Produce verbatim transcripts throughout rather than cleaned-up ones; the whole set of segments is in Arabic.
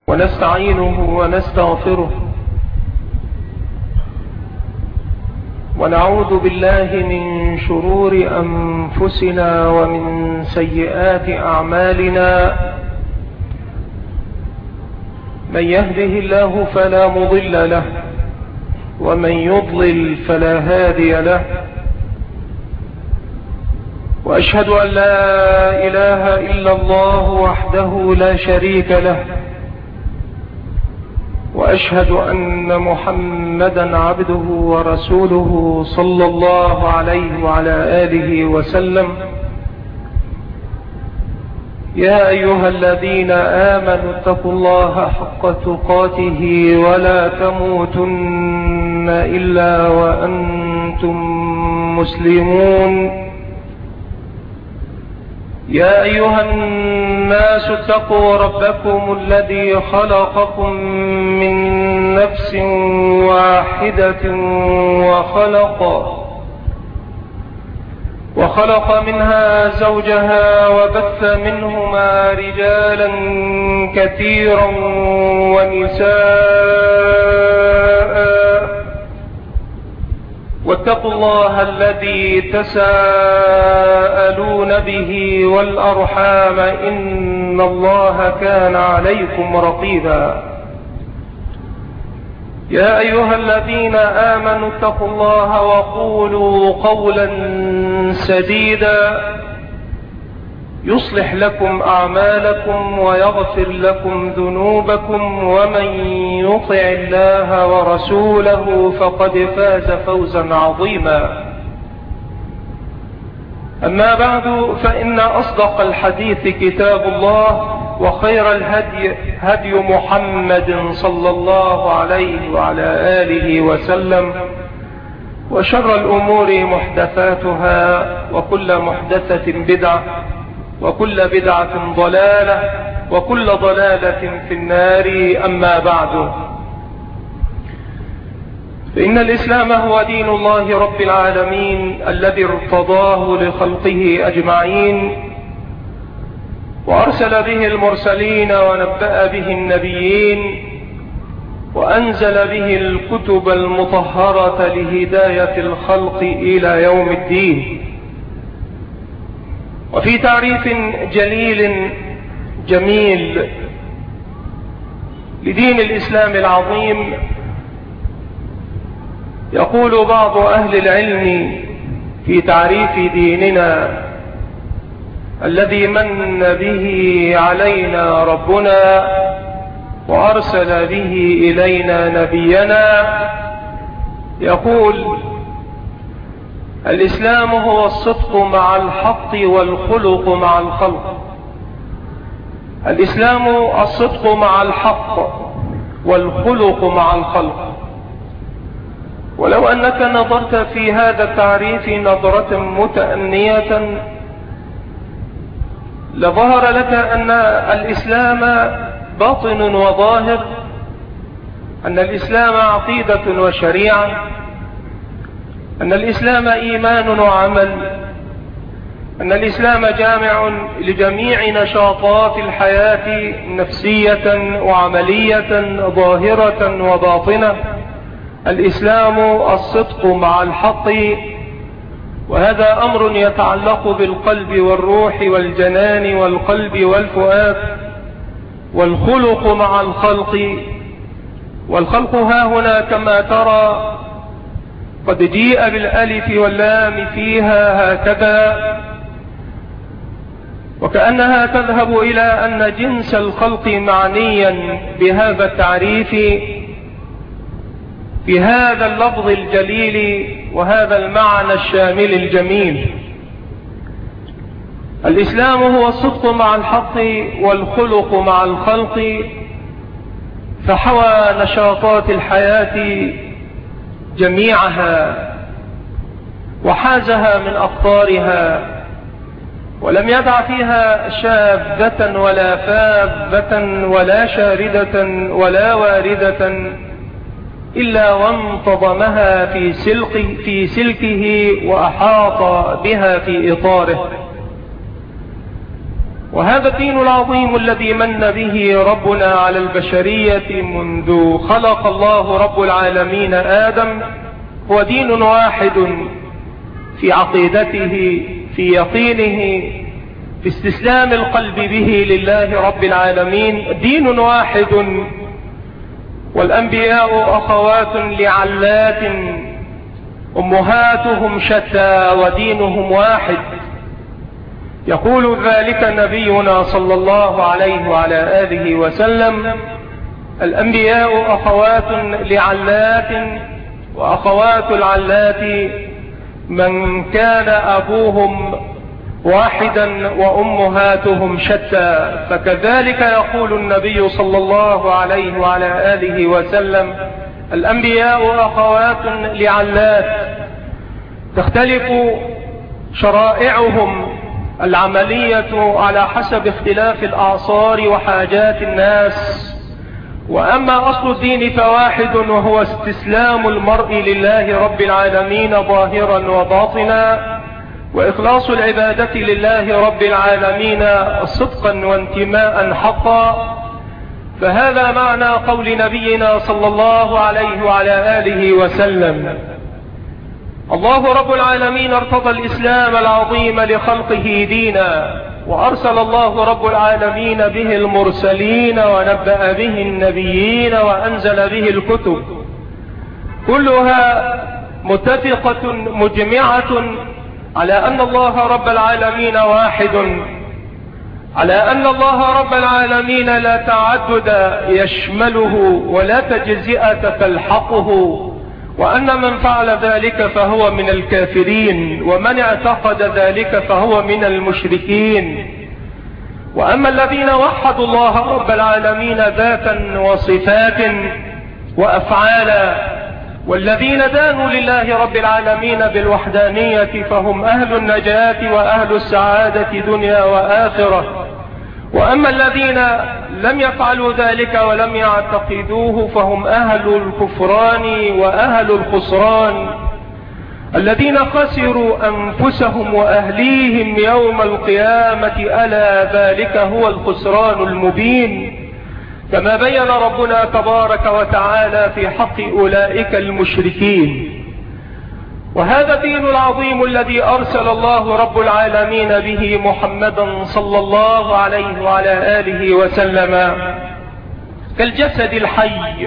ونستعينه ونستغفره، ونعوذ بالله من شرور أنفسنا ومن سيئات أعمالنا. من يهده الله فلا مضل له، ومن يضلل فلا هادي له. وأشهد أن لا إله إلا الله وحده لا شريك له، وأشهد أن محمدا عبده ورسوله صلى الله عليه وعلى آله وسلم. يا أيها الذين آمنوا اتقوا الله حق تقاته ولا تموتن إلا وأنتم مسلمون. يا أيها الناس اتقوا ربكم الذي خلقكم من نفس واحدة وخلق وخلق منها زوجها وبث منهما رجالا كثيرا ونساء. واتقوا الله الذي تساءلون به والأرحام، إن الله كان عليكم رقيبا. يا أيها الذين آمنوا اتقوا الله وقولوا قولا سديدا يصلح لكم أعمالكم ويغفر لكم ذنوبكم، ومن يطع الله ورسوله فقد فاز فوزا عظيما. أما بعد، فإن أصدق الحديث كتاب الله، وخير الهدي هدي محمد صلى الله عليه وعلى آله وسلم، وشر الأمور محدثاتها، وكل محدثة بدعة، وكل بدعة ضلالة، وكل ضلالة في النار. أما بعد، فإن الإسلام هو دين الله رب العالمين الذي ارتضاه لخلقه أجمعين، وأرسل به المرسلين ونبأ به النبيين، وأنزل به الكتب المطهرة لهداية الخلق إلى يوم الدين. وفي تعريف جليل جميل لدين الإسلام العظيم، يقول بعض أهل العلم في تعريف ديننا الذي من به علينا ربنا وأرسل به إلينا نبينا، يقول: الإسلام هو الصدق مع الحق والخلق مع الخلق. الإسلام الصدق مع الحق والخلق مع الخلق. ولو أنك نظرت في هذا التعريف نظرة متأنية لظهر لك أن الإسلام باطن وظاهر، أن الإسلام عقيدة وشريعة، أن الإسلام إيمان وعمل، أن الإسلام جامع لجميع نشاطات الحياة نفسية وعملية، ظاهرة وباطنة. الإسلام الصدق مع الحق، وهذا أمر يتعلق بالقلب والروح والجنان والقلب والفؤاد. والخلق مع الخلق، والخلق ها هنا كما ترى قد جيء بالألف واللام فيها هكذا، وكأنها تذهب إلى أن جنس الخلق معنيا بهذا التعريف في هذا اللفظ الجليل وهذا المعنى الشامل الجميل. الإسلام هو الصدق مع الحق والخلق مع الخلق، فحوى نشاطات الحياة جميعها وحازها من أقطارها، ولم يدع فيها شاذة ولا فاذة ولا شاردة ولا واردة إلا وانتظمها في سلك في سلكه وأحاط بها في إطاره. وهذا الدين العظيم الذي من به ربنا على البشرية منذ خلق الله رب العالمين آدم هو دين واحد في عقيدته، في يقينه، في استسلام القلب به لله رب العالمين، دين واحد. والأنبياء أخوات لعلات أمهاتهم شتى ودينهم واحد. يقول ذلك نبينا صلى الله عليه وعلى آله وسلم: الأنبياء أخوات لعلات، وأخوات العلات من كان أبوهم واحدا وأمهاتهم شتى. فكذلك يقول النبي صلى الله عليه وعلى آله وسلم: الأنبياء أخوات لعلات، تختلف شرائعهم العملية على حسب اختلاف الأعصار وحاجات الناس، وأما أصل الدين فواحد، وهو استسلام المرء لله رب العالمين ظاهرا وباطنا، وإخلاص العبادة لله رب العالمين صدقا وانتماء حقا. فهذا معنى قول نبينا صلى الله عليه وعلى آله وسلم: الله رب العالمين ارتضى الإسلام العظيم لخلقه دينا، وأرسل الله رب العالمين به المرسلين، ونبأ به النبيين، وأنزل به الكتب، كلها متفقة مجمعة على أن الله رب العالمين واحد، على أن الله رب العالمين لا تعدد يشمله ولا تجزئة تلحقه، وأن من فعل ذلك فهو من الكافرين، ومن اعتقد ذلك فهو من المشركين. وأما الذين وحدوا الله رب العالمين ذاتا وصفات وأفعالا، والذين دانوا لله رب العالمين بالوحدانية، فهم أهل النجاة وأهل السعادة دنيا وآخرة. وأما الذين لم يفعلوا ذلك ولم يعتقدوه فهم أهل الكفران وأهل الخسران، الذين خسروا أنفسهم وأهليهم يوم القيامة، ألا ذلك هو الخسران المبين، كما بين ربنا تبارك وتعالى في حق أولئك المشركين. وهذا الدين العظيم الذي أرسل الله رب العالمين به محمدا صلى الله عليه وعلى آله وسلم كالجسد الحي،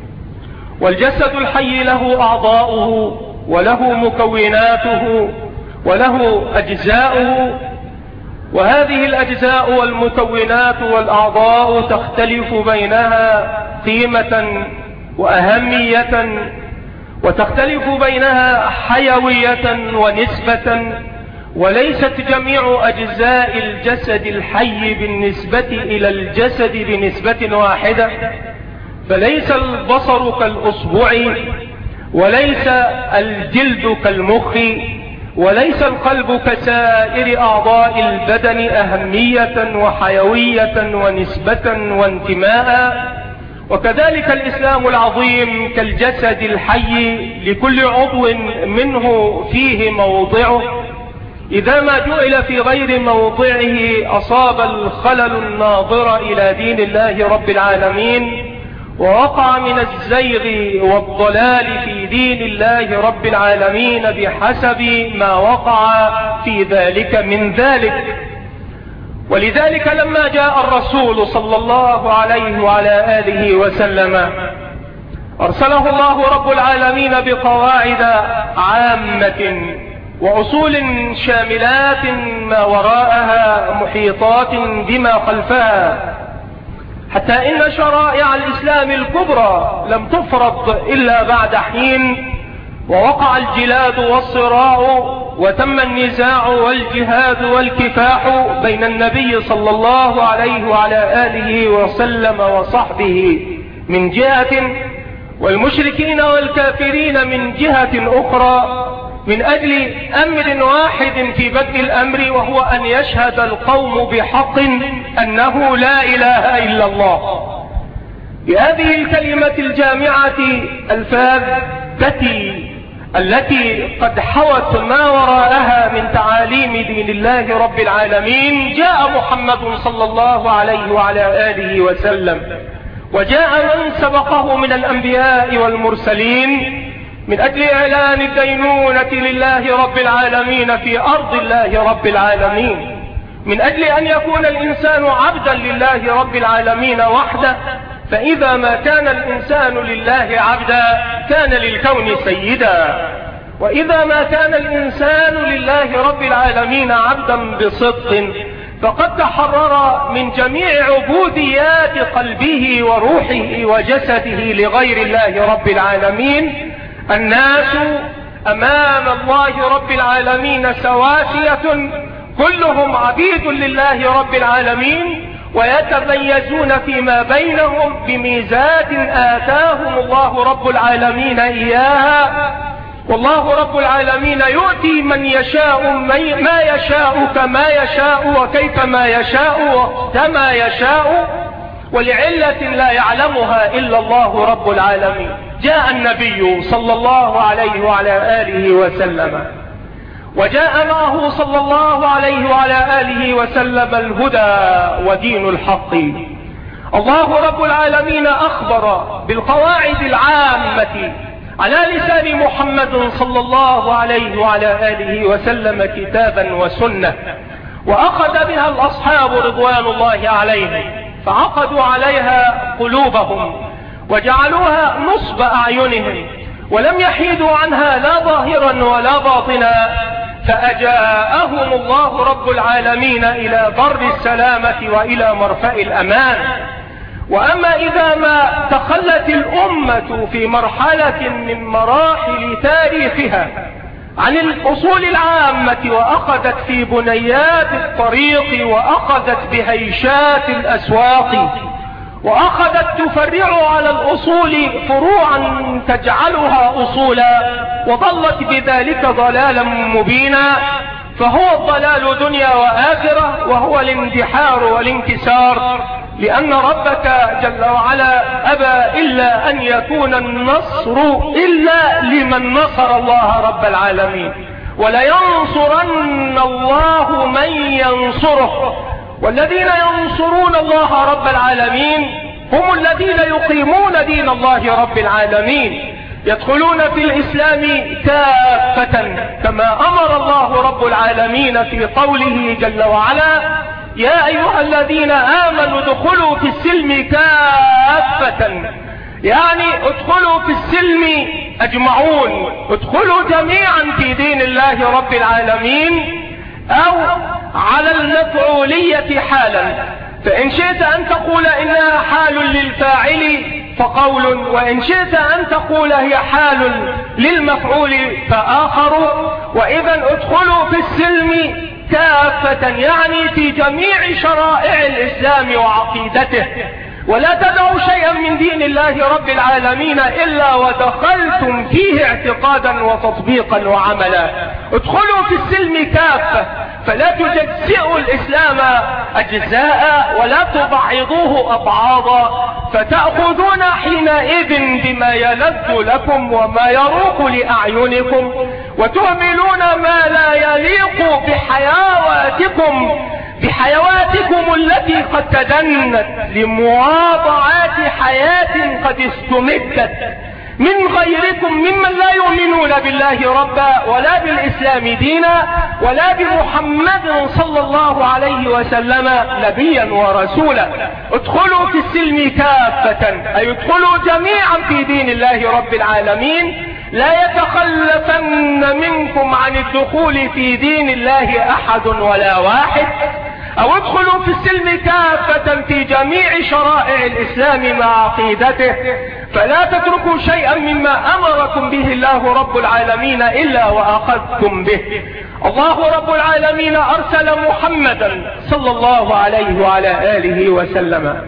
والجسد الحي له أعضاؤه وله مكوناته وله أجزاؤه، وهذه الأجزاء والمكونات والأعضاء تختلف بينها قيمة وأهمية، وتختلف بينها حيوية ونسبة، وليست جميع أجزاء الجسد الحي بالنسبة إلى الجسد بنسبة واحدة. فليس البصر كالأصبع، وليس الجلد كالمخ، وليس القلب كسائر أعضاء البدن أهمية وحيوية ونسبة وانتماء. وكذلك الإسلام العظيم كالجسد الحي، لكل عضو منه فيه موضعه، إذا ما جعل في غير موضعه أصاب الخلل الناظر إلى دين الله رب العالمين، ووقع من الزيغ والضلال في دين الله رب العالمين بحسب ما وقع في ذلك من ذلك. ولذلك لما جاء الرسول صلى الله عليه وعلى آله وسلم أرسله الله رب العالمين بقواعد عامة وأصول شاملات ما وراءها محيطات بما خلفها، حتى إن شرائع الإسلام الكبرى لم تفرض إلا بعد حين، ووقع الجلاد والصراع، وتم النزاع والجهاد والكفاح بين النبي صلى الله عليه وعلى آله وسلم وصحبه من جهة، والمشركين والكافرين من جهة أخرى، من أجل أمر واحد في بدء الأمر، وهو أن يشهد القوم بحق أنه لا إله إلا الله. بهذه الكلمة الجامعة الفاذة التي قد حوت ما وراءها من تعاليم دين الله رب العالمين، جاء محمد صلى الله عليه وعلى آله وسلم، وجاء من سبقه من الأنبياء والمرسلين من أجل إعلان الدينونة لله رب العالمين في أرض الله رب العالمين، من أجل أن يكون الإنسان عبدا لله رب العالمين وحده. فإذا ما كان الإنسان لله عبدا كان للكون سيدا، وإذا ما كان الإنسان لله رب العالمين عبدا بصدق فقد تحرر من جميع عبوديات قلبه وروحه وجسده لغير الله رب العالمين. الناس أمام الله رب العالمين سواسية، كلهم عبيد لله رب العالمين، ويتميزون فيما بينهم بميزات آتاهم الله رب العالمين إياها. والله رب العالمين يؤتي من يشاء ما يشاء كما يشاء وكيف ما يشاء وكما يشاء، ولعلة لا يعلمها إلا الله رب العالمين. جاء النبي صلى الله عليه وعلى آله وسلم، وجاء معه صلى الله عليه وعلى آله وسلم الهدى ودين الحق. الله رب العالمين أخبر بالقواعد العامة على لسان محمد صلى الله عليه وعلى آله وسلم كتابا وسنة، وأخذ بها الأصحاب رضوان الله عليهم، فعقدوا عليها قلوبهم وجعلوها نصب أعينهم، ولم يحيدوا عنها لا ظاهرا ولا باطنا، فأجاءهم الله رب العالمين إلى بر السلامة وإلى مرفأ الأمان. وأما إذا ما تخلت الأمة في مرحلة من مراحل تاريخها عن الأصول العامة وأخذت في بنيات الطريق وأخذت بهيشات الأسواق وأخذت تفرع على الأصول فروعا تجعلها أصولا، وضلت بذلك ضلالا مبينا، فهو الضلال دنيا وآخرة، وهو الاندحار والانكسار، لأن ربك جل وعلا أبى إلا أن يكون النصر إلا لمن نصر الله رب العالمين، ولينصرن الله من ينصره. والذين ينصرون الله رب العالمين هم الذين يقيمون دين الله رب العالمين، يدخلون في الإسلام كافة كما أمر الله رب العالمين في قوله جل وعلا: يا أيها الذين آمنوا ادخلوا في السلم كافة، يعني ادخلوا في السلم أجمعون، ادخلوا جميعا في دين الله رب العالمين، أو على المفعولية حالا، فإن شئت أن تقول إنها حال للفاعل فقول، وإن شئت أن تقول هي حال للمفعول فآخر. وإذا ادخلوا في السلم كافة يعني في جميع شرائع الإسلام وعقيدته، ولا تدعوا شيئا من دين الله رب العالمين إلا ودخلتم فيه اعتقادا وتطبيقا وعملا. ادخلوا في السلم كافة، فلا تجزئوا الإسلام أجزاء ولا تبعضوه أبعاضا، فتأخذون حينئذ بما يلذ لكم وما يروق لأعينكم، وتهملون ما لا يليق بحيواتكم بحيواتكم التي قد تدنت لمواضعات حياة قد استمدت من غيركم ممن لا يؤمنون بالله ربا ولا بالإسلام دينا ولا بمحمد صلى الله عليه وسلم نبيا ورسولا. ادخلوا في السلم كافة، أي ادخلوا جميعا في دين الله رب العالمين، لا يتخلفن منكم عن الدخول في دين الله أحد ولا واحد، أو ادخلوا في السلم كافة في جميع شرائع الإسلام مع عقيدته، فلا تتركوا شيئا مما أمركم به الله رب العالمين إلا وأخذتم به. الله رب العالمين أرسل محمدا صلى الله عليه وعلى آله وسلم،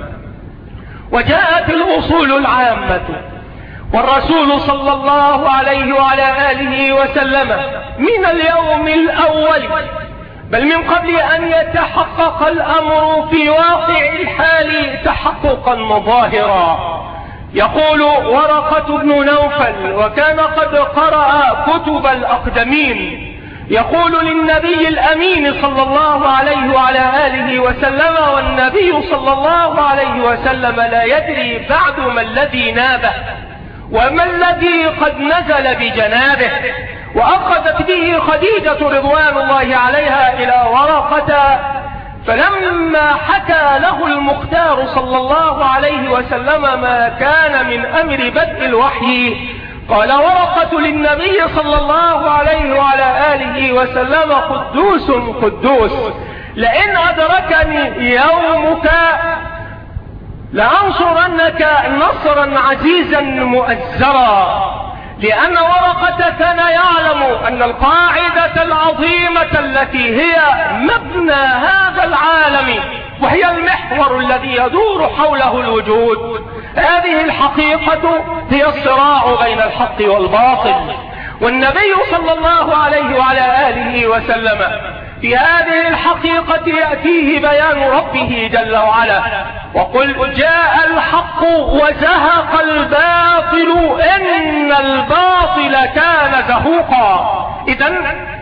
وجاءت الأصول العامة، والرسول صلى الله عليه وعلى آله وسلم من اليوم الأول بل من قبل أن يتحقق الأمر في واقع الحال تحققا ظاهرا يقول ورقة بن نوفل وكان قد قرأ كتب الأقدمين، يقول للنبي الأمين صلى الله عليه وعلى آله وسلم، والنبي صلى الله عليه وسلم لا يدري بعد ما الذي نابه وما الذي قد نزل بجنابه. وأخذت به خديجة رضوان الله عليها إلى ورقة، فلما حكى له المختار صلى الله عليه وسلم ما كان من أمر بدء الوحي، قال ورقة للنبي صلى الله عليه وعلى آله وسلم قدوس قدوس، لئن أدركني يومك لأنصرنك نصرا عزيزا مؤزرا. لأن ورقة كان يعلم أن القاعدة العظيمة التي هي مبنى هذا العالم وهي المحور الذي يدور حوله الوجود، هذه الحقيقة هي الصراع بين الحق والباطل. والنبي صلى الله عليه وعلى آله وسلم في هذه الحقيقة يأتيه بيان ربه جل وعلا، وقل جاء الحق وزهق الباطل إن الباطل كان زهوقا. إذن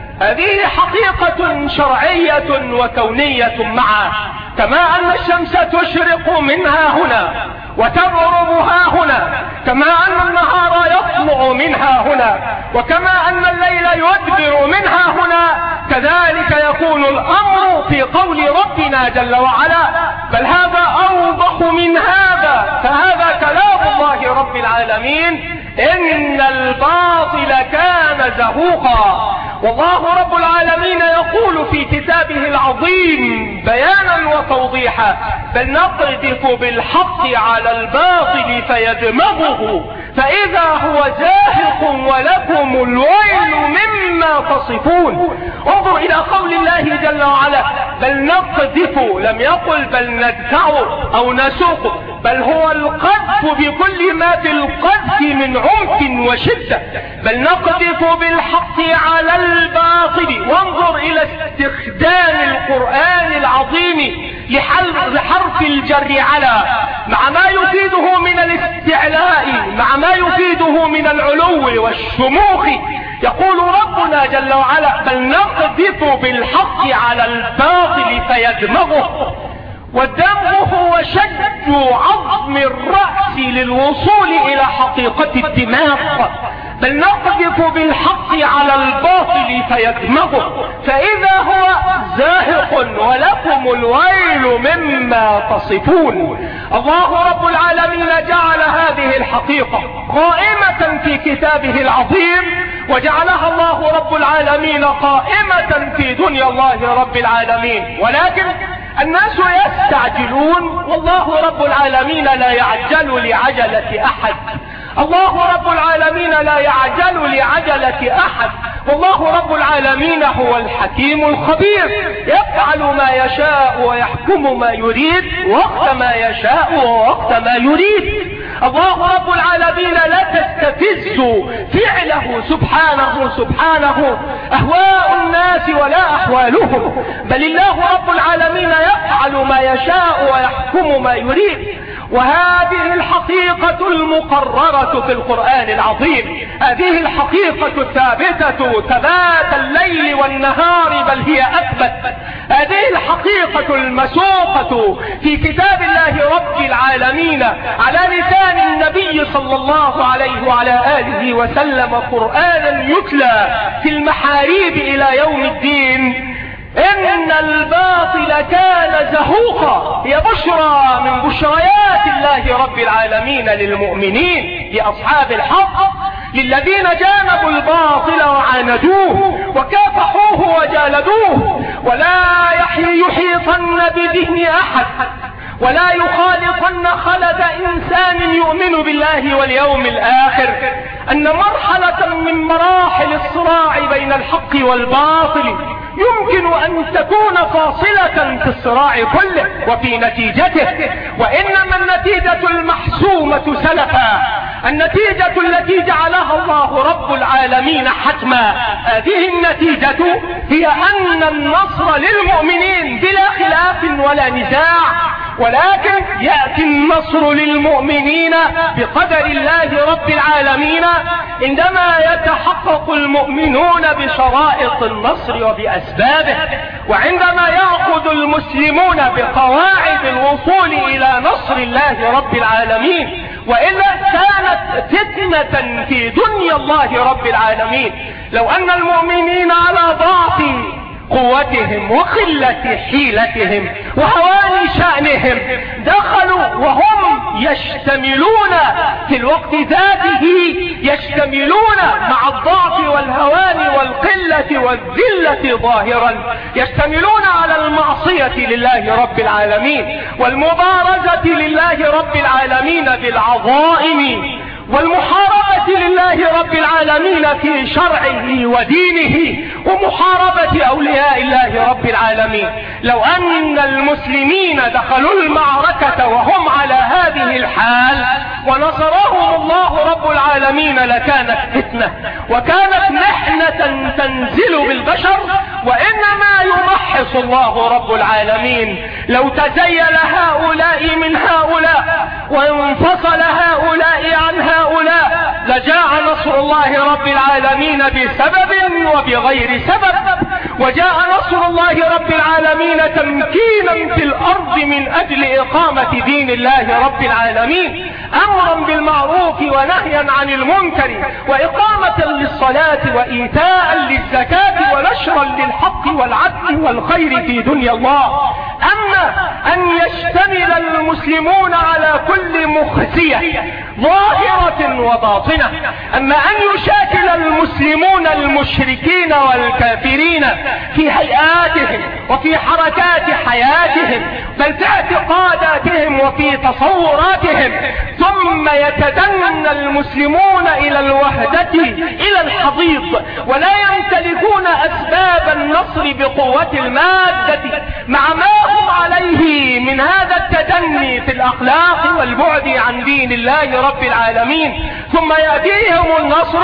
هذه حقيقة شرعية وكونية معا، كما أن الشمس تشرق منها هنا وتغرب ها هنا، كما أن النهار يطلع منها هنا، وكما أن الليل يدبر منها هنا، كذلك يكون الأمر في قول ربنا جل وعلا، بل هذا أوضح من هذا، فهذا كلام الله رب العالمين إن الباطل كان زهوقا. والله رب العالمين يقول في كتابه العظيم بيانا وتوضيحا، بل نقذف بالحق على الباطل فيدمغه فإذا هو زاهق ولكم الويل مما تصفون. انظر إلى قول الله جل وعلا بل نقذف، لم يقل بل ندفع أو نسوق، بل هو القذف بكل ما في القذف من عمق وشدة. بل نقذف بالحق على الباطل. وانظر إلى استخدام القرآن العظيم لحرف الجر على، مع ما يفيده من الاستعلاء، مع ما يفيده من العلو والشموخ. يقول ربنا جل وعلا بل نقذف بالحق على الباطل فيدمغه. والدمغ هو شد عظم الرأس للوصول إلى حقيقة الدماغ. بل نقذف بالحق على الباطل فيدمغه فإذا هو زاهق ولكم الويل مما تصفون. الله رب العالمين جعل هذه الحقيقة قائمة في كتابه العظيم، وجعلها الله رب العالمين قائمة في دنيا الله رب العالمين، ولكن الناس يستعجلون، والله رب العالمين لا يعجل لعجلة أحد. الله رب العالمين لا يعجل لعجلة أحد، والله رب العالمين هو الحكيم الخبير، يفعل ما يشاء ويحكم ما يريد وقت ما يشاء ووقت ما يريد. الله رب العالمين لا تستفز فعله سبحانه سبحانه أهواء الناس ولا أحوالهم، بل الله رب العالمين يفعل ما يشاء ويحكم ما يريد. وهذه الحقيقة المقررة في القرآن العظيم، هذه الحقيقة الثابتة ثبات الليل والنهار بل هي أثبت، هذه الحقيقة المسوقة في كتاب الله رب العالمين على لسان النبي صلى الله عليه وعلى آله وسلم قرآنا يتلى في المحاريب إلى يوم الدين. إن الباطل كان زهوقا، هي بشرى من بشريات الله رب العالمين للمؤمنين لأصحاب الحق، للذين جانبوا الباطل وعاندوه وكافحوه وجالدوه. ولا يحيطن بذهن أحد ولا يخالطن خلد إنسان يؤمن بالله واليوم الآخر أن مرحلة من مراحل الصراع بين الحق والباطل يمكن أن تكون فاصلة في الصراع كله وفي نتيجته، وإنما النتيجة المحسومة سلفا، النتيجة التي جعلها الله رب العالمين حتما. هذه النتيجة هي أن النصر للمؤمنين بلا خلاف ولا نزاع، ولكن يأتي النصر للمؤمنين بقدر الله رب العالمين عندما يتحقق المؤمنون بشرائط النصر وبأسبابه، وعندما يأخذ المسلمون بقواعد الوصول إلى نصر الله رب العالمين، وإلا كانت فتنة في دنيا الله رب العالمين. لو أن المؤمنين على ضعف قوتهم وقلة حيلتهم وهوان شأنهم دخلوا وهم يشتملون في الوقت ذاته، يشتملون مع الضعف والهوان والقلة والذلة ظاهرا، يشتملون على المعصية لله رب العالمين والمبارزة لله رب العالمين بالعظائم والمحاربة لله رب العالمين في شرعه ودينه ومحاربة أولياء الله رب العالمين. لو أن المسلمين دخلوا المعركة وهم على هذه الحال ونصرهم الله رب العالمين لكانت فتنة وكانت محنة تنزل بالبشر، وإنما يمحص الله رب العالمين. لو تزيل هؤلاء من هؤلاء وانفصل هؤلاء عن هؤلاء لجاء نصر الله رب العالمين بسبب وبغير سبب، وجاء نصر الله رب العالمين تمكينا في الأرض من أجل إقامة دين الله رب العالمين، أمرا بالمعروف ونهيا عن المنكر وإقامة للصلاة وإيتاء للزكاة ونشرا للحق والعدل والخير في دنيا الله. أما أن يشتمل المسلمون على كل مخزية ظاهرة وباطنة، أما أن يشاكل المسلمون المشركين والكافرين في هيئاتهم وفي حركات حياتهم بل في اعتقاداتهم وفي تصوراتهم، ثم يتدنى المسلمون إلى الوحدة إلى الحضيض ولا يمتلكون أسباب النصر بقوة المادة مع ما هم عليه من هذا التدني في الأخلاق والبعد عن دين الله رب العالمين، ثم يأتيهم النصر،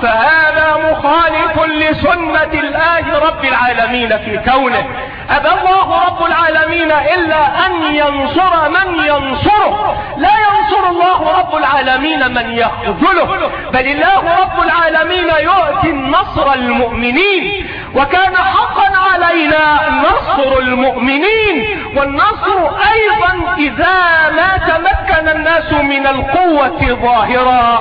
فهذا مخالف لسنة الله رب العالمين في كونه. أبى الله رب العالمين إلا أن ينصر من ينصره، لا ينصر الله رب العالمين من يخذله، بل الله رب العالمين يؤتي النصر المؤمنين، وكان حقا علينا نصر المؤمنين. والنصر أيضا إذا ما تمكن الناس من القوة ظاهرا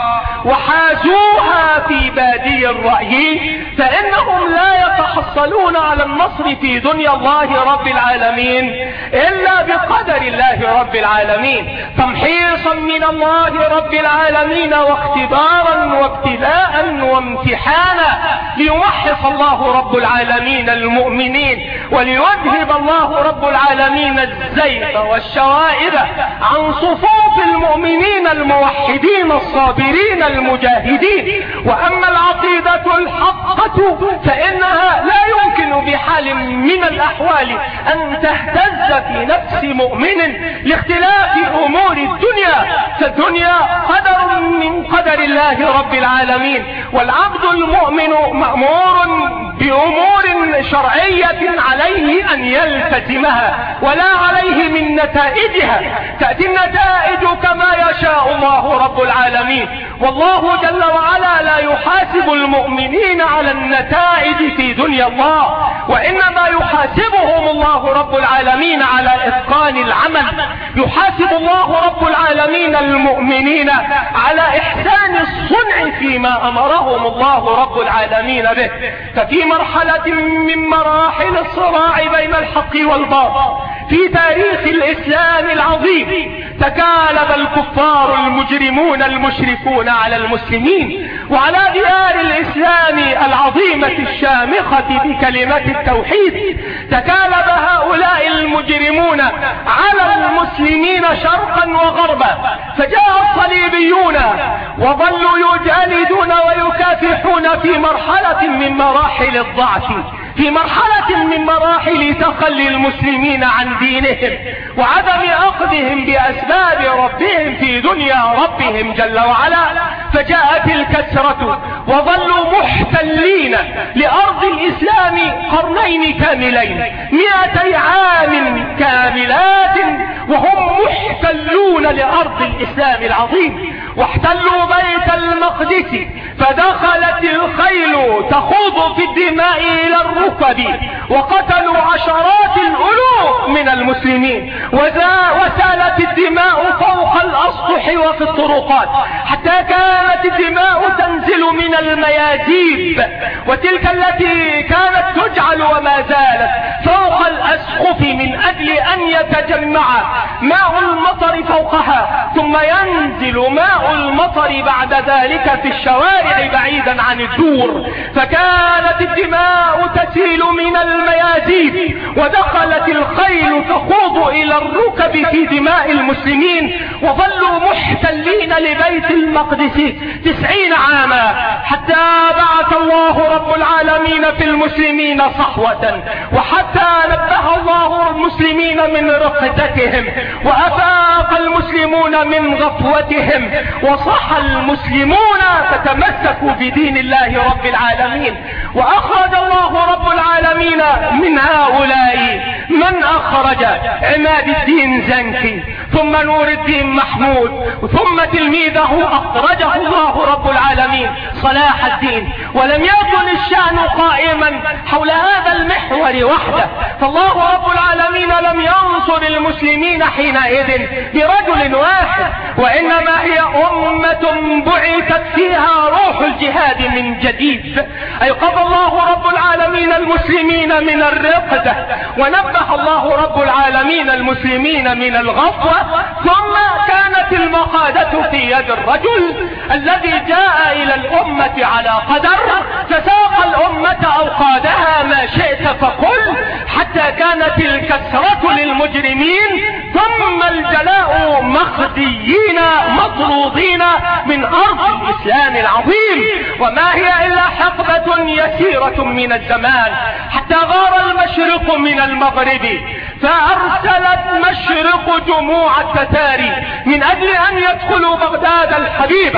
وحازوها في بادي الرأي فإنهم لا يتحصلون على النصر في دنيا الله رب العالمين إلا بقدر الله رب العالمين، تمحيصا من الله رب العالمين واختبارا وابتلاء وامتحانا، ليمحص الله رب العالمين المؤمنين وليذهب الله رب العالمين الزيغ والشوائب عن صفوف المؤمنين الموحدين الصابرين المجاهدين. وأما العقيدة الحقة فإنها لا يمكن بحال من الأحوال أن تهتز في نفس مؤمن لاختلاف أمور الدنيا، فالدنيا قدر من قدر الله رب العالمين، والعبد المؤمن مأمور بأمور شرعية عليه أن يلتزمها ولا عليه من نتائجها، تأتي النتائج كما يشاء الله رب العالمين، والله جل وعلا لا يحاسب المؤمنين على النتائج في دنيا الله، وإنما يحاسبهم الله رب العالمين على إتقان العمل، يحاسب الله رب العالمين المؤمنين على إحسان الصنع فيما أمرهم الله رب العالمين به. ففي مرحلة من مراحل الصراع بين الحق والباطل في تاريخ الإسلام العظيم تكالب الكفار المجرمون المشركون على المسلمين وعلى ديار الإسلام العظيمة الشامخة بكلمة التوحيد، تكالب هؤلاء المجرمون على المسلمين شرقا وغربا، فجاء الصليبيون وظلوا يجالدون ويكافحون في مرحلة من مراحل الضعف، في مرحلة من مراحل تخلي المسلمين عن دينهم وعدم أخذهم بأسباب ربهم في دنيا ربهم جل وعلا، فجاءت الكسرة وظلوا محتلين لأرض الإسلام قرنين كاملين، مئتي عام كاملات وهم محتلون لأرض الإسلام العظيم. واحتلوا بيت المقدس فدخلت الخيل تخوض في الدماء إلى الركب، وقتلوا عشرات الألوف من المسلمين، وسالت الدماء فوق الأسطح وفي الطرقات، حتى كانت الدماء تنزل من المياديب، وتلك التي كانت تجعل وما زالت فوق الأسقف من أجل أن يتجمع ماء المطر فوقها، ثم ينزل ماء المطر بعد ذلك في الشوارع بعيدا عن الدور. فكانت الدماء تسيل من الميادين، ودخلت الخيل تخوض إلى الركب في دماء المسلمين، وظلوا محتلين لبيت المقدس تسعين عاما، حتى بعث الله رب العالمين في المسلمين صحوة، وحتى نبه الله المسلمين من رقدتهم، وأفاق المسلمون من غفوتهم، وصح المسلمون فتمسكوا بدين الله رب العالمين. وأخرج الله رب العالمين من هؤلاء من أخرج عماد الدين زنكي، ثم نور الدين محمود، ثم تلميذه أخرجه الله رب العالمين صلاح الدين. ولم يكن الشأن قائما حول هذا المحور وحده، فالله رب العالمين لم ينصر المسلمين حينئذ برجل واحد، وإنما هي أمة بعثت فيها روح الجهاد من جديد. أيقظ الله رب العالمين المسلمين من الرقدة، ونبه الله رب العالمين المسلمين من الغفوة، ثم كانت المقادة في يد الرجل الذي جاء إلى الأمة على قدر، فساق الأمة أو قادها ما شئت فقل، حتى كانت الكسرة للمجرمين، ثم الجلاء مخزيين مطرودين من أرض الإسلام العظيم. وما هي إلا حقبة يسيرة من الزمان، حتى غار المشرق من المغرب، فأرسلت مشرق جموع التتاري من أجل أن يدخلوا بغداد الحبيبة.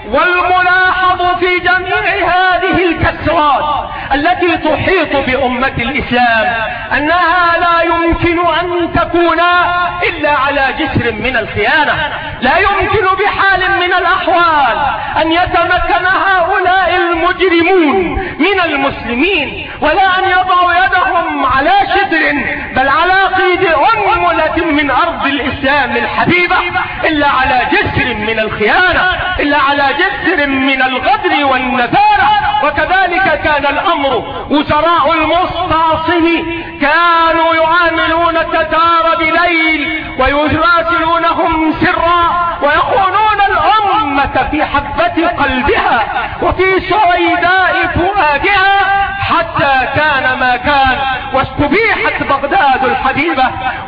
والملاحظ في جميع هذه الكسرات التي تحيط بأمة الإسلام أنها لا يمكن أن تكون إلا على جسر من الخيانة. لا يمكن بحال من الأحوال أن يتمكن هؤلاء المجرمون من المسلمين، ولا أن يضعوا يدهم على شدر بل على قيد أنملة من أرض الإسلام الحبيبة إلا على جسر من الخيانة، إلا على جسر من الغدر والنفارة. وكذلك كان الأمر. وزراء المستعصم كانوا يعاملون التتار بليل ويراسلونهم سرا، ويخونون الأمة في حبة قلبها وفي سويداء فؤادها، حتى كان ما كان واستبيحت بغداد الحبيبة.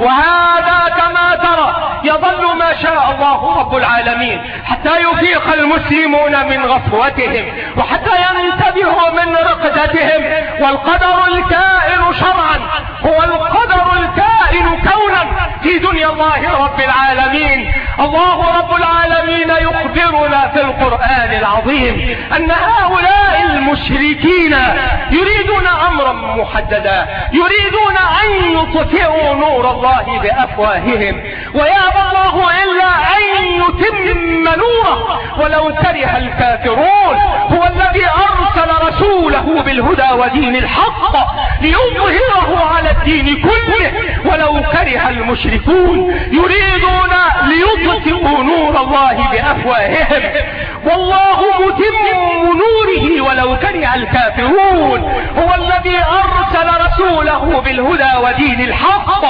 وهذا كما ترى يظل ما شاء الله رب العالمين حتى يفيق المسلمون من غفوتهم، وحتى ينتبهوا من رقدتهم. والقدر الكائن شرعا هو القدر الكائن كونا في دنيا الله رب العالمين. الله رب العالمين يخبرنا في القرآن العظيم أن هؤلاء المشركين يريدون أمرا محددا، يريدون أن يطفئوا نور الله بأفواههم، ويأبى الله إلا أن يتم نوره ولو كره الكافرون. هو الذي أرسل رسوله بالهدى ودين الحق ليظهره على الدين كله ولو كره المشركون. يريدون ليطفئوا نور الله بأفواههم والله متم نوره ولو كره الكافرون. هو الذي أرسل رسوله بالهدى ودين الحق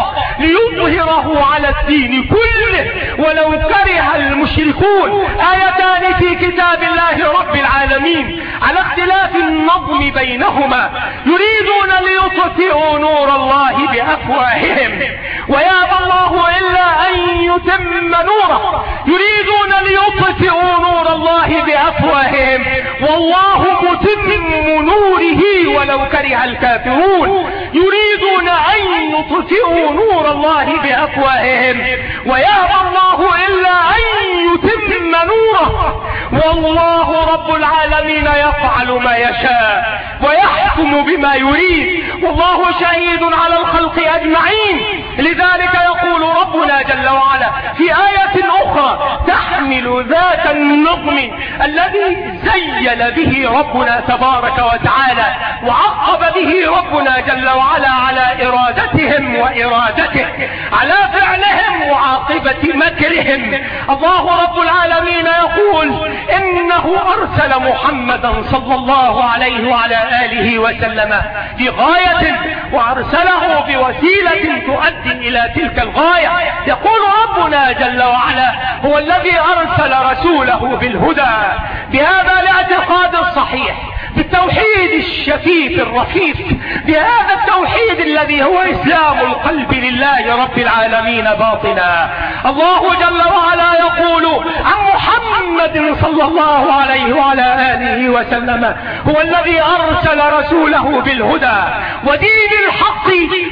ليظهره على الدين كله ولو كره المشركون. آيتان في كتاب الله رب العالمين على اختلاف النظم بينهما. يريدون ليطفئوا نور الله بأفواههم ويأبى الله إلا أن يتم نوره. يريدون ليطفئوا نور الله الله بأفواههم والله متم نوره ولو كره الكافرون. يريدون أن يطفئوا نور الله بأفواههم ويأبى الله إلا أن يتم نوره والله رب العالمين يفعل ما يشاء ويحكم بما يريد والله شهيد على الخلق أجمعين. لذلك يقول ربنا جل وعلا في آية أخرى تحمل ذات النظم الذي زين به ربنا تبارك وتعالى وعقب به ربنا جل وعلا على إرادتهم وإرادته على فعلهم وعاقبة مكرهم. الله رب العالمين يقول إنه أرسل محمدا صلى الله عليه وعلى آله وسلم في غاية وأرسله بوسيلة تؤدي إلى تلك الغاية. يقول ربنا جل وعلا هو الذي أرسل رسوله بالهدى بهذا الاعتقاد الصحيح بالتوحيد الشفيف الرفيف بهذا التوحيد الذي هو إسلام القلب لله رب العالمين باطنا. الله جل وعلا يقول عن محمد صلى الله عليه وعلى آله وسلم هو الذي أرسل رسوله بالهدى ودين الحق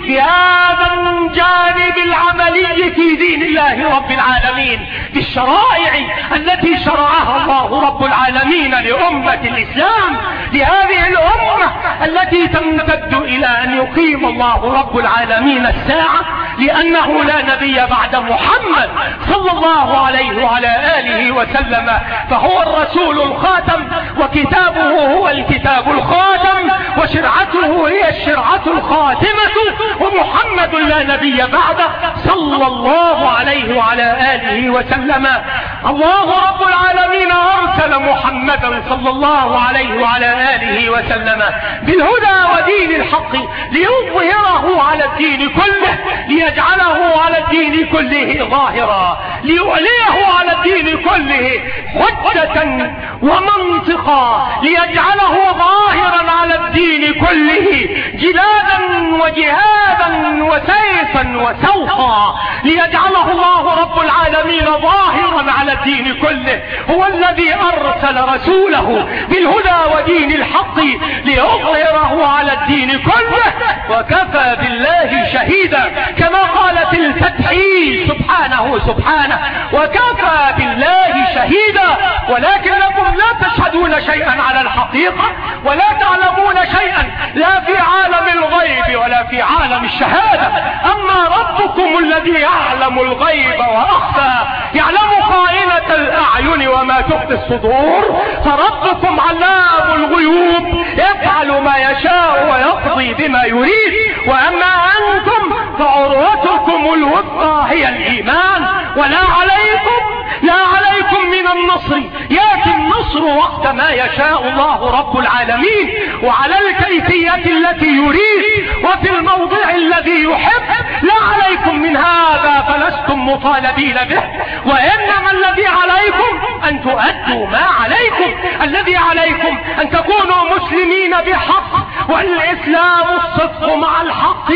بهذا الجانب العملي في دين الله رب العالمين بالشرائع التي شرعها الله رب العالمين لأمة الإسلام لهذه الأمة التي تمتد إلى أن يقيم الله رب العالمين الساعة لأنه لا نبي بعد محمد صلى الله عليه وعلى آله وسلم فهو الرسول الخاتم وكتابه هو الكتاب الخاتم وشرعته هي الشرعة الخاتمة ومحمد لا نبي بعده صلى الله عليه وعلى آله وسلم. الله رب العالمين أرسل محمدا صلى الله عليه وعلى آله وسلم بالهدى ودين الحق ليظهره على الدين كله ليجعله على الدين كله ظاهرا ليعليه على الدين كله حجة ومنطقا ليجعله ظاهرا على الدين كله جلادا وجهادا وسيفا وسوقا ليجعله الله رب العالمين ظاهرا على الدين كله. هو الذي أرسل رسوله بالهدى ودين الحق ليظهره على الدين كله وكفى بالله شهيدا كما قال في الفتح سبحانه سبحانه وكفى بالله شهيدا. ولكنكم لا تشهدون شيئا على الحقيقة ولا تعلمون شيئا لا في عالم الغيب ولا في عالم الشهادة. أما ربكم الذي يعلم الغيب وأخفى يعلم خائنة الأعين وما تخفي الصدور فربكم علام الغيوب يفعل ما يشاء ويقضي بما يريد. وأما أنتم فعروتكم الوثقى هي الإيمان ولا عليكم لا عليكم من النصر يأتي النصر وقت ما يشاء الله رب العالمين وعلى الكيفية التي يريد وفي الموضع الذي يحب. لا عليكم من هذا فلستم مطالبين به وإنما الذي عليكم أن تؤدوا ما عليكم. الذي عليكم أن تكونوا مسلمين بحق والإسلام الصدق مع الحق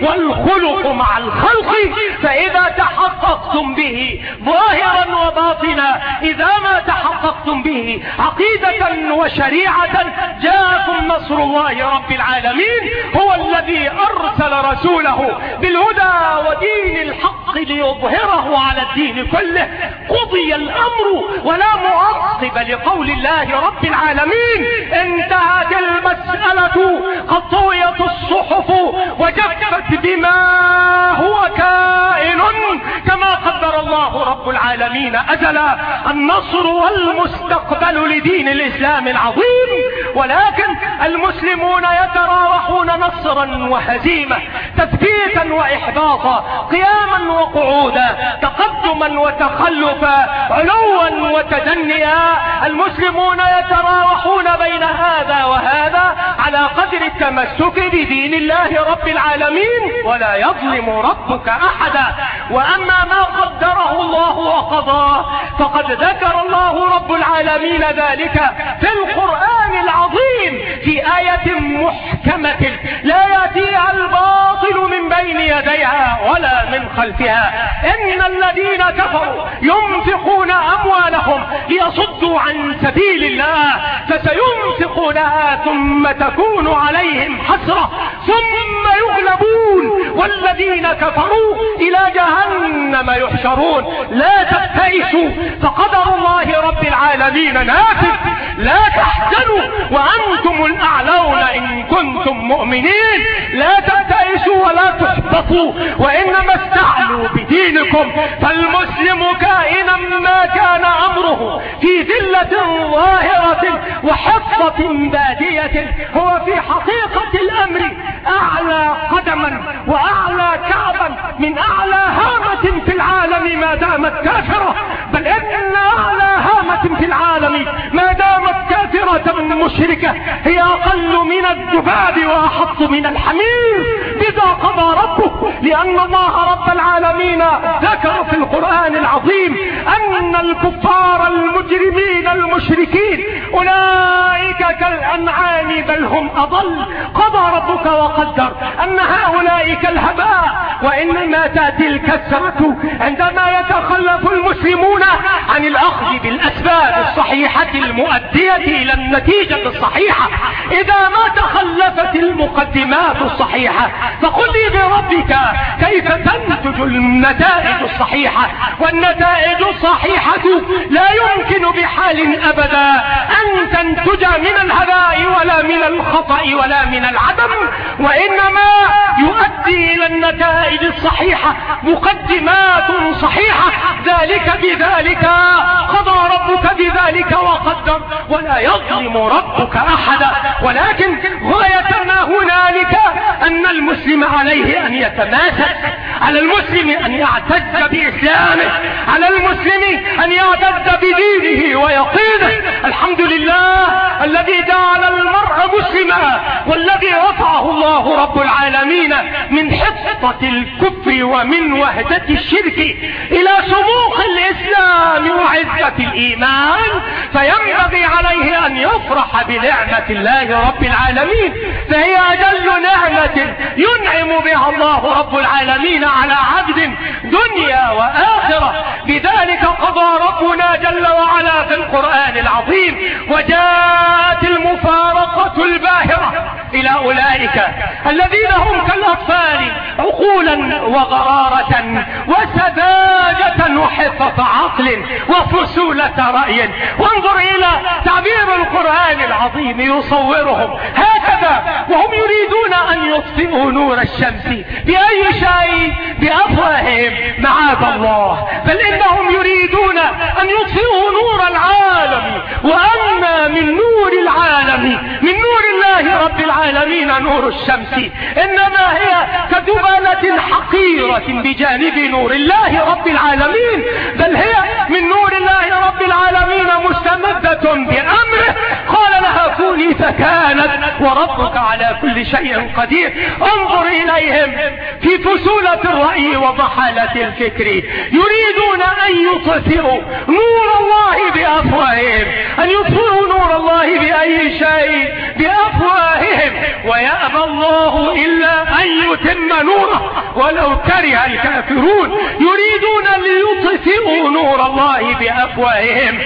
والخلق مع الخلق. فإذا تحققتم به ظاهرا وباطنا إذا ما تحققتم به عقيدة وشريعة جاءكم نصر الله رب العالمين. هو الذي أرسل رسوله بالهدى ودين الحق ليظهره على الدين كله. قضي الأمر ولا معقب لقول الله رب العالمين. انتهت المسألة قد طويت الصحف وجفت بما هو كائن كما قدر الله رب العالمين أجلا. النصر والمستقبل لدين الإسلام العظيم. ولكن المسلمون يتراوحون نصرا وهزيمة تثبيتا وإحباطا قياما وقعودا تقدما وتخلفا علوا وتدنيا. المسلمون يتراوحون بين هذا وهذا على قدر التمسك بدين الله رب العالمين ولا يظلم ربك أحدا. وأما ما قدره الله وقضاه فقد ذكر الله رب العالمين ذلك في القرآن العظيم في آية محكمة لا يأتيها الباطل من بين يديها ولا من خلفها. إن الذين كفروا ينفقون أموالهم ليصدوا عن سبيل الله فسينفقونها ثم تكون عليهم حسرة ثم يغلبون والذين كفروا إلى جهنم يحشرون. لا تبتئسوا فقدر الله رب العالمين نافذ. لا تحزنوا وأنتم الأعلون إن كنتم مؤمنين. لا تبتئسوا ولا تحبطوا وإنما استعلوا بدينكم. فالمسلم كائنا ما كان أمره في ذلة ظاهرة وحفظة بادية هو في حقيقة الأمر أعلى قدما وأعلى كعبا من أعلى هامة في العالم ما دامت كافرة. بل إن أعلى هامة في العالم ما دامت كافرة مشركة هي أقل من الذباب وأحط من الحمير. بذا قضى ربه لأن الله رب العالمين ذكر في القرآن العظيم أن الكفار المجرمين المشركين أولئك كالأنعام بل هم أضل. قضى ربك وقدر أن هؤلاء كالهباء وإنما تأتي الكسرة عندما يتخلف المسلمون عن الأخذ بالأسباب الصحيحة المؤدية إلى النتيجة الصحيحة. إذا ما تخلفت المقدمات الصحيحة فقل لي بربك كيف تنتج النتائج الصحيحة؟ والنتائج الصحيحة لا يمكن بحال أبدا أن تنتج من الهباء ولا من الخطأ ولا من العدم، وإنما يؤدي إلى النتائج الصحيحة مقدمات صحيحة. ذلك بذلك قضى ربك بذلك وقدر ولا يظلم ربك أحدا. ولكن غايتنا هنالك أن المسلم عليه أن يتماسك، على المسلم أن يعتز بإسلامه، على المسلم أن يعتز بدينه ويقينه. الحمد لله الذي جعل المرء مسلما والذي رفعه الله رب العالمين من حطة الكفر ومن وهدة الشرك إلى شموخ الإسلام وعزة الإيمان. فينبغي عليه أن يفرح بنعمة الله رب العالمين، فهي أجل نعمة ينعم بها الله رب العالمين على عبد دنيا وآخرة. بذلك قضى ربنا جل وعلا في القرآن العظيم: وجاءت المفارقة الباهرة إلى أولئك الذين هم كالأطفال عقولا وغرارة وسذاجة وحفظة عقل وفسولة رأي. وانظر إلى تعبير القرآن العظيم يصورهم هكذا وهم يريدون أن يطفئوا نور الشمس بأي شيء؟ بأفواههم. معاذ الله، بل إنهم يريدون أن يطفئوا نور العالم. وأما من نور العالم من نور الله رب العالمين نور الشمس إنما هي كذبالة حقيرة بجانب نور الله رب العالمين، بل هي من نور الله رب العالمين مستمدة بأمره. قال لها كوني فكانت وربك على كل شيء قدير. انظر إليهم في فسولة الرأي وضحالة الفكر، يريدون أن يطفئوا نور الله بأفواههم، أن يطفئوا نور الله بأي شيء؟ بأفواههم. ويأبى الله إلا أن يتم نوره ولو كره الكافرون. يريدون ليطفئوا نور الله بأفواههم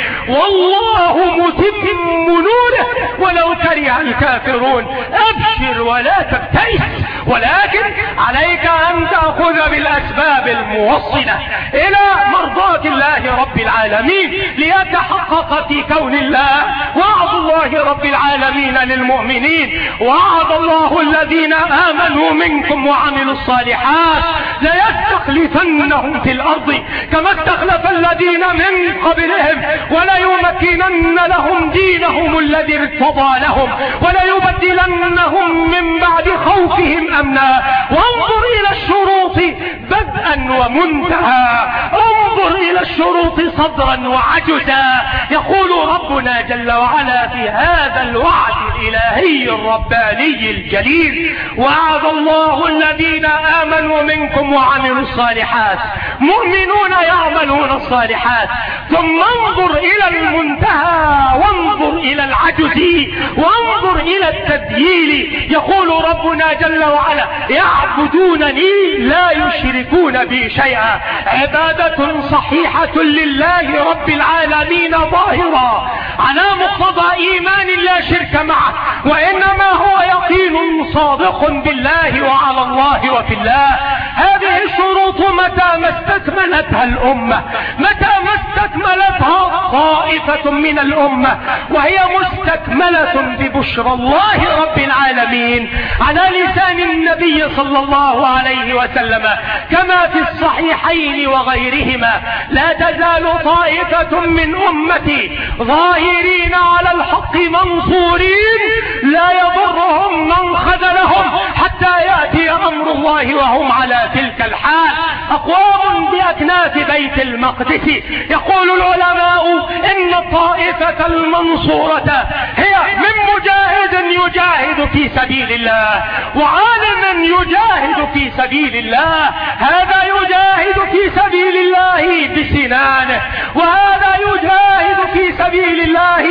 والله متم نوره ولو كره الكافرون. أبشر ولا تبتئس، ولكن عليك أن تأخذ بالأسباب الموصلة إلى مرضاة الله رب العالمين ليتحقق في كون الله وعد الله رب العالمين للمؤمنين. وعد الله الذين آمنوا منكم وعملوا الصالحات ليستخلفنهم في الأرض كما استخلف الذين من قبلهم وليمكنن لهم دينهم الذي ارتضى لهم وليبدلنهم من بعد خوفهم أمنا. وانظر إلى الشروط بدءا ومنتهى، انظر إلى الشروط صدرا وعجزا. يقول ربنا جل وعلا في هذا الوعد الإلهي الرباني الجليل: وعد الله الذين آمنوا منكم وعملوا الصالحات. مؤمنون يعملون الصالحات. ثم انظر إلى المنتهى وانظر إلى العجز وانظر من التذييل. يقول ربنا جل وعلا: يعبدونني لا يشركون بي شيئا. عبادة صحيحة لله رب العالمين ظاهرة على مقتضى إيمان لا شرك معه، وإنما هو يقين صادق بالله وعلى الله وفي الله. هذه الشروط متى ما استكملتها الأمة، متى ما استكملتها طائفة من الأمة، وهي مستكملة ببشرى الله رب العالمين على لسان النبي صلى الله عليه وسلم كما في الصحيحين وغيرهما: لا تزال طائفة من أمتي ظاهرين على الحق منصورين لا يضرهم من خذلهم حتى يأتي أمر الله وهم على تلك الحال. أقوام بأكناف بيت المقدس. يقول العلماء إن الطائفة المنصورة هي من مجاهد يجاهد في سبيل الله، وعالم يجاهد في سبيل الله. هذا يجاهد في سبيل الله بسنانه، وهذا يجاهد في سبيل الله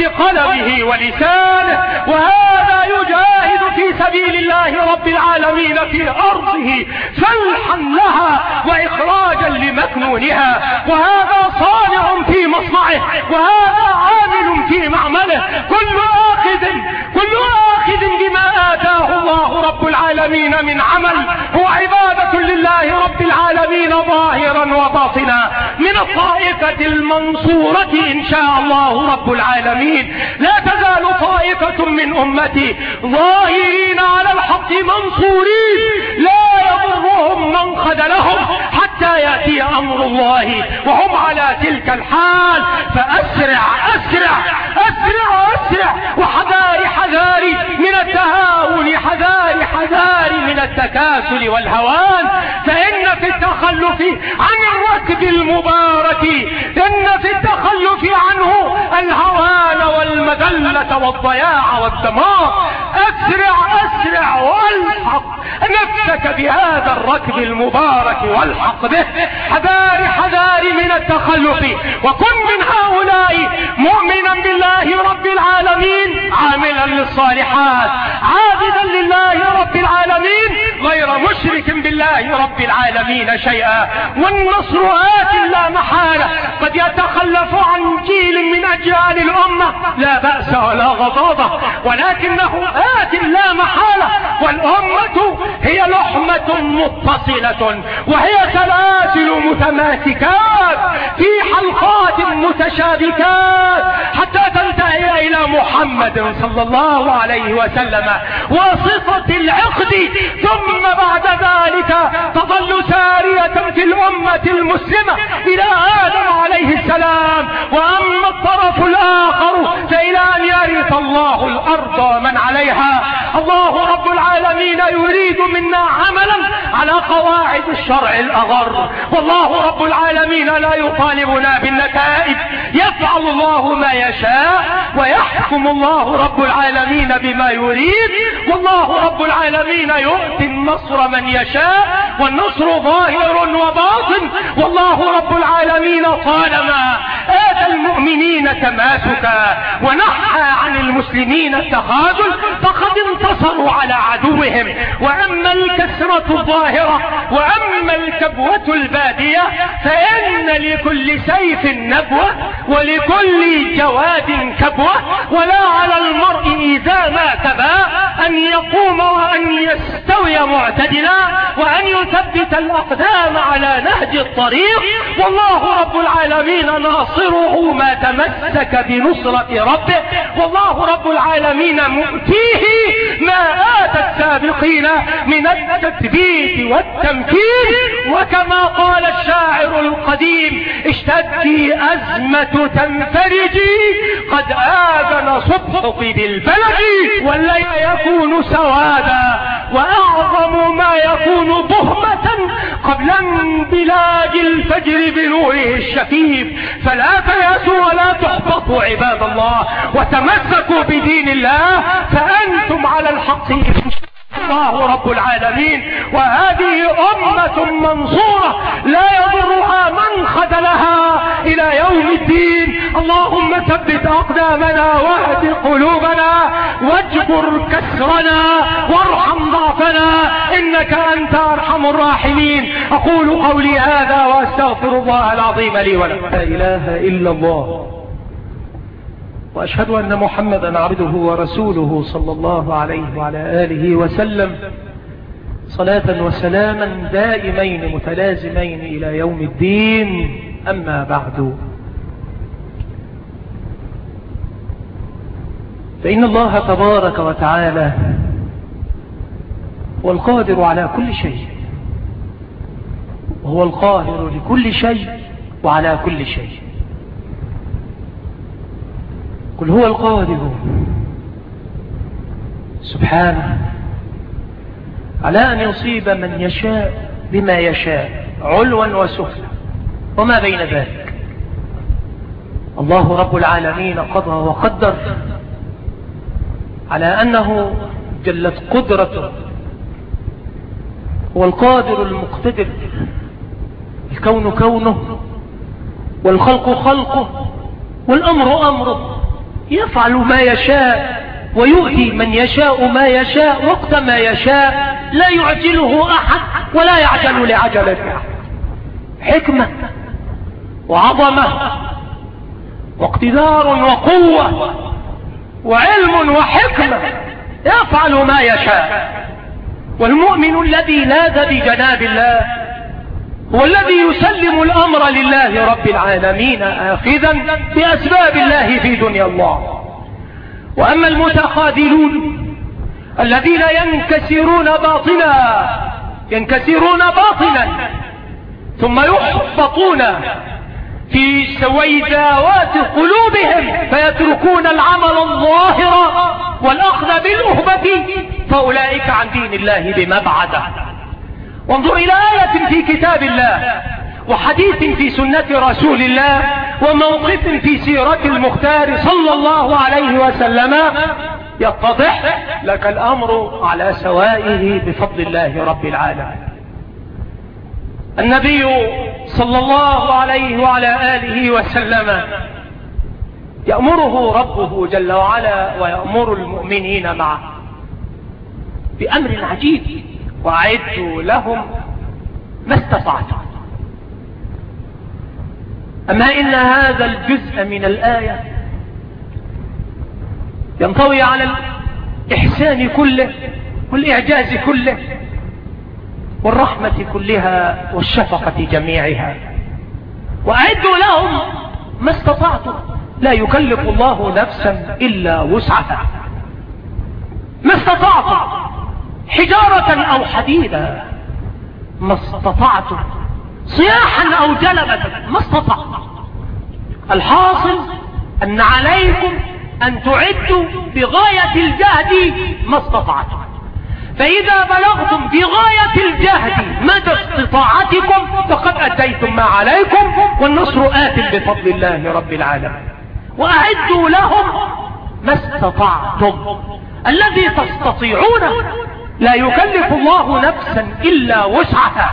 بقلمه ولسانه، وهذا يجاهد في سبيل الله رب العالمين في أرضه فلحا لها وإخراجا لمكنونها، وهذا صانع في مصنعه، وهذا عامل في معمله. كل آخذ كل آخذ بما آتاه الله رب العالمين من عمل هو عبادة لله رب العالمين ظاهرا وباطنا. من الطائفة المنصورة إن شاء الله رب العالمين لا تزال طائفة من أمتي ظاهرين على الحق منصورين لا يضرهم من خذلهم حتى يأتي أمر الله وهم على تلك الحال. فأسرع أسرع أسرع أسرع وحذاري حذاري من التهاون، حذاري حذاري من التكاسل والهوان. فإن في التخلف عن الركب المبارك، إن في التخلف عنه الهوان والمذلة والضياع والدمار. أسرع أسرع والحق نفسك بهذا الركب المبارك والحق به. حذاري حذاري من التخلف، وكن من هؤلاء مؤمنا بالله رب العالمين عاملا للصالحات عابدا لله رب العالمين غير مشرك بالله رب العالمين شيئا. والنصر آت لا محالة. قد يتخلف عن جيل من أجيال الأمة لا بأس ولا غضاضة، ولكنه آت لا محالة. والأمة هي لحمة متصلة، وهي سلاسل متماسكات في حلقات متشابكات حتى تنتهي إلى محمد صلى الله عليه وسلم وصفة العقد، ثم بعد ذلك تظل سارية في الأمة المسلمة إلى آدم عليه السلام. وأما الطرف الآخر فإلى أن يرث الله الأرض ومن عليها. الله رب العالمين يريد منا عملا على قواعد الشرع الأغر، والله رب العالمين لا يطالبنا بالنتائج. يفعل الله ما يشاء ويحكم الله رب العالمين بما يريد، والله رب العالمين يؤتي النصر من يشاء، والنصر ظاهر وباطن. والله رب العالمين طالما آتى المؤمنين تماسكا ونحى عن المسلمين التخاذل فقد انتصروا على عدوهم. وأما الكسرة الظاهرة وأما الكبوة البادية فإن لكل سيف نبوة ولكل جواد كبوة، ولا على المرء إذا ما تبى أن يقوم وأن يستوي معتدلا وأن يثبت الأقدام على نهج الطريق. والله رب العالمين ناصره ما تمسك بنصرة ربه، والله رب العالمين مؤتيه ما آتى السابقين من التثبيت والتمكين. وكما قال الشاعر القديم: اشتدي أزمة تنفرجي قد آذن صبحك بالبلد، والليل يكون سوادا وأعظم ما يكون ضهمة قبل انبلاج الفجر بنوره الشفيف. فلا تيأسوا ولا تحبطوا عباد الله، وتمسكوا بدين الله فأنتم على الحق. الله رب العالمين. وهذه أمة منصورة لا يضرها من خذلها إلى يوم الدين. اللهم ثبت أقدامنا واهد قلوبنا واجبر كسرنا وارحم ضعفنا إنك أنت أرحم الراحمين. أقول قولي هذا وأستغفر الله العظيم لي ولكم. لا إله إلا الله وأشهد أن محمدا عبده ورسوله صلى الله عليه وعلى آله وسلم صلاة وسلاما دائمين متلازمين إلى يوم الدين. أما بعد، فإن الله تبارك وتعالى هو القادر على كل شيء، وهو القاهر لكل شيء وعلى كل شيء. قل هو القادر سبحانه على أن يصيب من يشاء بما يشاء علوا وسفلا وما بين ذلك. الله رب العالمين قضى وقدر على أنه جلت قدرته هو القادر المقتدر. الكون كونه والخلق خلقه والأمر أمره، يفعل ما يشاء ويؤتي من يشاء ما يشاء وقت ما يشاء، لا يعجله أحد ولا يعجل لعجلته أحد. حكمة وعظمة واقتدار وقوة وعلم وحكمة، يفعل ما يشاء. والمؤمن الذي لاذ بجناب الله هو الذي يسلم الأمر لله رب العالمين آخذا بأسباب الله في دنيا الله. وأما المتخاذلون الذين ينكسرون باطلا ينكسرون باطلا ثم يحبطون في سويداوات قلوبهم فيتركون العمل الظاهر والأخذ بالأهبة، فأولئك عن دين الله بمبعده. وانظر إلى آية في كتاب الله وحديث في سنة رسول الله وموقف في سيرة المختار صلى الله عليه وسلم، يتضح لك الأمر على سوائه بفضل الله رب العالمين. النبي صلى الله عليه وعلى آله وسلم يأمره ربه جل وعلا ويأمر المؤمنين معه بأمر عجيب: وأعدوا لهم ما استطعتم. أما إن هذا الجزء من الآية ينطوي على الإحسان كله والإعجاز كله والرحمة كلها والشفقة جميعها. وأعدوا لهم ما استطعتم، لا يكلف الله نفسا إلا وسعها. ما استطعتم حجارة أو حديدا، ما استطعتم صياحا أو جلبة، ما استطعتم. الحاصل أن عليكم أن تعدوا بغاية الجهد ما استطعتم. فإذا بلغتم بغاية الجهد مدى استطاعتكم فقد أديتم ما عليكم، والنصر آت بفضل الله رب العالمين. وأعدوا لهم ما استطعتم، الذي تستطيعونه لا يكلف الله نفسا إلا وسعها.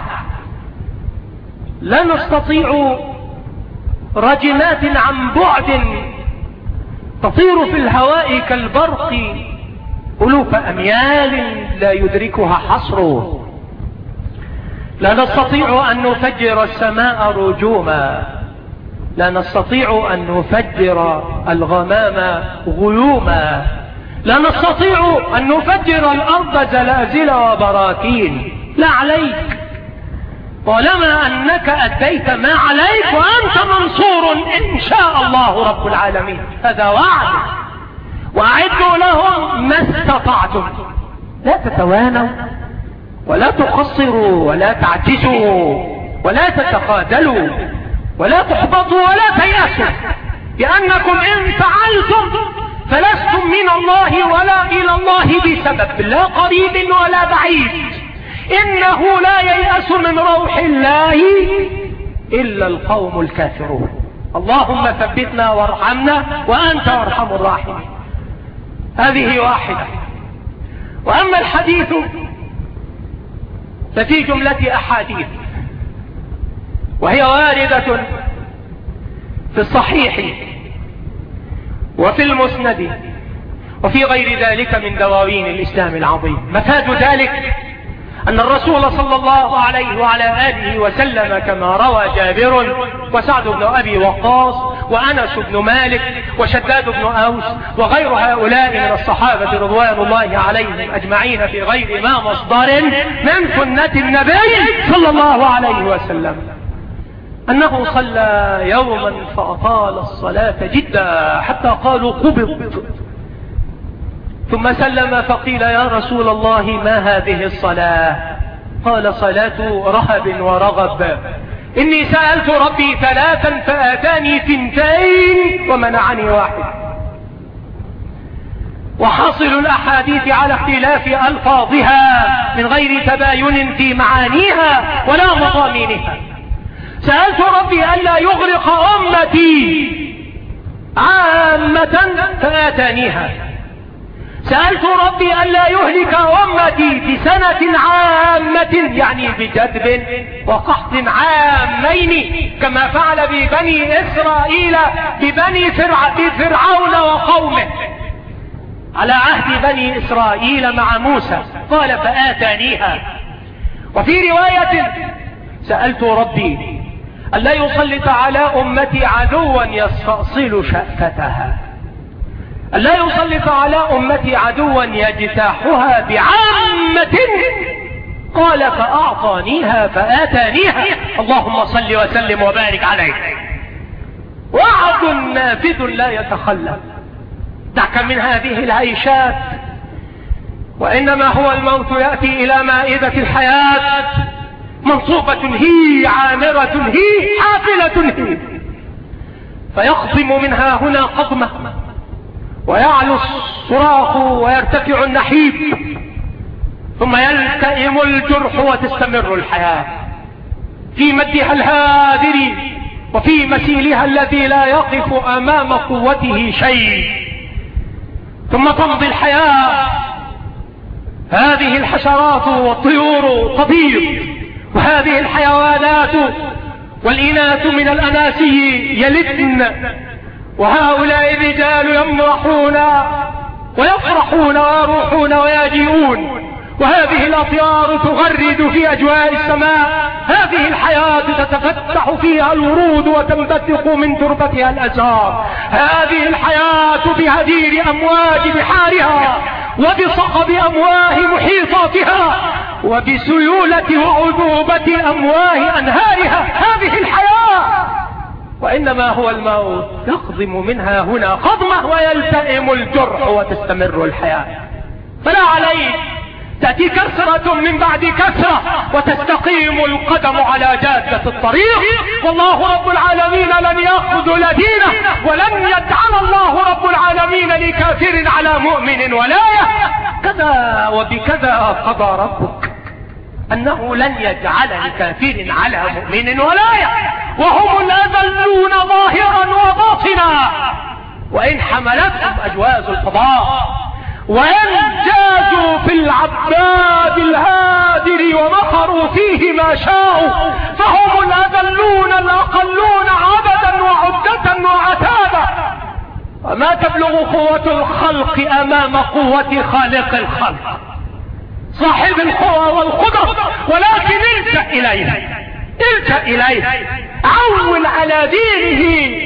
لا نستطيع رجمات عن بعد تطير في الهواء كالبرق ألوف أميال لا يدركها حصر. لا نستطيع أن نفجر السماء رجوما، لا نستطيع أن نفجر الغمام غيوما، لا نستطيع أن نفجر الأرض زلازل وبراكين. لا عليك، طالما أنك أديت ما عليك وأنت منصور إن شاء الله رب العالمين. هذا وعد. وأعدوا لهم ما استطعتم، لا تتوانوا ولا تقصروا ولا تعجزوا ولا تتخاذلوا ولا تحبطوا ولا تيأسوا، لأنكم إن فعلتم فلستم من الله ولا إلى الله بسبب، لا قريب ولا بعيد. إنه لا ييأس من روح الله إلا القوم الكافرون. اللهم ثبتنا وارحمنا وأنت أرحم الراحمين. هذه واحدة. وأما الحديث ففي جملة أحاديث وهي واردة في الصحيح وفي المسند وفي غير ذلك من دواوين الإسلام العظيم. مفاد ذلك أن الرسول صلى الله عليه وعلى آله وسلم كما روى جابر وسعد بن أبي وقاص وأنس بن مالك وشداد بن أوس وغير هؤلاء من الصحابة رضوان الله عليهم أجمعين في غير ما مصدر من سنة النبي صلى الله عليه وسلم أنه صلى يوما فأطال الصلاة جدا حتى قالوا قبض، ثم سلم فقيل يا رسول الله ما هذه الصلاة؟ قال صلاة رهب ورغب، إني سألت ربي ثلاثا فآتاني ثنتين ومنعني واحد. وحاصل الأحاديث على اختلاف ألفاظها من غير تباين في معانيها ولا مضامينها. سألت ربي ألا يغرق أمتي عامة فآتانيها، سألت ربي ألا يهلك أمتي بسنة عامة يعني بجدب وقحط عامين كما فعل ببني إسرائيل ببني فرعون وقومه على عهد بني إسرائيل مع موسى. قال فآتانيها. وفي رواية سألت ربي ألا يسلط على أمتي عدوا يستأصل شأفتها، ألا يسلط على أمتي عدوا يجتاحها بعامة. قال فأعطانيها فآتانيها. اللهم صل وسلم وبارك عليه. وعد نافذ لا يتخلف. دعك من هذه العيشات، وإنما هو الموت يأتي إلى مائدة الحياة منصوبة هي عامرة هي حافلة هي، فيقضم منها هنا قضمة ويعلو الصراخ ويرتفع النحيب ثم يلتئم الجرح وتستمر الحياة في مدها الهادر وفي مسيلها الذي لا يقف أمام قوته شيء، ثم تمضي الحياة. هذه الحشرات والطيور تبيض، وهذه الحيوانات والإناث من الأناسي يلدن، وهؤلاء الرجال يمرحون ويفرحون ويروحون ويجيئون، وهذه الأطيار تغرد في أجواء السماء. هذه الحياة تتفتح فيها الورود وتنبثق من تربتها الأزهار. هذه الحياة بهدير أمواج بحارها وبصخب أمواه محيطاتها وبسيولة وعذوبة أمواه أنهارها. هذه الحياة، وإنما هو الموت يقضم منها هنا قضمة ويلتئم الجرح وتستمر الحياة. فلا عليك تأتي كسرة من بعد كسرة وتستقيم القدم على جادة الطريق، والله رب العالمين لن يأخذ دينه، ولن يجعل الله رب العالمين لكافر على مؤمن ولاية. كذا وبكذا قضى ربك أنه لن يجعل لكافر على مؤمن ولاية، وهم الأذلون ظاهرا وباطنا، وإن حملتهم أجواز الفضاء وإن جازوا في العباد الهادر ومخروا فيه ما شاءوا، فهم الأذلون الأقلون عددا وعدة وعتابا. وما تبلغ قوة الخلق أمام قوة خالق الخلق صاحب القوى والقدر، ولكن الجأ إليه، الجأ إليه، عول على دينه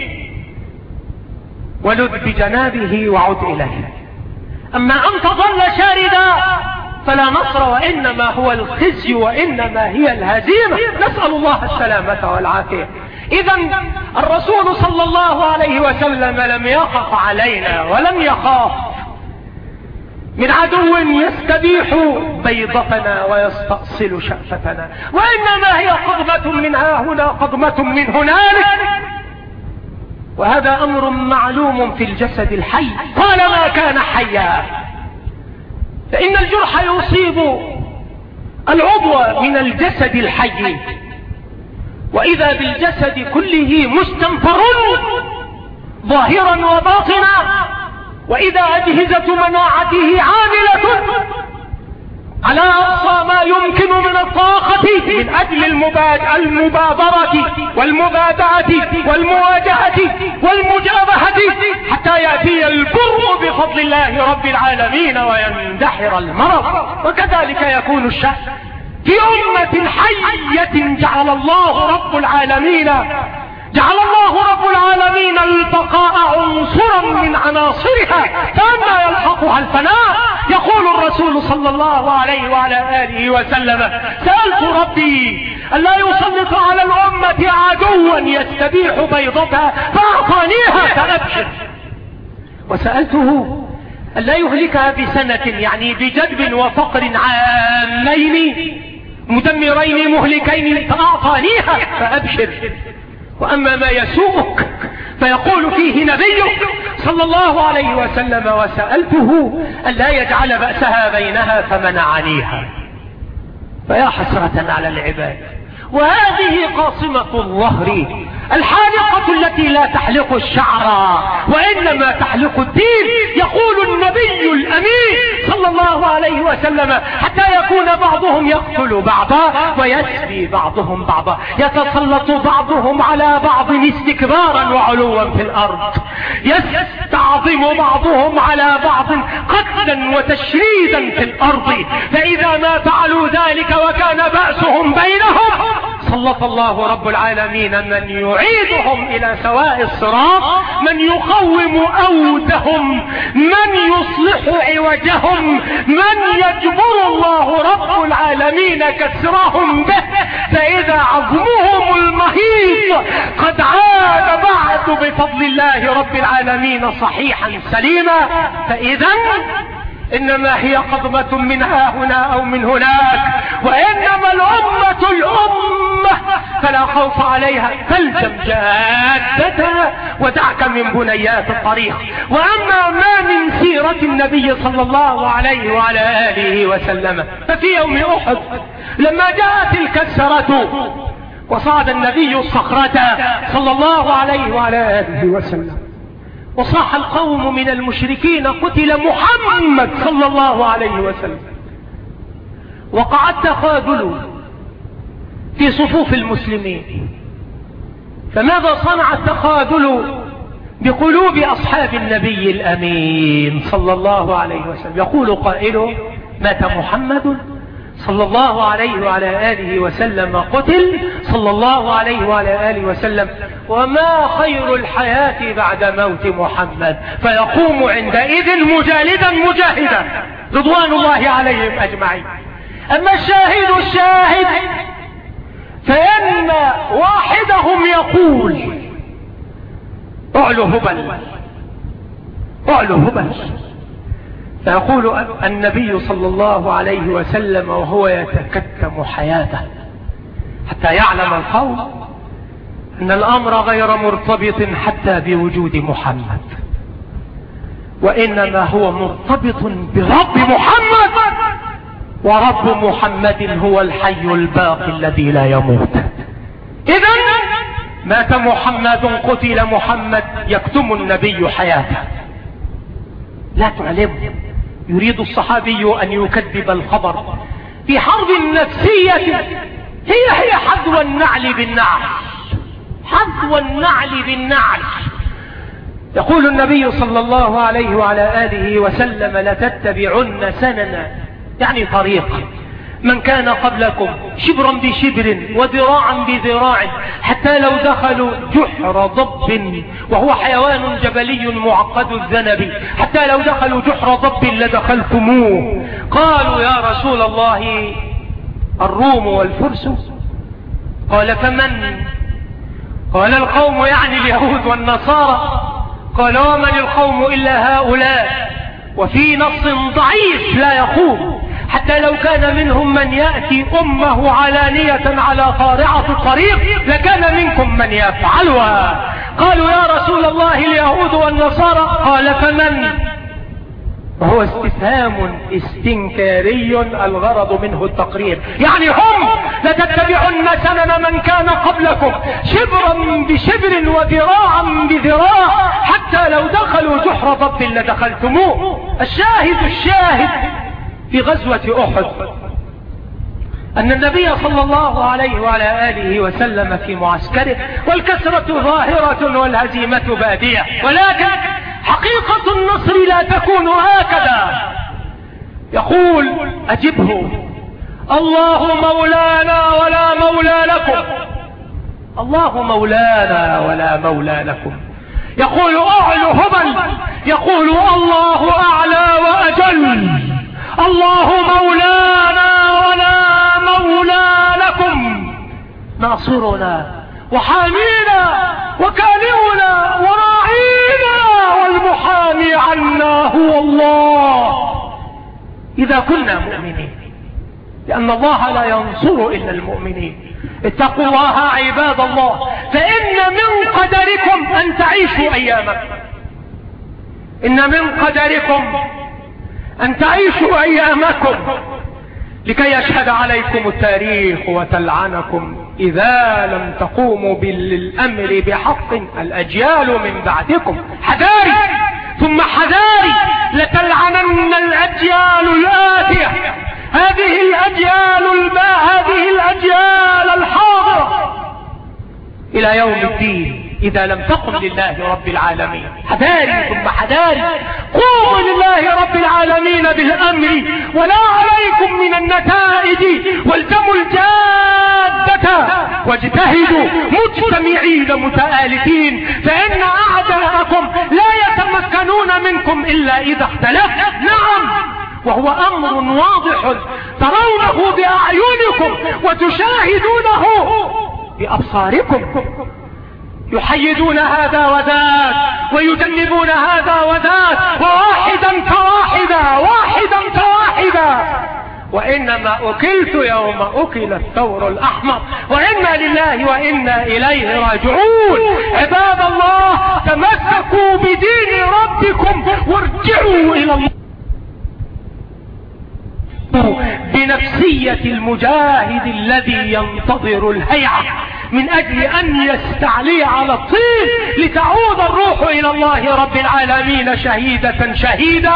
ولذ بجنابه وعد إليه. أما أن تظل شاردا فلا نصر، وإنما هو الخزي وإنما هي الهزيمة. نسأل الله السلامة والعافية. إذن الرسول صلى الله عليه وسلم لم يخف علينا ولم يخاف من عدو يستبيح بيضتنا ويستأصل شأفتنا، وإنما هي قضمة من ها هنا قضمة من هنالك، وهذا أمر معلوم في الجسد الحي طالما كان حيا. فإن الجرح يصيب العضو من الجسد الحي، وإذا بالجسد كله مستنفر ظاهرا وباطنا، وإذا أجهزة مناعته عاملة على أقصى ما يمكن من الطاقة من أجل المبادرة والمبادئة والمواجهة والمجابهة حتى يأتي البر بفضل الله رب العالمين ويندحر المرض. وكذلك يكون الشأن في أمة حية جعل الله رب العالمين جعل الله رب العالمين البقاء عنصرا من عناصرها، فأما يلحقها الفناء. يقول الرسول صلى الله عليه وعلى آله وسلم: سألت ربي ألا يسلط على الأمة عدوا يستبيح بيضتها فأعطانيها فأبشر، وسألته ألا يهلكها بسنة، يعني بجدب وفقر عامين مدمرين مهلكين فأعطانيها فأبشر. وأما ما يسوءك فيقول فيه نبيك صلى الله عليه وسلم: وسألته ألا يجعل بأسها بينها فمنعنيها. فيا حسرة على العباد. وهذه قاصمة الظهر الحالقة التي لا تحلق الشعر وإنما تحلق الدين. يقول النبي الأمين صلى الله عليه وسلم: حتى يكون بعضهم يقتل بعضا ويسبي بعضهم بعضا، يتسلط بعضهم على بعض استكبارا وعلوا في الأرض، يستعظم بعضهم على بعض قتلا وتشريدا في الأرض. فإذا ما فعلوا ذلك وكان بأسهم بينهم سلط الله رب العالمين من يعيدهم إلى سواء الصراط، من يقوم أودهم، من يصلح عوجهم، من يجبر الله رب العالمين كسرهم به. فإذا عظمهم المهيط قد عاد بعد بفضل الله رب العالمين صحيحا سليما، فإذا إنما هي قضمة من ها هنا أو من هناك، وإنما الأمة الأمة فلا خوف عليها، فالزم جادتها ودعك من بنيات الطريق. وأما ما من سيرة النبي صلى الله عليه وعلى آله وسلم ففي يوم أحد لما جاءت الكسرة وصعد النبي الصخرة صلى الله عليه وعلى آله وسلم وصاح القوم من المشركين: قتل محمد صلى الله عليه وسلم. وقع التخاذل في صفوف المسلمين. فماذا صنع التخاذل بقلوب أصحاب النبي الأمين صلى الله عليه وسلم؟ يقول قائله: مات محمد صلى الله عليه وعلى آله وسلم، قتل صلى الله عليه وعلى آله وسلم، وما خير الحياة بعد موت محمد. فيقوم عندئذ مجالدا مجاهدا رضوان الله عليهم أجمعين. أما الشاهد الشاهد فإن واحدهم يقول: اعلو هبل اعلو هبل. فيقول النبي صلى الله عليه وسلم وهو يتكتم حياته حتى يعلم القوم أن الأمر غير مرتبط حتى بوجود محمد، وإنما هو مرتبط برب محمد، ورب محمد هو الحي الباقي الذي لا يموت. إذن مات محمد، قتل محمد، يكتم النبي حياته لا تعلمه. يريد الصحابي أن يكذب الخبر في حرب نفسية هي هي حذو النعل بالنعل، حذو النعل بالنعل. يقول النبي صلى الله عليه وعلى آله وسلم: لتتبعن سننا، يعني طريق من كان قبلكم، شبرا بشبر وذراعا بذراع، حتى لو دخلوا جحر ضب، وهو حيوان جبلي معقد الذنب، حتى لو دخلوا جحر ضب لدخلتموه. قالوا: يا رسول الله الروم والفرس؟ قال: فمن؟ قال: القوم، يعني اليهود والنصارى. قال: ومن القوم إلا هؤلاء؟ وفي نص ضعيف لا يقوم: حتى لو كان منهم من يأتي أمه علانية على قارعة الطريق لكان منكم من يفعلها. قالوا: يا رسول الله اليهود والنصارى؟ قال: فمن؟ وهو استفهام استنكاري الغرض منه التقرير، يعني هم لتتبعن سنن من كان قبلكم شبرا بشبر وذراعا بذراع، حتى لو دخلوا جحر ضب لدخلتموه. الشاهد الشاهد في غزوة أحد أن النبي صلى الله عليه وعلى آله وسلم في معسكره، والكسرة ظاهرة والهزيمة بادية، ولكن حقيقة النصر لا تكون هكذا. يقول أجبه: الله مولانا ولا مولى لكم، الله مولانا ولا مولى لكم. يقول أعلى هبل، يقول الله أعلى وأجل، الله مولانا ولا مولى لكم، ناصرنا وحامينا وكالئنا وراعينا، والمحامي عنا هو الله إذا كنا مؤمنين، لأن الله لا ينصر إلا المؤمنين. اتقوا الله عباد الله، فإن من قدركم أن تعيشوا أيامكم، إن من قدركم أن تعيشوا أيامكم لكي يشهد عليكم التاريخ وتلعنكم إذا لم تقوموا بالأمر بحق الأجيال من بعدكم. حذاري ثم حذاري، لتلعنن الأجيال الآتية، هذه الأجيال الباء هذه الأجيال الحاضرة إلى يوم الدين إذا لم تقم لله رب العالمين. حذاري ثم حذاري، قوموا لله رب العالمين بالأمر ولا عليكم من النتائج، والزموا الجادة واجتهدوا مجتمعين متآلفين، فإن أعداءكم لا يتمكنون منكم إلا إذا اختلف. نعم، وهو أمر واضح ترونه بأعينكم وتشاهدونه بأبصاركم، يحيدون هذا وذاك ويجنبون هذا وذاك، وواحدا كواحدا واحدا كواحدا. وإنما أكلت يوم أكل الثور الأحمر، وإنا لله وإنا إليه راجعون. عباد الله، تمسكوا بدين ربكم وارجعوا إلى الله بنفسية المجاهد الذي ينتظر الهيعة من أجل أن يستعلي على الطين لتعود الروح إلى الله رب العالمين شهيدة شهيدا.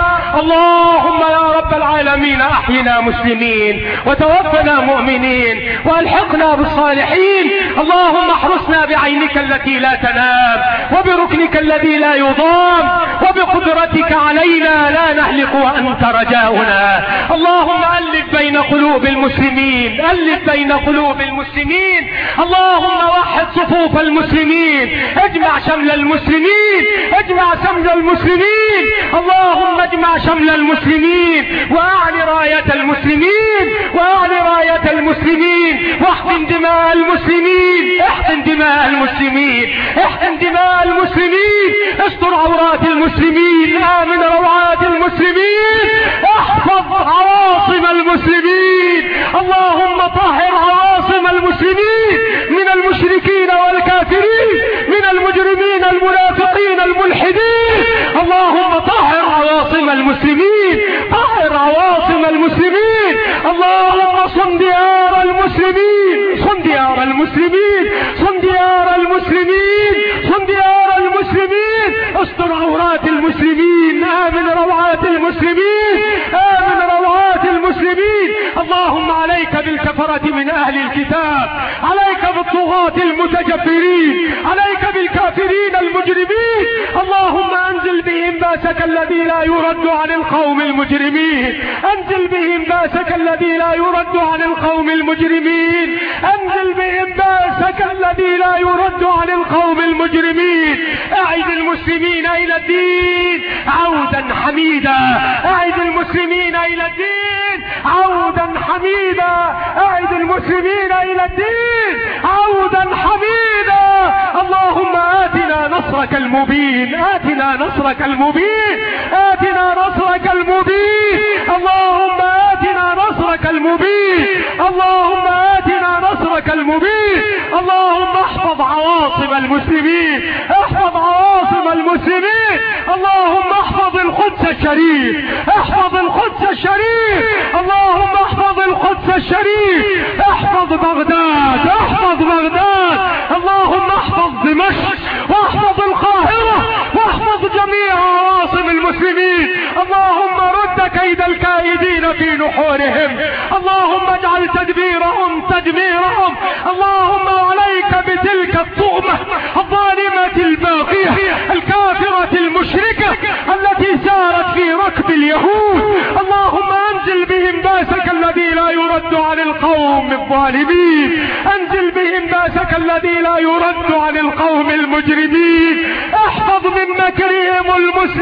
اللهم يا رب العالمين أحينا مسلمين وتوفنا مؤمنين وألحقنا بالصالحين. اللهم احرسنا بعينك التي لا تنام وبركنك الذي لا يضام وبقدرتك علينا لا نهلك وأنت رجاؤنا. اللهم ألف بين قلوب المسلمين، ألف بين قلوب المسلمين. اللهم وحد صفوف المسلمين، اجمع شمل المسلمين، اجمع شمل المسلمين. اللهم اجمع شمل المسلمين واعل راية المسلمين، واعل راية المسلمين، واحقن دماء المسلمين، احقن دماء المسلمين، احقن دماء المسلمين، استر عورات المسلمين، آمن روعات المسلمين، احفظ عواصم المسلمين. اللهم طهر عواصم المسلمين من المشركين والكافرين، من المجرمين المنافقين الملحدين. اللهم طهر عواصم المسلمين، طهر عواصم المسلمين. اللهم صن ديار المسلمين، صن ديار المسلمين، صن ديار المسلمين، صن ديار المسلمين، استر عورات المسلمين، آمن روعات المسلمين، آمن روعات المسلمين. اللهم عليك بالكفرة من أهل الكتاب، عليك بالطغاة المتجبرين، عليك بالكافرين المجرمين. اللهم أنزل بهم باسك الذي لا يرد عن القوم المجرمين، أنزل بهم باسك الذي لا يرد عن القوم المجرمين، أنزل بهم باسك الذي لا يرد عن القوم المجرمين. أعد المسلمين إلى الدين عودا حميدا، أعد المسلمين إلى الدين عودا حميدا، أعد المسلمين إلى الدين عودا حميدا. اللهم آتنا نصرك المبين، آتنا نصرك المبين، آتنا نصرك المبين. اللهم آتنا نصرك المبين، اللهم آتنا نصرك المبين. اللهم احفظ عواصم المسلمين، احفظ عواصم المسلمين. اللهم احفظ القدس الشريف، احفظ القدس الشريف. اللهم احفظ القدس الشريف، احفظ بغداد، احفظ بغداد. اللهم احفظ دمشق واحفظ القاهرة واحفظ جميع عواصم المسلمين. اللهم رد كيد الكائدين المجاهدين في نحورهم. اللهم اجعل تدبيرهم تدميرهم. اللهم عليك بتلك الطغمة الظالمة الباغية الكافرة المشركة التي سارت في ركب اليهود. اللهم انزل بهم باسك الذي لا يرد عن القوم الظالمين. انزل بهم باسك الذي لا يرد عن القوم المجرمين. احفظ من مكرهم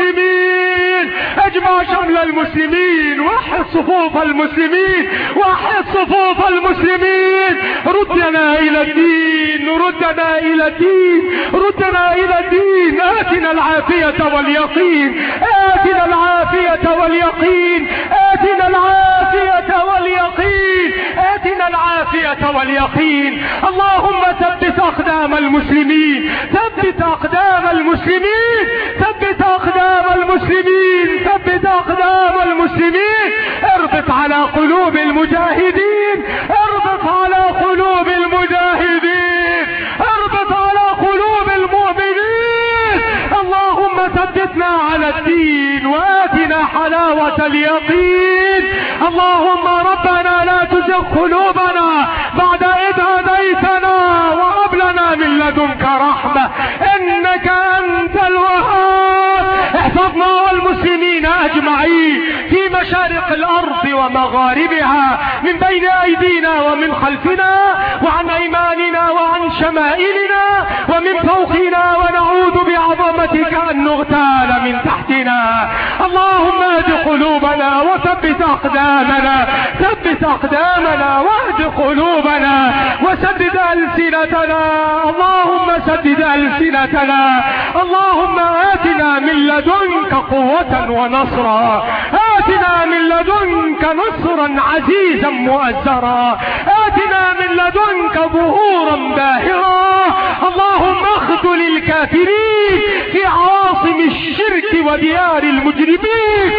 المسلمين. اجمع شمل المسلمين. وحد صفوف المسلمين. وحد صفوف المسلمين. ردنا الى الدين. ردنا الى الدين. ردنا الى الدين. آتنا العافية واليقين. آتنا العافية واليقين. آتنا العافية واليقين. آتنا العافية واليقين. اللهم ثبت أقدام المسلمين. ثبت أقدام المسلمين. ثبت أقدام المسلمين. ثبت أقدام المسلمين. اربط على قلوب المجاهدين. اربط على قلوب المجاهدين. اربط على قلوب المؤمنين. اللهم ثبتنا على الدين وآتنا حلاوة اليقين. اللهم ربنا لا تزغ قلوبنا بعد إذ هديتنا وهب لنا من لدنك رحمة إنك أنت الوهاب. احفظنا والمسلمين أجمعين في مشارق الأرض ومغاربها من بين أيدينا ومن خلفنا وعن أيماننا وعن شمائلنا ومن فوقنا ونعوذ بعظمتك أن نغتال من تحتنا. اللهم اهد قلوبنا وثبت أقدامنا. ثبت أقدامنا واهد قلوبنا وسدد ألسنتنا. اللهم سدد ألسنتنا. اللهم آتنا من لدنك قوة ونصرا. آتنا من لدنك نصرا عزيزا مؤزرا. آتنا من لدنك ظهورا باهرا. اللهم اخذل الكافرين في عواصم الشرك وديار المجرمين.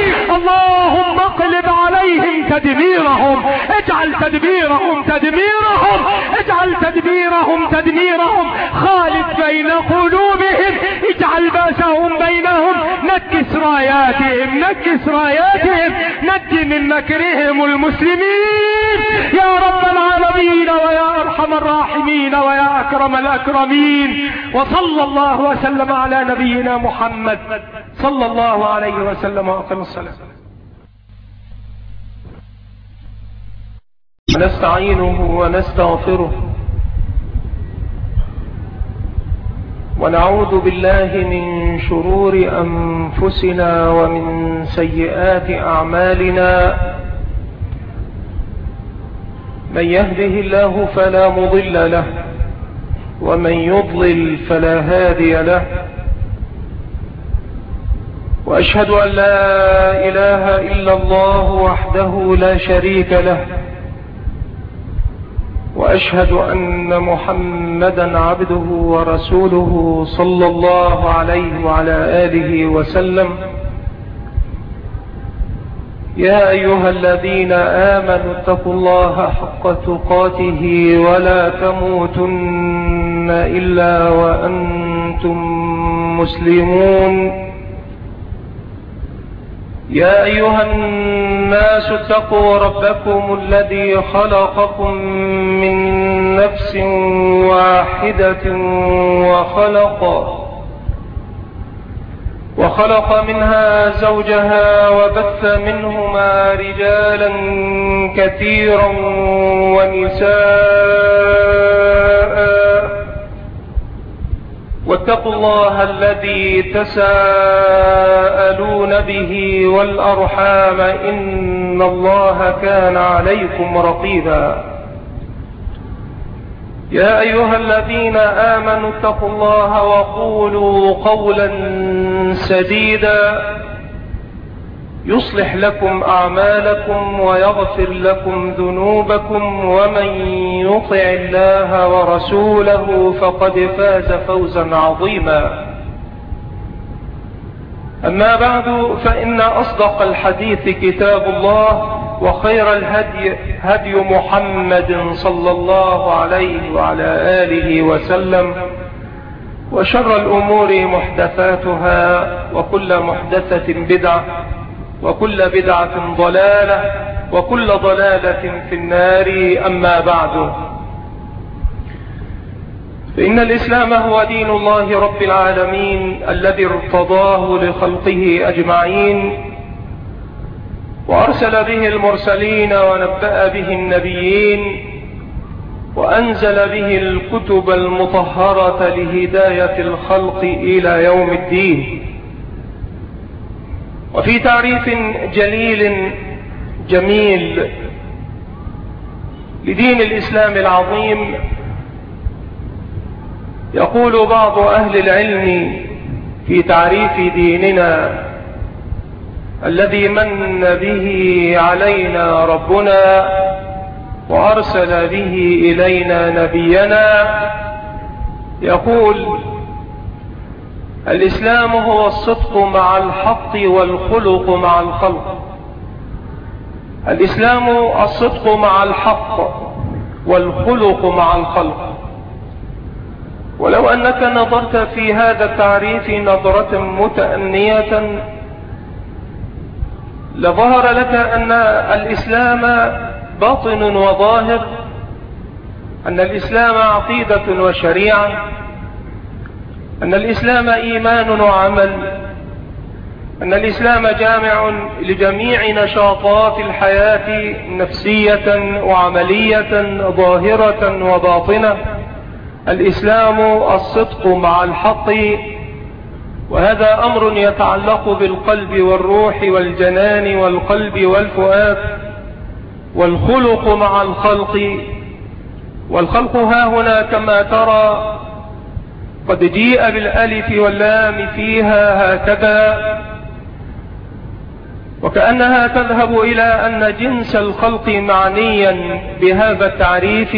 اللهم اقلب عليهم تدميرهم. اجعل تدبيرهم تدميرهم. اجعل تدبيرهم تدميرهم. خالف بين قلوبهم. اجعل باسهم بينهم. نكس راياتهم. نكس راياتهم. نج من مكرهم المسلمين يا رب العالمين ويا ارحم الراحمين ويا اكرم الاكرمين. وصلى الله وسلم على نبينا محمد صلى الله عليه وسلم وأقم الصلاة. نستعينه ونستغفره ونعوذ بالله من شرور أنفسنا ومن سيئات أعمالنا. من يهده الله فلا مضل له ومن يضلل فلا هادي له. وأشهد أن لا إله إلا الله وحده لا شريك له. وأشهد أن محمدا عبده ورسوله صلى الله عليه وعلى آله وسلم. يا أيها الذين آمنوا اتقوا الله حق تقاته ولا تموتن إلا وأنتم مسلمون. يا أيها الناس اتقوا ربكم الذي خلقكم من نفس واحدة وخلق وخلق منها زوجها وبث منهما رجالا كثيرا ونساء. واتقوا الله الذي تساءلون به والأرحام إن الله كان عليكم رقيبا. يا أيها الذين آمنوا اتقوا الله وقولوا قولا سديدا يصلح لكم أعمالكم ويغفر لكم ذنوبكم ومن يطع الله ورسوله فقد فاز فوزا عظيما. أما بعد فإن أصدق الحديث كتاب الله وخير الهدي هدي محمد صلى الله عليه وعلى آله وسلم وشر الأمور محدثاتها وكل محدثة بدعة وكل بدعة ضلالة وكل ضلالة في النار. أما بعد، فإن الإسلام هو دين الله رب العالمين الذي ارتضاه لخلقه أجمعين، وأرسل به المرسلين ونبأ به النبيين، وأنزل به الكتب المطهرة لهداية الخلق إلى يوم الدين. وفي تعريف جليل جميل لدين الإسلام العظيم يقول بعض أهل العلم في تعريف ديننا الذي من به علينا ربنا وأرسل به إلينا نبينا، يقول: الإسلام هو الصدق مع الحق والخلق مع الخلق. الإسلام الصدق مع الحق والخلق مع الخلق. ولو أنك نظرت في هذا التعريف نظرة متأنية لظهر لك أن الإسلام باطن وظاهر، أن الإسلام عقيدة وشريعة، أن الإسلام إيمان وعمل، أن الإسلام جامع لجميع نشاطات الحياة نفسية وعملية ظاهرة وباطنة. الإسلام الصدق مع الحق، وهذا أمر يتعلق بالقلب والروح والجنان والقلب والفؤاد. والخلق مع الخلق، والخلق ها هنا كما ترى قد جيء بالألف واللام فيها هكذا، وكأنها تذهب إلى أن جنس الخلق معنيا بهذا التعريف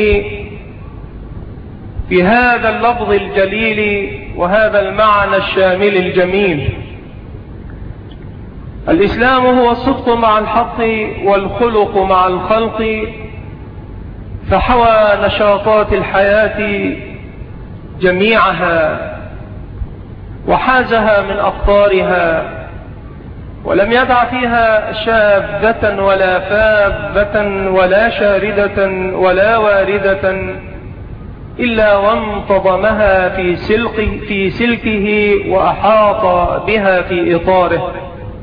في هذا اللفظ الجليل وهذا المعنى الشامل الجميل. الإسلام هو الصدق مع الحق والخلق مع الخلق، فحوى نشاطات الحياة جميعها وحازها من أقطارها، ولم يدع فيها شاذة ولا فاذة ولا شاردة ولا واردة إلا وانتظمها في سلك في سلكه وأحاط بها في إطاره.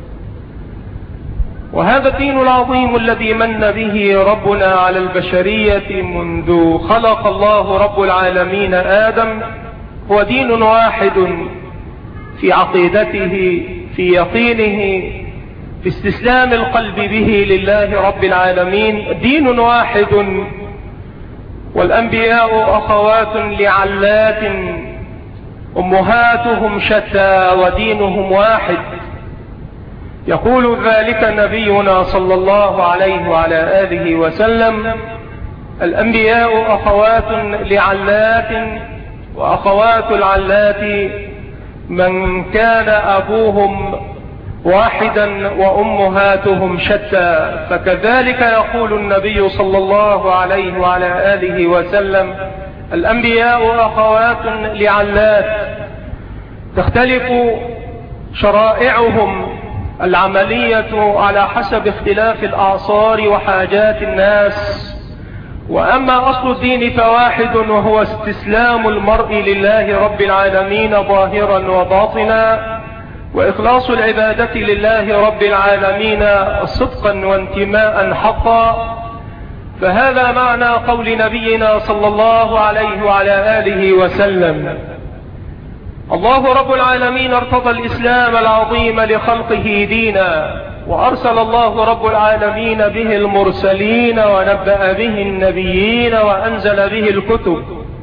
وهذا الدين العظيم الذي من به ربنا على البشرية منذ خلق الله رب العالمين آدم هو دين واحد في عقيدته، في يقينه، في استسلام القلب به لله رب العالمين. دين واحد، والأنبياء أخوات لعلات، أمهاتهم شتى ودينهم واحد. يقول ذلك نبينا صلى الله عليه وعلى آله وسلم: الأنبياء أخوات لعلات، وأخوات العلات من كان أبوهم واحدا وأمهاتهم شتى. فكذلك يقول النبي صلى الله عليه وعلى آله وسلم: الأنبياء أخوات لعلات، تختلف شرائعهم العملية على حسب اختلاف الأعصار وحاجات الناس. وأما أصل الدين فواحد، وهو استسلام المرء لله رب العالمين ظاهرا وباطنا، وإخلاص العبادة لله رب العالمين صدقا وانتماء حقا. فهذا معنى قول نبينا صلى الله عليه وعلى آله وسلم: الله رب العالمين ارتضى الإسلام العظيم لخلقه دينا، وأرسل الله رب العالمين به المرسلين ونبأ به النبيين وأنزل به الكتب،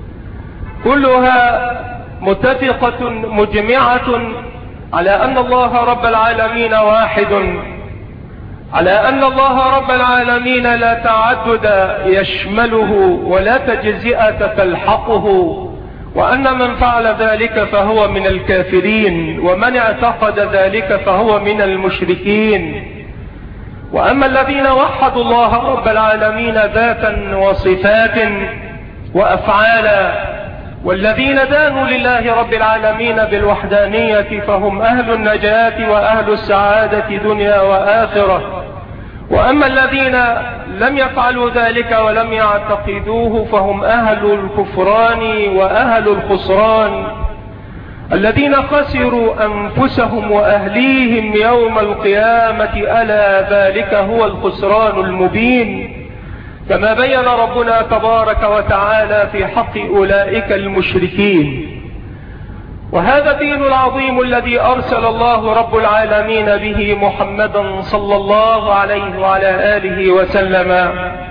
كلها متفقة مجمعة على أن الله رب العالمين واحد، على أن الله رب العالمين لا تعدد يشمله ولا تجزئة تلحقه، وأن من فعل ذلك فهو من الكافرين، ومن اعتقد ذلك فهو من المشركين. وأما الذين وحدوا الله رب العالمين ذاتا وصفات وأفعالا والذين دانوا لله رب العالمين بالوحدانية فهم أهل النجاة وأهل السعادة دنيا وآخرة. وأما الذين لم يفعلوا ذلك ولم يعتقدوه فهم أهل الكفران وأهل الخسران، الذين خسروا أنفسهم وأهليهم يوم القيامة، ألا ذلك هو الخسران المبين، كما بين ربنا تبارك وتعالى في حق أولئك المشركين. وهذا الدين العظيم الذي أرسل الله رب العالمين به محمدا صلى الله عليه وعلى آله وسلم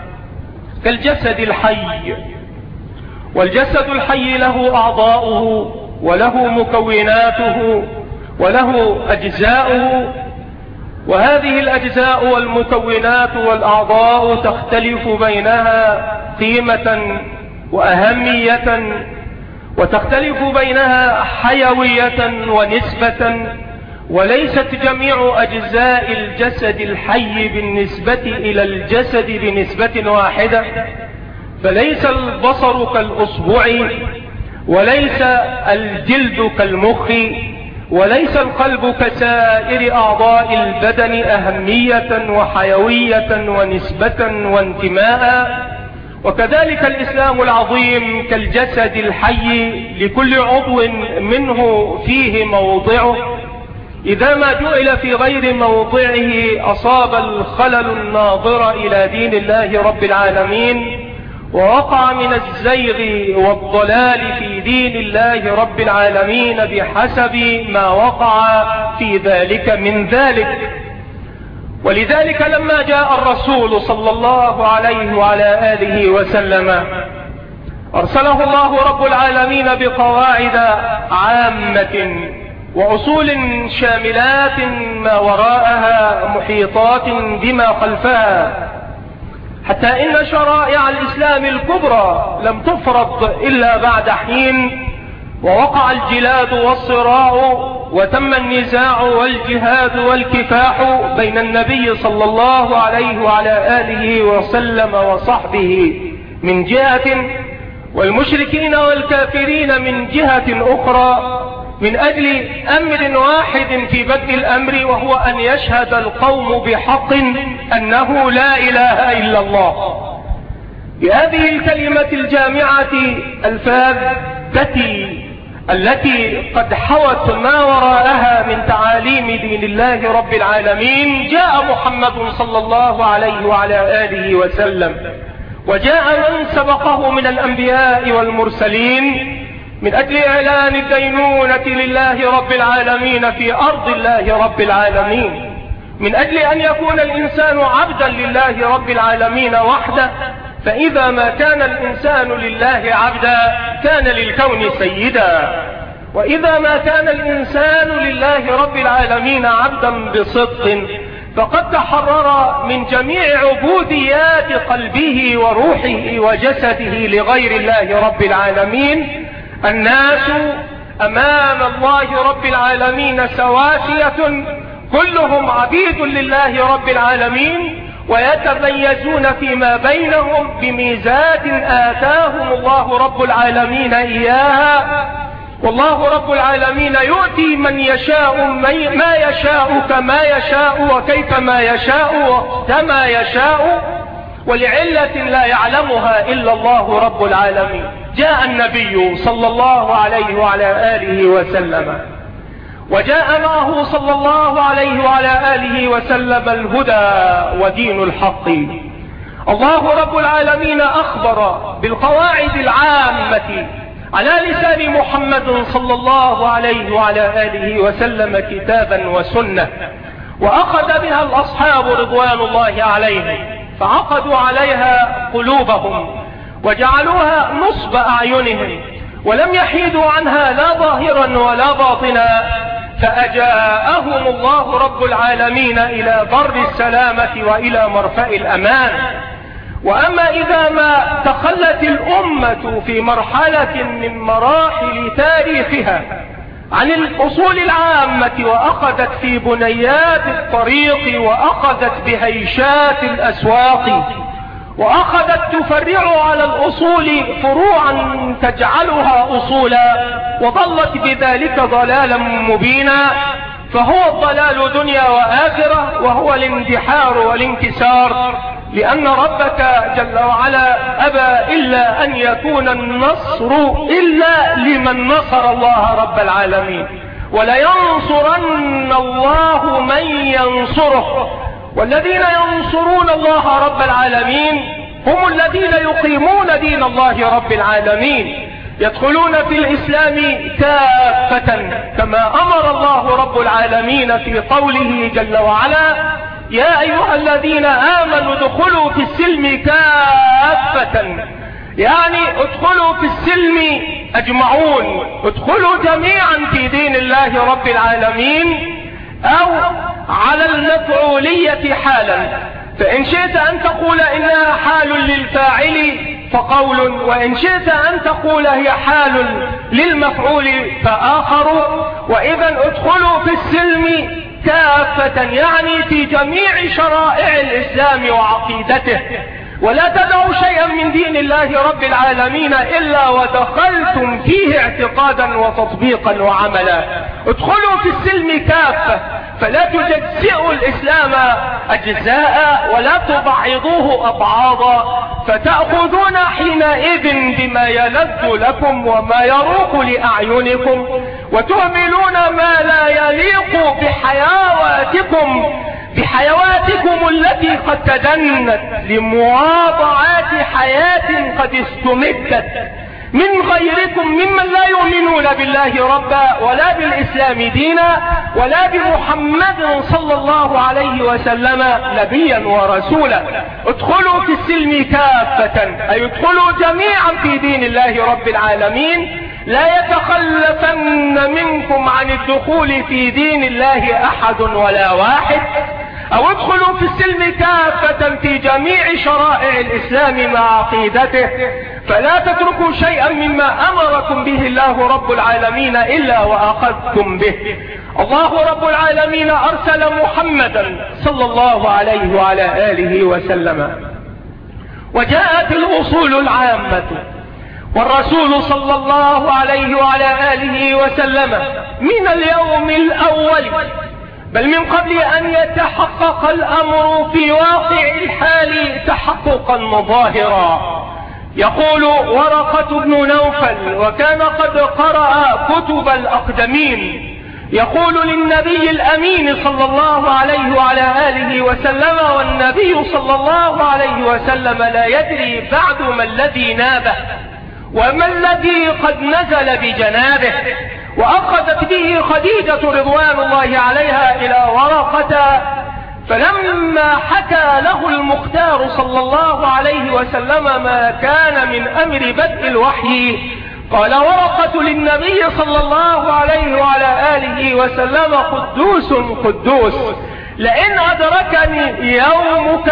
كالجسد الحي، والجسد الحي له أعضاؤه وله مكوناته وله أجزاؤه، وهذه الأجزاء والمكونات والأعضاء تختلف بينها قيمة وأهمية، وتختلف بينها حيوية ونسبة، وليست جميع أجزاء الجسد الحي بالنسبة إلى الجسد بنسبة واحدة، فليس البصر كالأصبع، وليس الجلد كالمخ، وليس القلب كسائر أعضاء البدن أهمية وحيوية ونسبة وانتماء. وكذلك الإسلام العظيم كالجسد الحي، لكل عضو منه فيه موضعه، إذا ما جعل في غير موضعه أصاب الخلل الناظر إلى دين الله رب العالمين، ووقع من الزيغ والضلال في دين الله رب العالمين بحسب ما وقع في ذلك من ذلك. ولذلك لما جاء الرسول صلى الله عليه وعلى آله وسلم أرسله الله رب العالمين بقواعد عامة وأصول شاملات ما وراءها محيطات بما خلفها، حتى إن شرائع الإسلام الكبرى لم تفرض إلا بعد حين، ووقع الجلاد والصراع وتم النزاع والجهاد والكفاح بين النبي صلى الله عليه وعلى آله وسلم وصحبه من جهة، والمشركين والكافرين من جهة أخرى، من أجل أمر واحد في بدء الأمر، وهو أن يشهد القوم بحق أنه لا إله إلا الله. بهذه الكلمة الجامعة الفاذة التي قد حوت ما وراءها من تعاليم دين الله رب العالمين، جاء محمد صلى الله عليه وعلى آله وسلم، وجاء من سبقه من الأنبياء والمرسلين من أجل إعلان الدينونة لله رب العالمين في أرض الله رب العالمين، من أجل أن يكون الإنسان عبدا لله رب العالمين وحده، فإذا ما كان الإنسان لله عبدا كان للكون سيدا، وإذا ما كان الإنسان لله رب العالمين عبدا بصدق فقد تحرر من جميع عبوديات قلبه وروحه وجسده لغير الله رب العالمين. الناس أمام الله رب العالمين سواسية، كلهم عبيد لله رب العالمين، ويتميزون فيما بينهم بميزات آتاهم الله رب العالمين إياها. والله رب العالمين يؤتي من يشاء ما يشاء كما يشاء وكيف ما يشاء وكما يشاء، ولعلة لا يعلمها إلا الله رب العالمين. جاء النبي صلى الله عليه وعلى آله وسلم، وجاء معه صلى الله عليه وعلى آله وسلم الهدى ودين الحق. الله رب العالمين أخبر بالقواعد العامة على لسان محمد صلى الله عليه وعلى آله وسلم كتابا وسنة، وأخذ بها الأصحاب رضوان الله عليهم، فعقدوا عليها قلوبهم وجعلوها نصب أعينهم، ولم يحيدوا عنها لا ظاهرا ولا باطنا، فأجاءهم الله رب العالمين إلى بر السلامة وإلى مرفأ الأمان. وأما إذا ما تخلت الأمة في مرحلة من مراحل تاريخها عن الأصول العامة وأخذت في بنيات الطريق وأخذت بهيشات الأسواق وأخذت تفرع على الأصول فروعا تجعلها أصولا، وضلت بذلك ضلالا مبينا. فهو الضلال دنيا وآخرة، وهو الاندحار والانكسار، لأن ربك جل وعلا أبى إلا أن يكون النصر إلا لمن نصر الله رب العالمين، ولينصرن الله من ينصره. والذين ينصرون الله رب العالمين هم الذين يقيمون دين الله رب العالمين، يدخلون في الإسلام كافة، كما أمر الله رب العالمين في قوله جل وعلا: يا أيها الذين آمنوا ادخلوا في السلم كافة، يعني ادخلوا في السلم أجمعون، ادخلوا جميعا في دين الله رب العالمين، أو على المفعولية حالا. فإن شئت أن تقول إنها حال للفاعل فقول، وإن شئت أن تقول هي حال للمفعول فآخر. وإذا ادخلوا في السلم كافة، يعني في جميع شرائع الإسلام وعقيدته، ولا تدعوا شيئا من دين الله رب العالمين إلا ودخلتم فيه اعتقادا وتطبيقا وعملا. ادخلوا في السلم كافة، فلا تجزئوا الإسلام أجزاء ولا تبعضوه أبعاضا، فتأخذون حينئذ بما يلذ لكم وما يروق لأعينكم، وتهملون ما لا يليق بحيواتكم بحيواتكم التي قد تدنت لمواضعات حياة قد استمدت من غيركم ممن لا يؤمنون بالله ربا ولا بالإسلام دينا ولا بمحمد صلى الله عليه وسلم نبيا ورسولا. ادخلوا في السلم كافة، أي ادخلوا جميعا في دين الله رب العالمين، لا يتخلفن منكم عن الدخول في دين الله أحد ولا واحد. أو ادخلوا في السلم كافة في جميع شرائع الإسلام مع عقيدته، فلا تتركوا شيئا مما أمركم به الله رب العالمين إلا وأخذتم به. الله رب العالمين أرسل محمدا صلى الله عليه وعلى آله وسلم، وجاءت الأصول العامة، والرسول صلى الله عليه وعلى آله وسلم من اليوم الأول بل من قبل أن يتحقق الأمر في واقع الحال تحققا ظاهرا. يقول ورقة بن نوفل، وكان قد قرأ كتب الأقدمين، يقول للنبي الأمين صلى الله عليه وعلى آله وسلم، والنبي صلى الله عليه وسلم لا يدري بعد ما الذي نابه وما الذي قد نزل بجنابه. وأخذت به خديجة رضوان الله عليها إلى ورقة، فلما حكى له المختار صلى الله عليه وسلم ما كان من أمر بدء الوحي، قال ورقة للنبي صلى الله عليه وعلى آله وسلم: قدوس قدوس، لئن أدركني يومك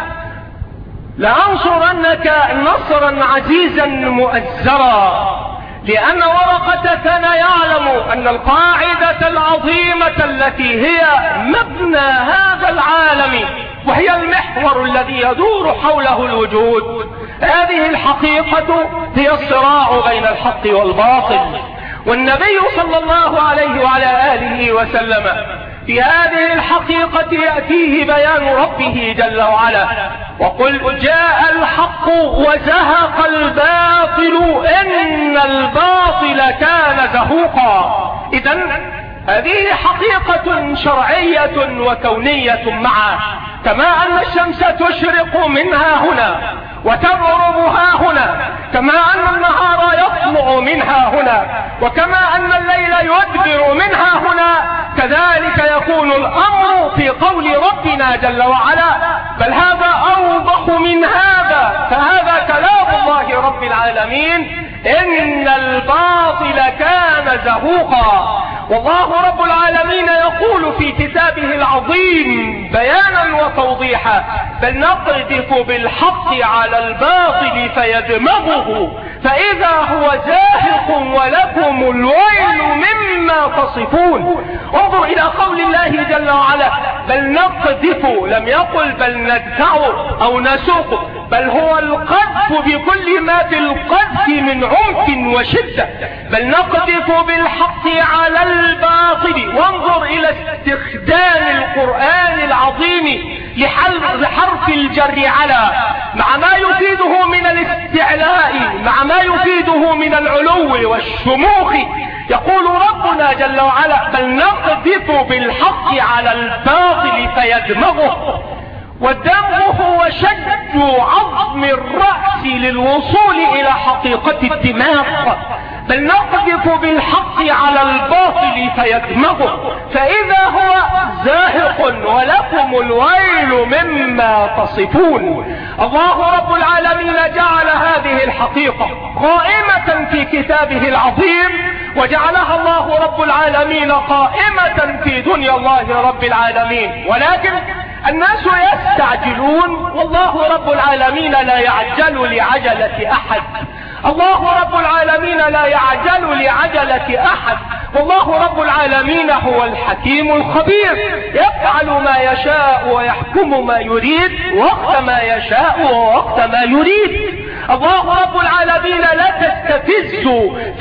لأنصرنك نصرا عزيزا مؤزرا. لأن ورقة كان يعلم أن القاعدة العظيمة التي هي مبنى هذا العالم وهي المحور الذي يدور حوله الوجود، هذه الحقيقة هي الصراع بين الحق والباطل. والنبي صلى الله عليه وعلى آله وسلم في هذه الحقيقة يأتيه بيان ربه جل وعلا: وقل جاء الحق وزهق الباطل إن الباطل كان زهوقا. إذن هذه حقيقة شرعية وكونية معا، كما أن الشمس تشرق منها هنا وتغرب ها هنا، كما أن النهار يطلع منها هنا، وكما أن الليل يدبر منها هنا، كذلك يكون الأمر في قول ربنا جل وعلا: بل هذا أوضح من هذا، فهذا كلام الله رب العالمين: إن الباطل كان زهوقا. والله رب العالمين يقول في كتابه العظيم بيانا وتوضيحا: بل نقذف بالحق على الباطل فيدمغه فإذا هو زاهق ولكم الويل مما تصفون. انظر إلى قول الله جل وعلا بل نقذف، لم يقل بل ندفع أو نسوق، بل هو القذف بكل ما في القذف من عمق وشدة. بل نقذف بالحق على الباطل. وانظر إلى استخدام القرآن العظيم لحرف الجر على، مع ما يفيده من الاستعلاء، مع ما يفيده من العلو والشموخ. يقول ربنا جل وعلا بل نقذف بالحق على الباطل فيدمغه. والدمغ هو شد عظم الرأس للوصول إلى حقيقة الدماغ. بل نقذف بالحق على الباطل فيدمغه فإذا هو زاهق ولكم الويل مما تصفون. الله رب العالمين جعل هذه الحقيقة قائمة في كتابه العظيم، وجعلها الله رب العالمين قائمة في دنيا الله رب العالمين. ولكن الناس يستعجلون، والله رب العالمين لا يعجل لعجلة أحد. الله رب العالمين لا يعجل لعجلة أحد، والله رب العالمين هو الحكيم الخبير، يفعل ما يشاء ويحكم ما يريد وقت ما يشاء ووقت ما يريد. الله رب العالمين لا تستفز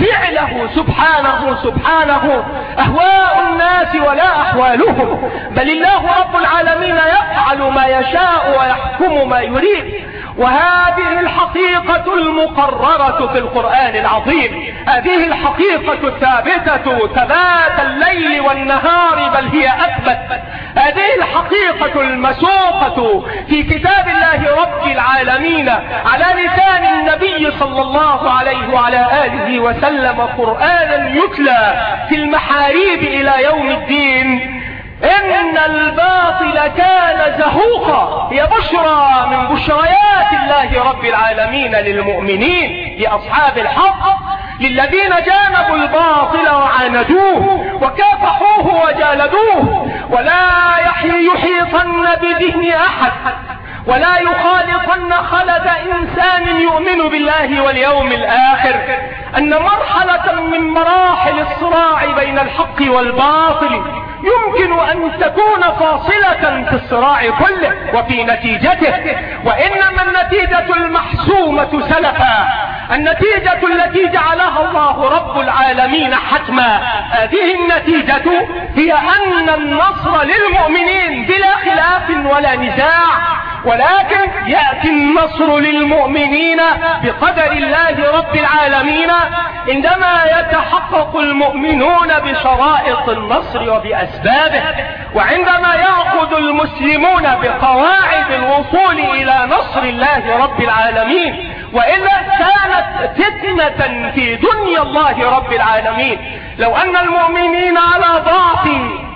فعله سبحانه سبحانه أهواء الناس ولا أحوالهم، بل الله رب العالمين يفعل ما يشاء ويحكم ما يريد. وهذه الحقيقة المقررة في القرآن العظيم، هذه الحقيقة الثابتة ثبات الليل والنهار بل هي أثبت، هذه الحقيقة المسوقة في كتاب الله رب العالمين على لسان النبي صلى الله عليه وعلى آله وسلم قرآنا يتلى في المحاريب إلى يوم الدين. إن الباطل كان زهوقا، هي بشرى من بشريات الله رب العالمين للمؤمنين لأصحاب الحق، للذين جانبوا الباطل وعاندوه وكافحوه وجالدوه. ولا يحيطن بذهن أحد ولا يخالطن خلد إنسان يؤمن بالله واليوم الآخر أن مرحلة من مراحل الصراع بين الحق والباطل يمكن أن تكون فاصلة في الصراع كله وفي نتيجته، وإنما النتيجة المحسومة سلفا، النتيجة التي جعلها الله رب العالمين حتما. هذه النتيجة هي أن النصر للمؤمنين بلا خلاف ولا نزاع، ولكن يأتي النصر للمؤمنين بقدر الله رب العالمين عندما يتحقق المؤمنون بشرائط النصر وبأسبابه، وعندما يأخذ المسلمون بقواعد الوصول إلى نصر الله رب العالمين. وإلا كانت فتنة في دنيا الله رب العالمين لو أن المؤمنين على ضعف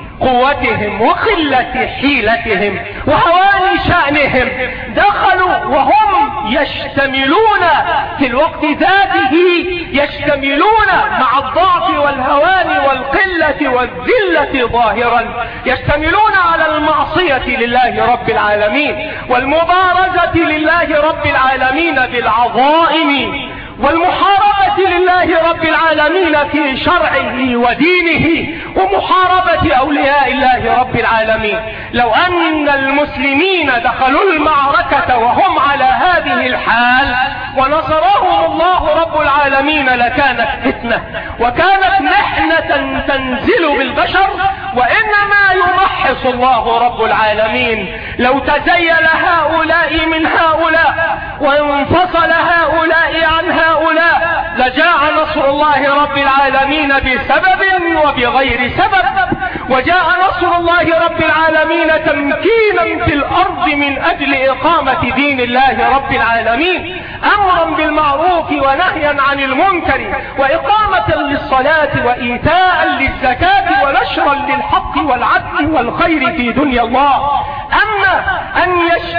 قوتهم وقلة حيلتهم وهوان شأنهم دخلوا وهم يشتملون في الوقت ذاته، يشتملون مع الضعف والهوان والقلة والذلة ظاهرا، يشتملون على المعصية لله رب العالمين والمبارزة لله رب العالمين بالعظائم والمحاربة لله رب العالمين في شرعه ودينه ومحاربة أولياء الله رب العالمين. لو أن المسلمين دخلوا المعركة وهم على هذه الحال ونصرهم الله رب العالمين لكانت فتنة وكانت محنة تنزل بالبشر، وإنما يمحص الله رب العالمين. لو تزيل هؤلاء من هؤلاء وانفصل هؤلاء عن هؤلاء لجاء نصر الله رب العالمين بسبب وبغير سبب، وجاء نصر الله رب العالمين تمكينا في الأرض من أجل إقامة دين الله رب العالمين، أمرا بالمعروف ونهيا عن المنكر وإقامة للصلاة وإيتاء للزكاة ونشرا للحق والعدل والخير في دنيا الله. أما أن يشتمل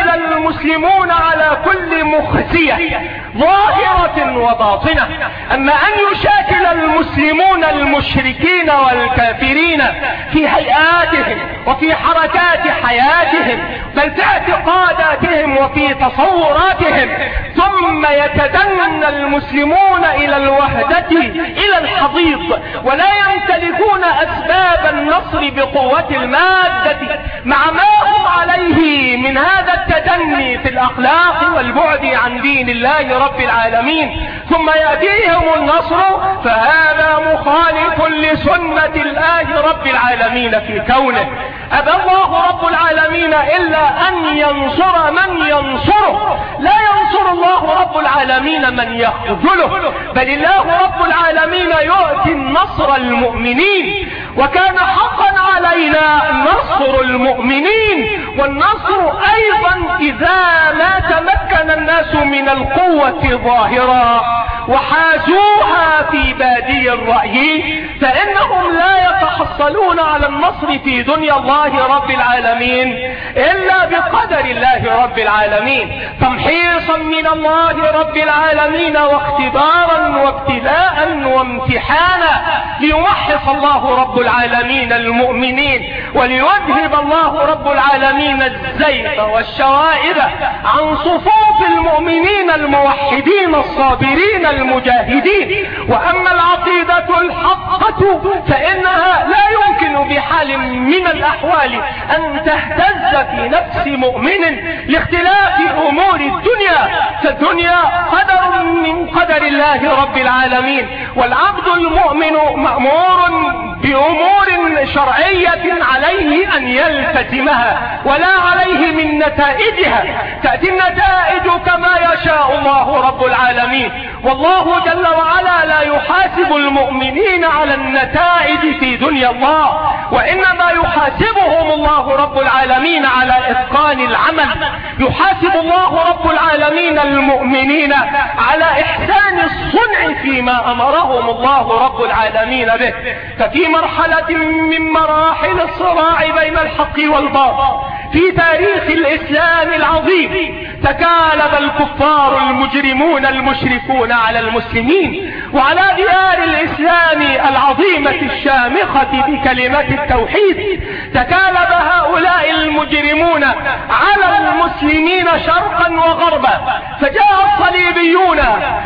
يشاكل المسلمون على كل مخزية ظاهرة وباطنة. أما أن يشاكل المسلمون المشركين والكافرين في هيئاتهم وفي حركات حياتهم بل في اعتقاداتهم وفي تصوراتهم، ثم يتدنى المسلمون إلى الوحدة إلى الحضيض ولا يمتلكون أسباب النصر بقوة المادة مع ما هم عليه من هذا التدني في الأخلاق والبعد عن دين الله رب العالمين، ثم يأتيهم النصر، فهذا مخالف لسنة الله رب العالمين في كونه. أبى الله رب العالمين إلا أن ينصر من ينصره، لا ينصر الله رب العالمين من يخذله، بل الله رب العالمين يؤتي النصر المؤمنين، وكان حقا علينا نصر المؤمنين. والنصر أيضا إذا ما تمكن الناس من القوة ظاهرا وحازوها في بادي الرأي فإنهم لا يتحصلون على النصر في دنيا الله رب العالمين إلا بقدر الله رب العالمين، تمحيصا من الله رب العالمين واختبارا وابتلاء وامتحانا، ليمحص الله رب العالمين المؤمنين وليذهب الله رب العالمين الزيغ والشوائب عن صفوف المؤمنين الموحدين الصابرين المجاهدين. وأما العقيدة الحقة فإنها لا يمكن بحال من الأحوال أن تهتز في نفس مؤمن لاختلاف أمور الدنيا، فالدنيا قدر من قدر الله رب العالمين، والعبد المؤمن مأمور بأمور شرعية عليه أن يلتزمها ولا عليه من نتائجها. تأتي النتائج كما يشاء الله رب العالمين، والله جل وعلا لا يحاسب المؤمنين على النتائج في دنيا الله، وإنما يحاسبهم الله رب العالمين على إتقان العمل. يحاسب الله رب العالمين المؤمنين على إحسان الصنع فيما أمرهم الله رب العالمين به. ففي مرحلة من مراحل الصراع بين الحق والباطل في تاريخ الإسلام العظيم تكالب الكفار المجرمون المشركون على المسلمين وعلى ديار الإسلام العظيمة الشامخة بكلمة التوحيد. تكالب هؤلاء المجرمون على المسلمين شرقا وغربا، فجاء الصليبيون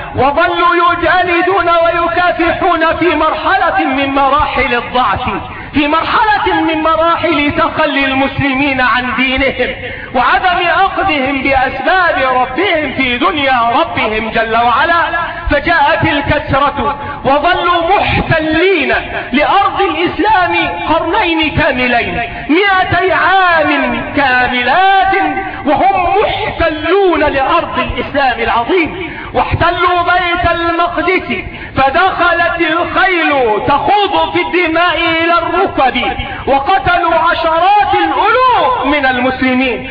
وظلوا يجالدون ويكافحون في مرحلة من مراحل الضعف، في مرحلة من مراحل تخلي المسلمين عن دينهم وعدم أخذهم بأسباب ربهم في دنيا ربهم جل وعلا. فجاءت الكسرة وظلوا محتلين لأرض الإسلام قرنين كاملين، مئتي عام كاملات وهم محتلون لأرض الإسلام العظيم، واحتلوا بيت المقدس فدخلت الخيل تخوض في الدماء إلى الركب وقتلوا عشرات الألوف من المسلمين،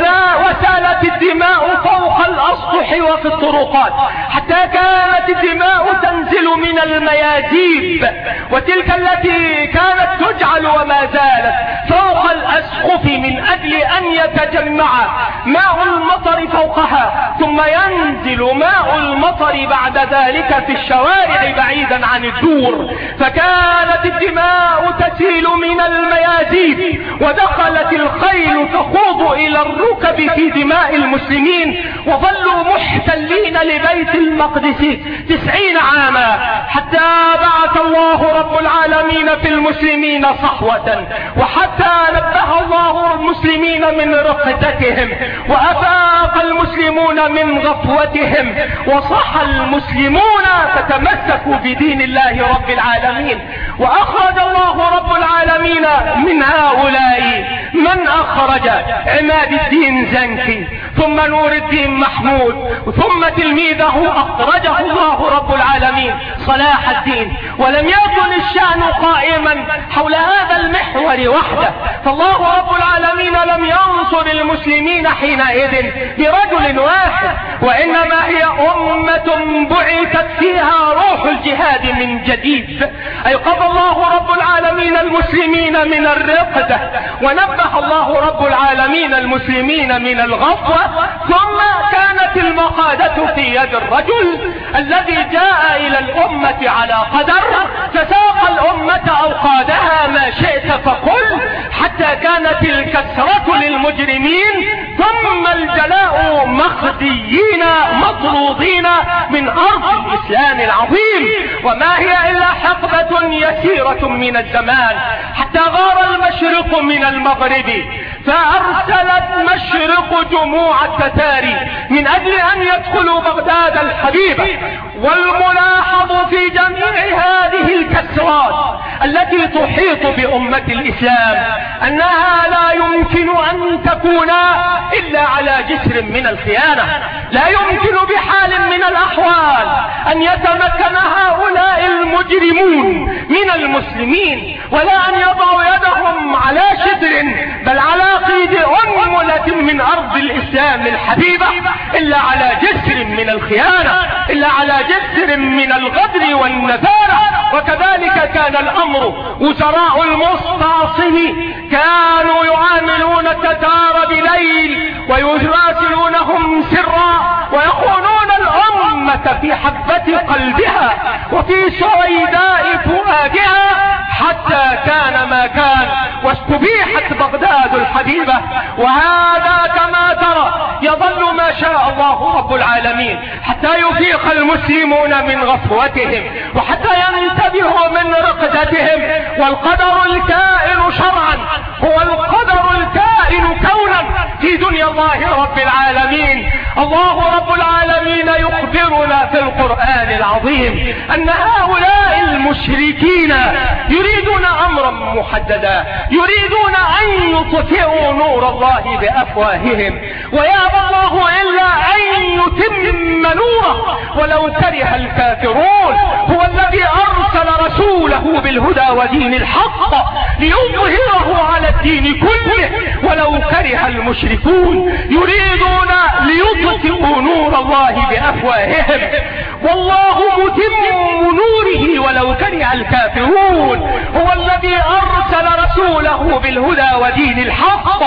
وسالت الدماء فوق الأسطح وفي الطرقات حتى كانت الدماء تنزل من المياديب، وتلك التي كانت تجعل وما زالت فوق الأسقف من أجل أن يتجمع ماء المطر فوقها ثم ينزل ماء المطر بعد ذلك في الشوارع بعيدا عن الدور. فكانت الدماء تسيل من المياديب ودخلت الخيل تخوض إلى الركب في دماء المسلمين، وظلوا محتلين لبيت المقدس تسعين عاما حتى بعث الله رب العالمين في المسلمين صحوة، وحتى نبه الله المسلمين من رقدتهم وأفاق المسلمون من غفوتهم وصح المسلمون فتمسكوا بدين الله رب العالمين. وأخرج الله رب العالمين من هؤلاء من أخرج عماد الدين زنكي ثم نور الدين محمود محمود ثم تلميذه أخرجه الله رب العالمين صلاح الدين. ولم يكن الشأن قائما حول هذا المحور وحده، فالله رب العالمين لم ينصر المسلمين حينئذ برجل واحد، وإنما هي أمة بعثت فيها روح الجهاد من جديد. أيقظ الله رب العالمين المسلمين من الرقدة، ونبه الله رب العالمين المسلمين من الغفوة، ثم كانت المقادة في يد الرجل الذي جاء إلى الأمة على قدر، فساق الأمة أو قادها ما شئت فقل، حتى كانت الكسرة للمجرمين ثم الجلاء مخزيين مطرودين من أرض الإسلام العظيم. وما هي إلا حقبة يسيرة من الزمان حتى غار المشرق من المغرب، فأرسلت مشرق جموع التتاري من أجل أن يدخلوا بغداد الحبيبة. والملاحظ في جميع هذه الكسرات التي تحيط بأمة الإسلام أنها لا يمكن أن تكون إلا على جسر من الخيانة. لا يمكن بحال من الأحوال أن يتمكن هؤلاء المجرمون من المسلمين، ولا أن يضعوا يدهم على شدر بل على قيد أنملة من أرض الإسلام الحبيبة إلا على جسر من الخيانة، إلا على جسر من الغدر والنفارة. وكذلك كان الأمر. وزراء المستعصم كانوا يعاملون التتار بليل ويراسلونهم سرا، ويخونون الأمة في حبة قلبها وفي سويداء فؤادها، حتى كان ما كان واستبيحت بغداد الحبيبة. وهذا كما ترى يظل ما شاء الله رب العالمين حتى يفيق المسلمون من غفوتهم وحتى ينتبهوا من رقدتهم. والقدر الكائن شرعا هو القدر الكائن كونا في دنيا الله رب العالمين. الله رب العالمين يخبرنا في القرآن العظيم أن هؤلاء المشركين يريدون أمرا محددا، يريدون أن يطفئوا نور الله بأفواههم، ويأبى الله إلا أن يتم نوره ولو كره الكافرون. هو الذي أرسل رسوله بالهدى ودين الحق ليظهره على الدين كله ولو كره المشركون. يريدون ليطفئوا نور الله بأفواههم والله متم نوره ولو كره الكافرون. هو الذي أرسل رسوله بالهدى ودين الحق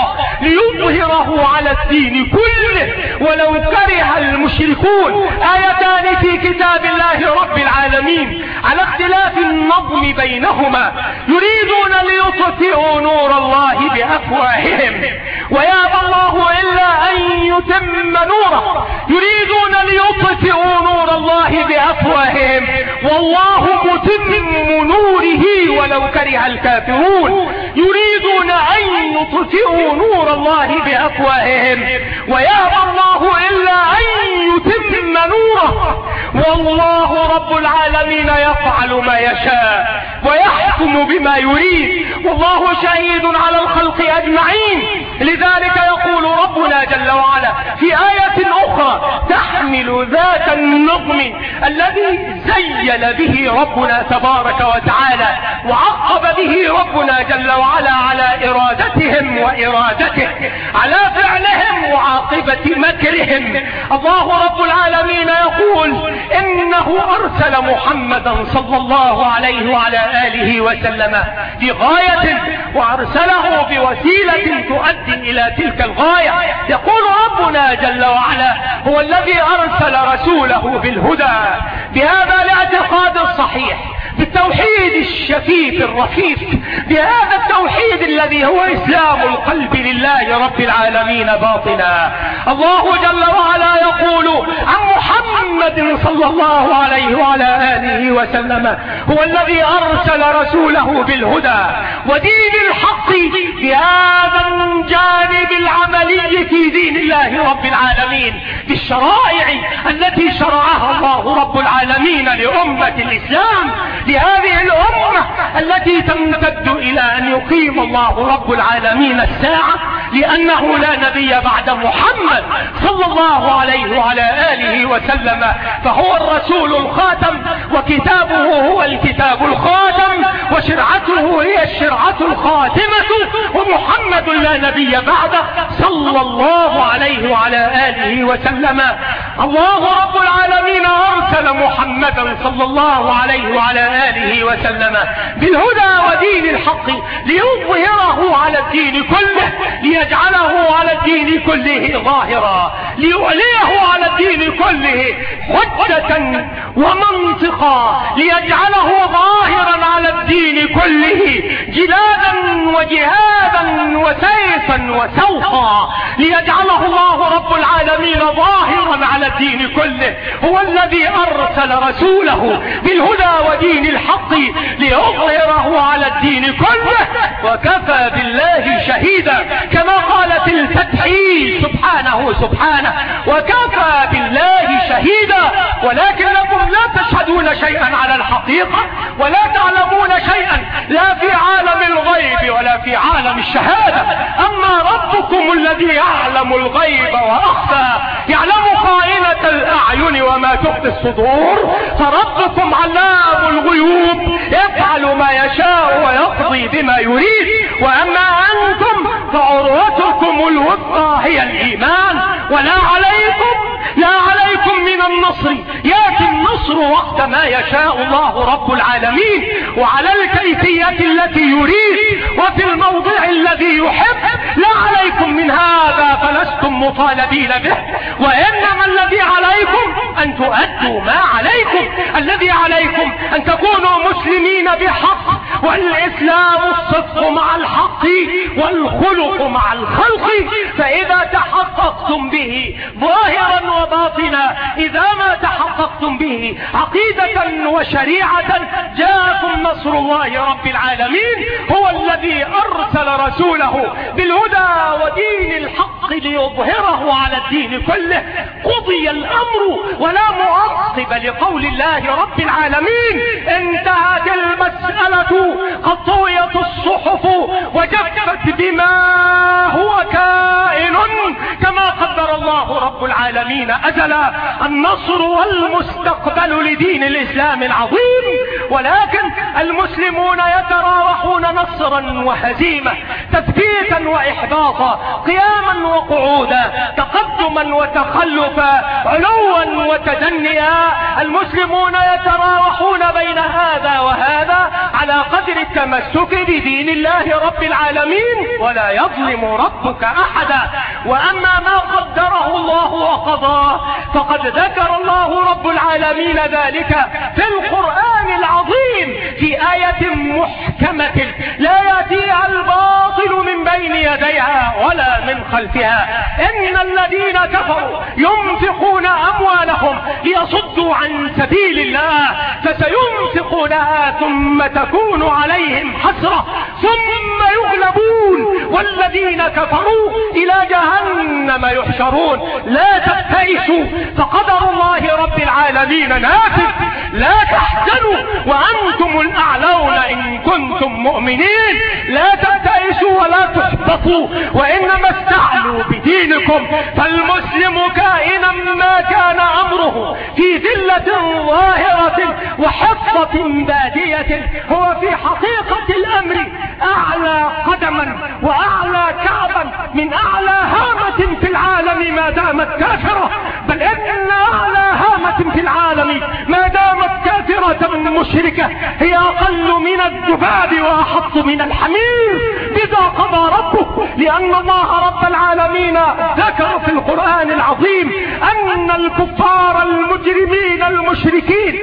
ليظهره على الدين كله ولو كره المشركون. آيتان في كتاب الله رب العالمين على اختلاف النظم بينهما. يريدون ليطفئوا نور الله بأفواههم ويأبى الله إلا أن يتم نوره. يريدون ليطفئوا نور الله بأفواههم والله متم نوره ولو كره الكافرون. يريدون أن يطفئوا نور الله بأفواههم ويأبى الله إلا أن يتم نوره. والله رب العالمين يفعل ما يشاء ويحكم بما يريد، والله شهيد على الخلق أجمعين. لذلك يقول ربنا جل وعلا في آية أخرى تحمل ذات النظم الذي زين به ربنا تبارك وتعالى وعقب به ربنا جل وعلا على إرادتهم وإرادته، على فعلهم وعاقبة مكرهم. الله رب العالمين يقول إنه أرسل محمدا صلى الله عليه وعلى آله وسلم في غاية وأرسله بوسيلة تؤدي إلى تلك الغاية. يقول ربنا جل وعلا هو الذي أرسل رسوله بالهدى بهذا الاعتقاد الصحيح، بالتوحيد الشفيف الرفيف، بهذا التوحيد الذي هو إسلام القلب لله رب العالمين باطنا. الله جل وعلا يقول عن محمد صلى الله عليه وعلى آله وسلم هو الذي أرسل رسوله بالهدى ودين الحق بهذا الجانب العملي في دين دين الله رب العالمين، بالشرائع التي شرعها الله رب العالمين لأمة الإسلام، لهذه الأمة التي تمتد إلى أن يقيم الله رب العالمين الساعة، لأنه لا نبي بعد محمد صلى الله عليه وعلى آله وسلم، فهو الرسول الخاتم، وكتابه هو الكتاب الخاتم، وشرعته هي الشرعة الخاتمة، ومحمد لا نبي بعده صلى الله عليه وعلى آله وسلم. الله رب العالمين أرسل محمدا صلى الله عليه وعلى آله وسلم بالهدى ودين الحق ليظهره على الدين كله، ليجعله على الدين كله ظاهرا، ليعليه على الدين كله حجة ومنطقا، ليجعله ظاهرا على الدين كله جلادا وجهادا وسيفا وسوقا، ليجعله الله رب العالمين ظاهرا على الدين كله. هو الذي أرسل رسوله بالهدى ودين الحق ليظهره على الدين كله، وكفى بالله شهيدا، كما قال في الفتح سبحانه سبحانه وكفى بالله شهيدا. ولكنكم لا تشهدون شيئا على الحقيقة، ولا تعلمون شيئا لا في عالم الغيب ولا في عالم الشهادة. أما ربكم الذي يعلم الغيب وأخفى، يعلم خائنة الأعين وما تخفي الصدور، فربكم علام الغيوب يفعل ما يشاء ويقضي بما يريد. وأما أنتم فعروتكم الوثقى هي الإيمان. ولا عليكم لا عليكم من النصر، يأتي النصر وقت ما يشاء الله رب العالمين، وعلى الكيفية التي يريد، وفي الموضع الذي يحب. لا عليكم من هذا فلستم مطالبين به، وإنما الذي عليكم أن تؤدوا ما عليكم. الذي عليكم أن تكونوا مسلمين بحق، والإسلام الصدق مع الحق والخلق مع الخلق. فإذا تحققتم به ظاهرا وباطنا، إذا ما تحققتم به عقيدة وشريعة، جاءكم نصر الله رب العالمين. هو الذي أرسل رسوله بالهدى ودين الحق ليظهره على الدين كله. قضي الأمر ولا معقب لقول الله رب العالمين. انتهت المسألة، قد طويت الصحف وجفت بما هو كائن كما قدر الله رب العالمين أجلا. النصر والمستقبل لدين الإسلام العظيم، ولكن المسلمون يتراوحون نصرا وهزيمة، تثبيتا وإحباطا، قياما وقعودا، تقدما وتخلفا، علوا وتدنيا. المسلمون يتراوحون بين هذا وهذا على قدر التمسك بدين الله رب العالمين، ولا يظلم ربك أحدا. وأما ما قدره الله وقضاه فقد ذكر الله رب العالمين ذلك في القرآن العظيم في آية محكمة لا يأتيها الباطل من بين يديها ولا من خلفها. إن الذين كفروا ينفقون أموالهم ليصدوا عن سبيل الله فسينفقونها ثم تكون عليهم حسرة ثم يغلبون والذين كفروا إلى جهنم يحشرون. لا تبتئسوا فقدر الله رب العالمين نافذ. لا تحزنوا وأنتم الأعلون إن كنتم مؤمنين. لا تبتئسوا ولا تحبطوا، وإنما استعلوا بدينكم. فالمسلم كائنا ما كان أمره في ذلة ظاهرة وحفظة بادية هو في حقيقة الأمر أعلى قدما وأعلى كعبا من أعلى هامة في العالم ما دامت كافرة. بل إن أعلى هامة في العالم ما دامت كافرة مشركة هي أقل من الذباب وأحط من الحمير. بذا قضى ربه، لأن الله رب العالمين ذكر في القرآن العظيم أن الكفار المجرمين المشركين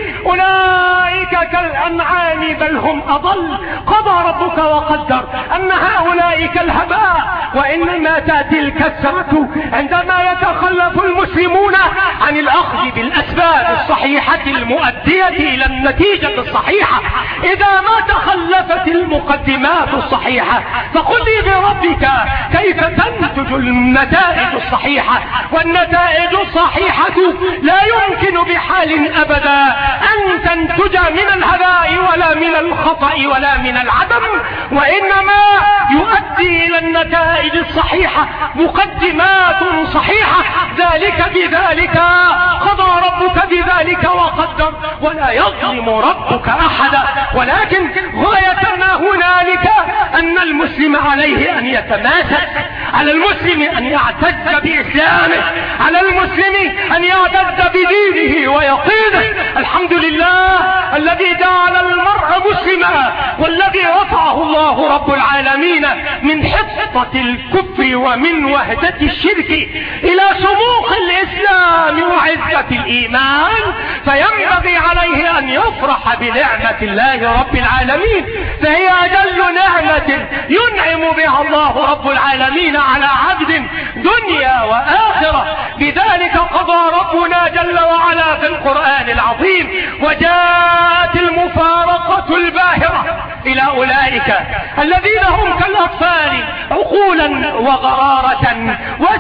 أولئك كالأنعام بل هم أضل. قضى ربك وقدر أن هؤلاء كالهباء، وإنما تأتي الكسرة عندما يتخلف المسلمون عن الأخذ بالأسباب الصحيحة المؤدية إلى النتيجة الصحيحة. إذا ما تخلفت المقدمات الصحيحة فقل لي بربك كيف تنتج النتائج الصحيحة؟ والنتائج الصحيحة لا يمكن بحال أبدا أن تنتج من الهباء ولا من الخطأ ولا من العدم، وإنما يؤدي إلى النتائج الصحيحة مقدمات صحيحة. ذلك بذلك قضى ربك بذلك وقدر، ولا يظلم ربك أحدا. ولكن غايتنا هنالك أن المسلم عليه أن يتماسك، على المسلم أن يعتز بإسلامه، على المسلم أن يعتز بدينه ويقينه. الحمد لله الذي جعل المرء مسلما، والذي رفعه الله رب العالمين من حطة الكفر ومن وهدة الشرك إلى سموق الإسلام وعزة الإيمان، فينبغي عليه أن يفرح بنعمة الله رب العالمين، فهي أجل نعمة ينعم بها الله رب العالمين على عبد دنيا وآخرة. بذلك قضى ربنا جل وعلا في القرآن العظيم: وجاءت المفارقة الباهرة إلى أولئك الذين هم كالأطفال عقولا وغرارة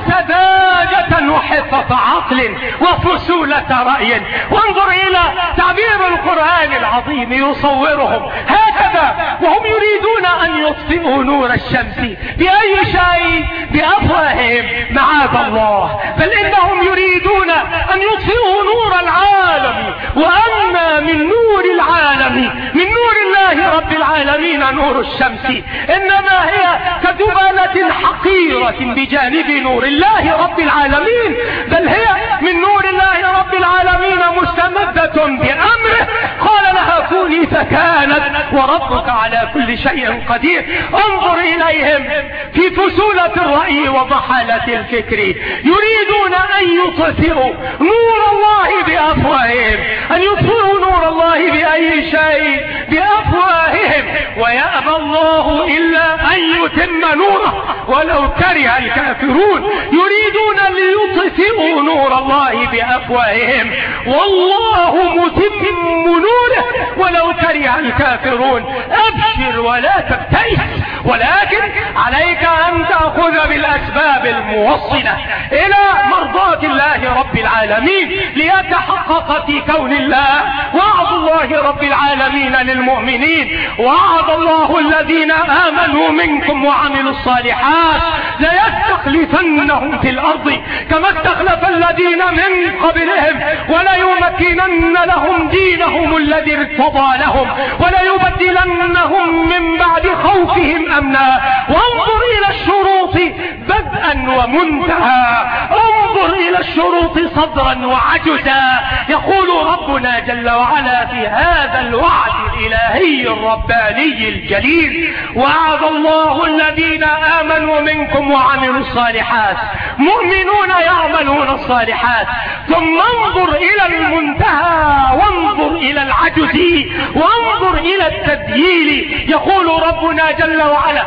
وسذاجة وحفظ عقل وفسولة رأي. وانظر إلى تعبير القرآن العظيم يصورهم هكذا وهم يريدون أن يطفئوا نور الشمس بأي شيء؟ بأفواههم. معاذ الله، بل إنهم يريدون أن يطفئوا نور العالم. وأما من نور العالم، من نور الله رب العالمين نور الشمس، إنما هي كذبالة حقيرة بجانب نور الله رب العالمين، بل هي من نور الله رب العالمين مستمدة بأمره. قال لها كوني فكانت، وربك على كل شيء قدير. انظر إليهم في فسولة الرأي وضحالة الفكر، يريدون أن يطفئوا نور الله بأفواههم، أن يطفئوا نور الله بأي شيء؟ بأفواههم. ويأبى الله إلا أن يتم نوره ولو كره الكافرون. يريدون ليطفئوا نور الله بأفواههم والله متم نوره ولو كره الكافرون. أبشر ولا تبتئس، ولكن عليك أن تأخذ بالأسباب الموصلة إلى مرضاة الله رب العالمين ليتحقق في كون الله وعد الله رب العالمين للمؤمنين. وعد الله الذين آمنوا منكم وعملوا الصالحات ليستخلفنهم في الأرض كما استخلف الذين من قبلهم وليمكنن لهم دينهم الذي ارتضى لهم وليبدلنهم من بعد خوفهم أمنا. وانظر إلى الشروط بدءا ومنتهى، انظر إلى الشروط صدرا وعجزا. يقول ربنا جل وعلا في هذا الوعد الإلهي الرباني الجليل: وعد الله الذين آمنوا منكم وعملوا الصالحات. مؤمنون يعملون الصالحات. ثم انظر إلى المنتهى، وانظر إلى العجز، وانظر إلى التدليل. يقول ربنا جل وعلا: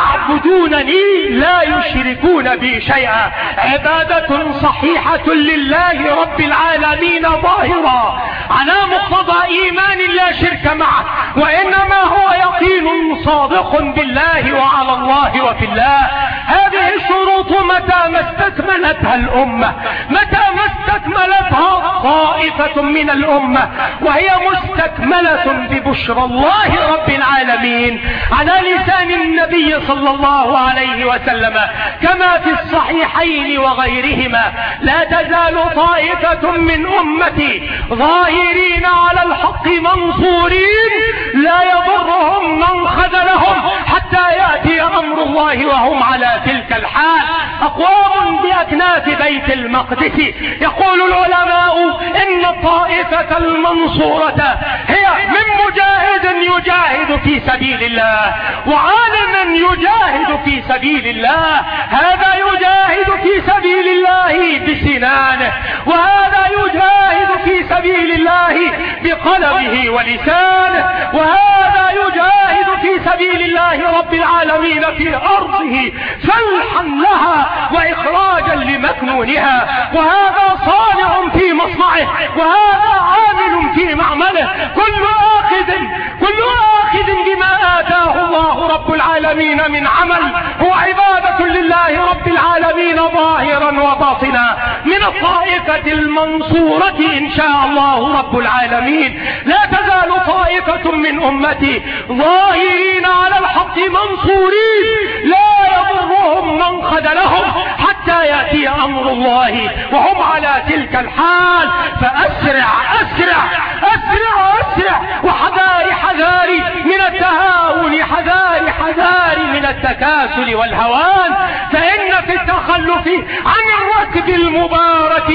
يعبدونني لا يشركون بي شيئا. عبادة صحيحة لله رب العالمين ظاهرة على مقتضى إيمان لا شرك معه، وإنما هو يقين صادق بالله وعلى الله وفي الله. هذه الشروط متى ما استكملتها الأمة، متى ما استكملتها طائفة من الأمة، وهي مستكملة ببشرى الله رب العالمين على لسان النبي صلى الله عليه وسلم كما في الصحيحين وغيرهما: لا تزال طائفة من أمتي ظاهرين على الحق منصورين لا يضرهم من خذلهم حتى يأتي أمر الله وهم على تلك الحال. أقوام بأكناف بيت المقدس. يقول العلماء إن الطائفة المنصورة هي من مجاهد يجاهد في سبيل الله، وعالم يجاهد في سبيل الله. هذا يجاهد في سبيل الله بسنانه، وهذا يجاهد في سبيل الله بقلمه ولسانه، وهذا يجاهد في سبيل الله رب العالمين في أرضه فلحا لها وإخراجا لمكنونها، وهذا صانع في مصنعه وهذا عامل في معمله. كل آخذ كل آخذ بما آتاه الله رب العالمين من عمل هو عبادة لله رب العالمين ظاهرا وباطنا من الطائفة المنصورة إن شاء الله رب العالمين. لا تزال طائفة من أمتي ظاهرين على الحق منصورين لا يضرهم من خذلهم حتى يأتي أمر الله وهم على تلك الحال. فأسرع أسرع أسرع أسرع وحذاري حذاري من التهاون، حذاري حذاري من التكاسل والهوان. فإن في التخلف عن الركب المبارك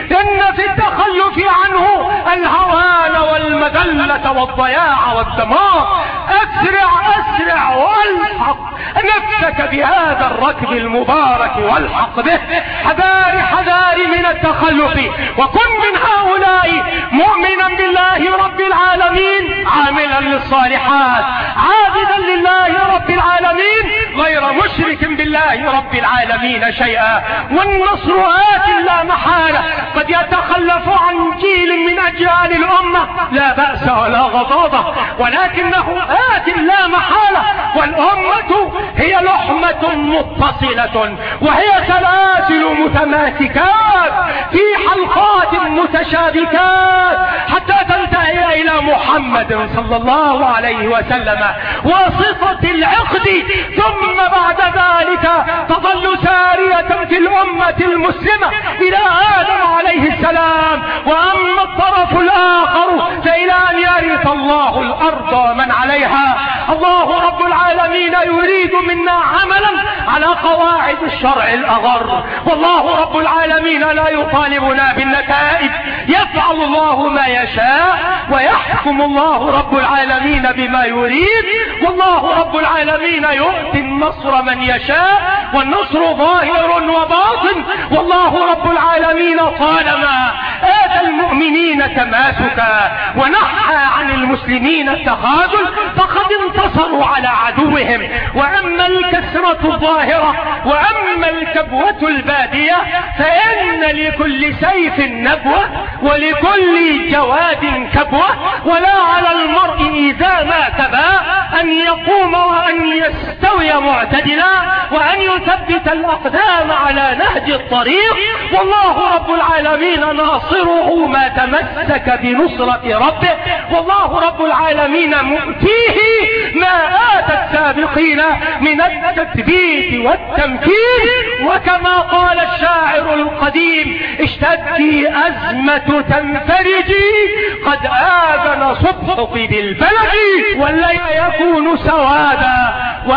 إن في التخلف عنه الهوان والمذلة والضياع والدمار. أسرع أسرع والحق نفسك بهذا الركب المبارك والحق به. حذاري حذاري من التخلف وكن من هؤلاء مؤمنا بالله رب العالمين عاملا للصالحات عابدا لله رب العالمين غير مشرك بالله رب العالمين شيئا. والنصر آت لا محالة. قد يتخلف عن جيل من أجيال الأمة لا بأس ولا غضاضة، ولكنه آت لا محالة. والأمة هي لحمة متصلة وهي سلاسل متماسكات في حلقات متشابكات حتى تنتهي إلى محمد صلى الله عليه وسلم واسطة العقد، ثم بعد ذلك تظل سارية في الأمة المسلمة إلى آدم عليه السلام. وأما الطرف الآخر فإلى أن يرث الله الأرض ومن عليها. الله رب العالمين يريد منا عملا على قواعد الشرع الأغر، والله رب العالمين لا يطالبنا بالنتائج. يفعل الله ما يشاء ويحكم الله رب العالمين بما يريد، والله رب العالمين يؤتي النصر من يشاء والنصر ظاهر وباطن. والله رب العالمين طالما آتى المؤمنين تماسكا ونحى عن المسلمين التخاذل فقد انتصروا على عدوهم. وأما الكسرة الظاهرة وأما الكبوة البادية فإن لكل سيف نبوة ولكل جواد كبوة، ولا على المرء إذا ما تبى أن يقوم وأن يستوي معتدلا وأن يثبت الأقدام على نهج الطريق. والله رب العالمين ناصره ما تمسك بنصرة ربه، والله رب العالمين مؤتيه ما آتى السابقين من التثبيت والتمكين. وكما قال الشاعر القديم اشتدي أزمة تنفرجي قد آذن صبحك بالبلد والليل يكون سوادا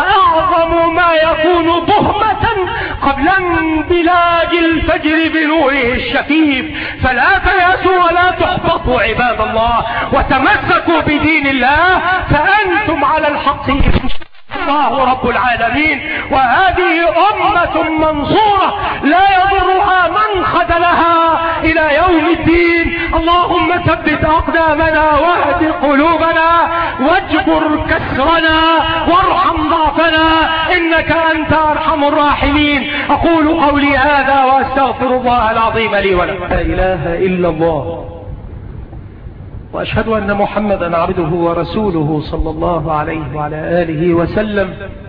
وأعظم ما يكون ضهمة قبل انبلاج الفجر بنوره الشفيف. فلا تيأسوا ولا تحبطوا عباد الله وتمسكوا بدين الله فأنتم على الحق الله رب العالمين. وهذه أمة منصورة لا يضرها من خذلها إلى يوم الدين. اللهم ثبت أقدامنا واهد قلوبنا واجبر كسرنا وارحم ضعفنا إنك أنت أرحم الراحمين. أقول قولي هذا وأستغفر الله العظيم لي ولكم. لا إله إلا الله وأشهد أن محمدا عبده ورسوله صلى الله عليه وعلى آله وسلم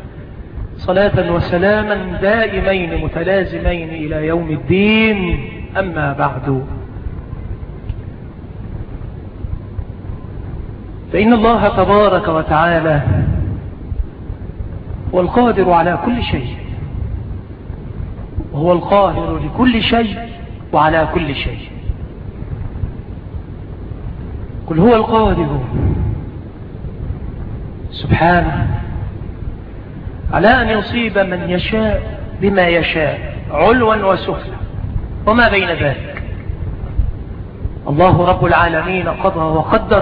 صلاة وسلاما دائمين متلازمين إلى يوم الدين. أما بعد، فإن الله تبارك وتعالى هو القادر على كل شيء، وهو القاهر لكل شيء وعلى كل شيء. قل هو القادر سبحانه على أن يصيب من يشاء بما يشاء علوا وسفلا وما بين ذلك. الله رب العالمين قضى وقدر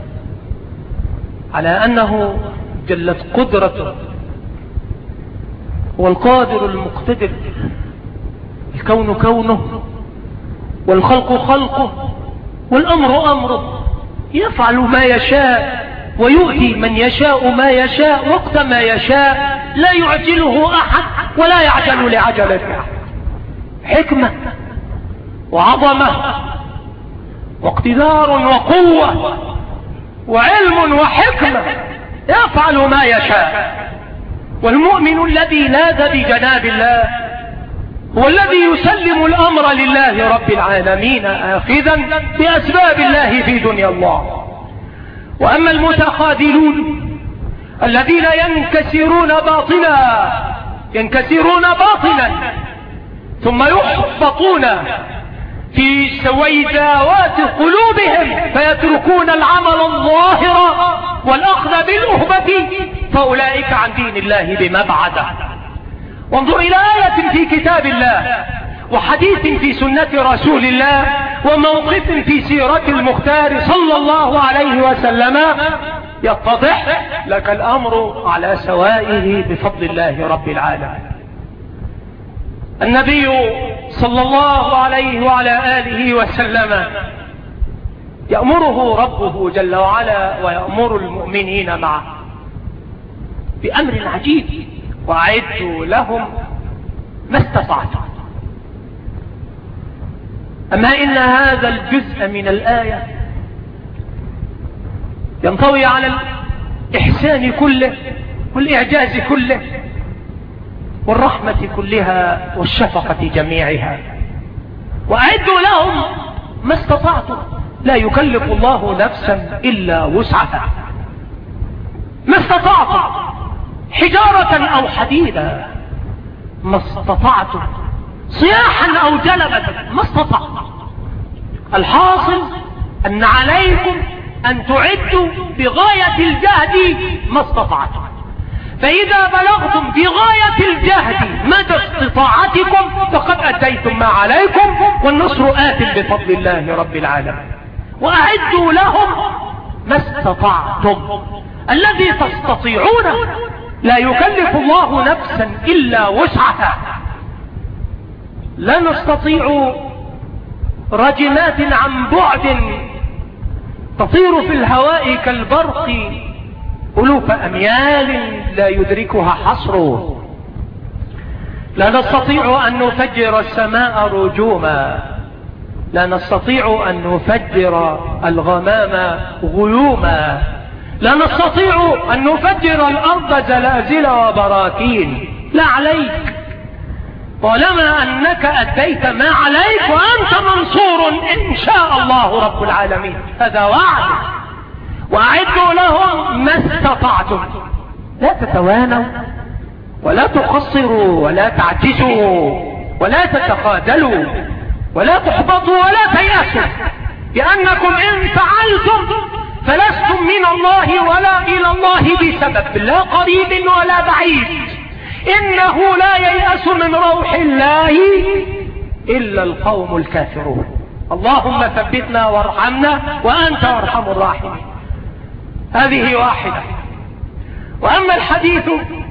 على أنه جلت قدرته هو القادر المقتدر. الكون كونه والخلق خلقه والأمر أمره، يفعل ما يشاء ويؤتي من يشاء ما يشاء وقت ما يشاء، لا يعجله أحد ولا يعجل لعجلته. حكمة وعظمة واقتدار وقوة وعلم وحكمة، يفعل ما يشاء. والمؤمن الذي لاذ بجناب الله هو الذي يسلم الأمر لله رب العالمين آخذا بأسباب الله في دنيا الله. وأما المتخاذلون الذين ينكسرون باطلا ينكسرون باطلا ثم يحبطون في سويداوات قلوبهم فيتركون العمل الظاهر والأخذ بالأهبة، فأولئك عن دين الله بمبعده. وانظر إلى آية في كتاب الله وحديث في سنة رسول الله وموقف في سيرة المختار صلى الله عليه وسلم يتضح لك الأمر على سوائه بفضل الله رب العالمين. النبي صلى الله عليه وعلى آله وسلم يأمره ربه جل وعلا ويأمر المؤمنين معه بأمر عجيب: وأعدوا لهم ما استطعتم. أما إن هذا الجزء من الآية ينطوي على الإحسان كله والإعجاز كله والرحمة كلها والشفقة جميعها. وأعدوا لهم ما استطعتم، لا يكلف الله نفسا إلا وسعها. ما استطعتم حجارة أو حديدا، ما استطعتم صياحا أو جلبة، ما استطعتم. الحاصل أن عليكم أن تعدوا بغاية الجهد ما استطعتم. فإذا بلغتم بغاية الجهد مدى استطاعتكم فقد أديتم ما عليكم، والنصر آت بفضل الله رب العالمين. وأعدوا لهم ما استطعتم، الذي تستطيعونه لا يكلف الله نفسا إلا وسعها. لا نستطيع رجمات عن بعد تطير في الهواء كالبرق ألوف أميال لا يدركها حصر. لا نستطيع أن نفجر السماء رجوما، لا نستطيع أن نفجر الغمام غيوما، لا نستطيع أن نفجر الأرض زلازل وبراكين. لا عليك، طالما أنك أديت ما عليك وأنت منصور إن شاء الله رب العالمين. هذا وعد. وأعدوا لهم ما استطعتم. لا تتوانوا ولا تقصروا ولا تعجزوا ولا تتخاذلوا ولا تحبطوا ولا تيأسوا، لأنكم إن فعلتم فلستم من الله ولا إلى الله بسبب، لا قريب ولا بعيد. إنه لا ييأس من روح الله إلا القوم الكافرون. اللهم ثبتنا وارحمنا وأنت أرحم الراحمين. هذه واحدة. وأما الحديث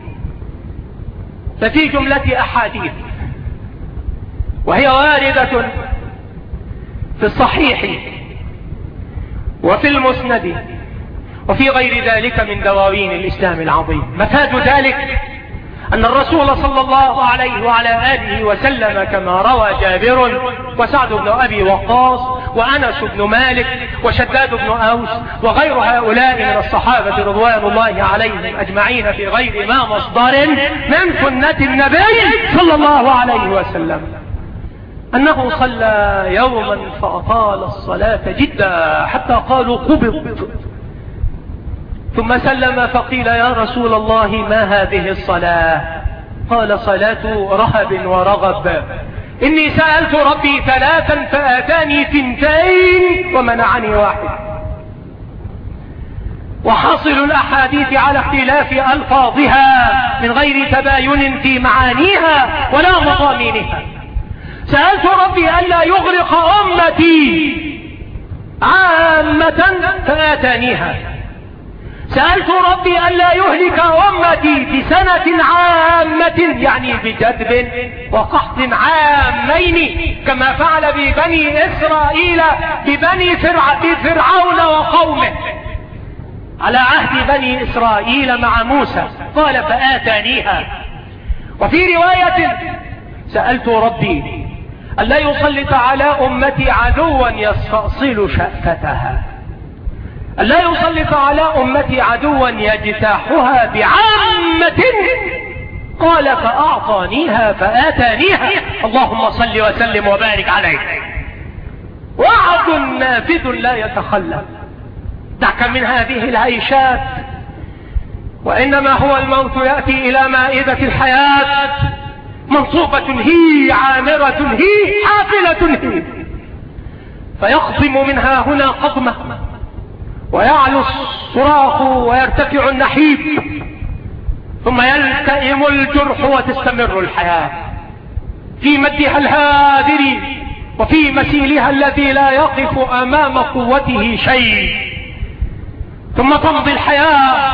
ففي جملة أحاديث، وهي واردة في الصحيح وفي المسند وفي غير ذلك من دواوين الإسلام العظيم. مفاد ذلك أن الرسول صلى الله عليه وعلى آله وسلم كما روى جابر وسعد بن أبي وقاص وأنس بن مالك وشداد بن أوس وغير هؤلاء من الصحابة رضوان الله عليهم أجمعين في غير ما مصدر من سنة النبي صلى الله عليه وسلم أنه صلى يوما فأطال الصلاة جدا حتى قالوا قبض، ثم سلم فقيل: يا رسول الله ما هذه الصلاة؟ قال: صلاة رهب ورغب. إني سألت ربي ثلاثا فآتاني ثنتين ومنعني واحد. وحاصل الأحاديث على اختلاف ألفاظها من غير تباين في معانيها ولا مضامينها. سألت ربي ألا يغرق أمتي عامة فآتانيها. سألت ربي ألا يهلك أمتي بسنة عامة، يعني بجدب وقحط عامين كما فعل ببني إسرائيل ببني فرعون وقومه على عهد بني إسرائيل مع موسى. قال: فآتانيها. وفي رواية: سألت ربي ألا يسلط على أمتي عدوا يستأصل شأفتها، ألا يسلط على أمتي عدوا يجتاحها بعامة، قال فأعطانيها فآتانيها. اللهم صل وسلم وبارك عليه. وعد نافذ لا يتخلف. دعك من هذه العيشات، وإنما هو الموت يأتي إلى مائدة الحياة، منصوبة هي، عامرة هي، حافلة هي، فيقضم منها هنا قضمة، ويعلو الصراخ ويرتفع النحيب، ثم يلتئم الجرح وتستمر الحياة في مدها الهادر وفي مسيلها الذي لا يقف أمام قوته شيء، ثم تمضي الحياة.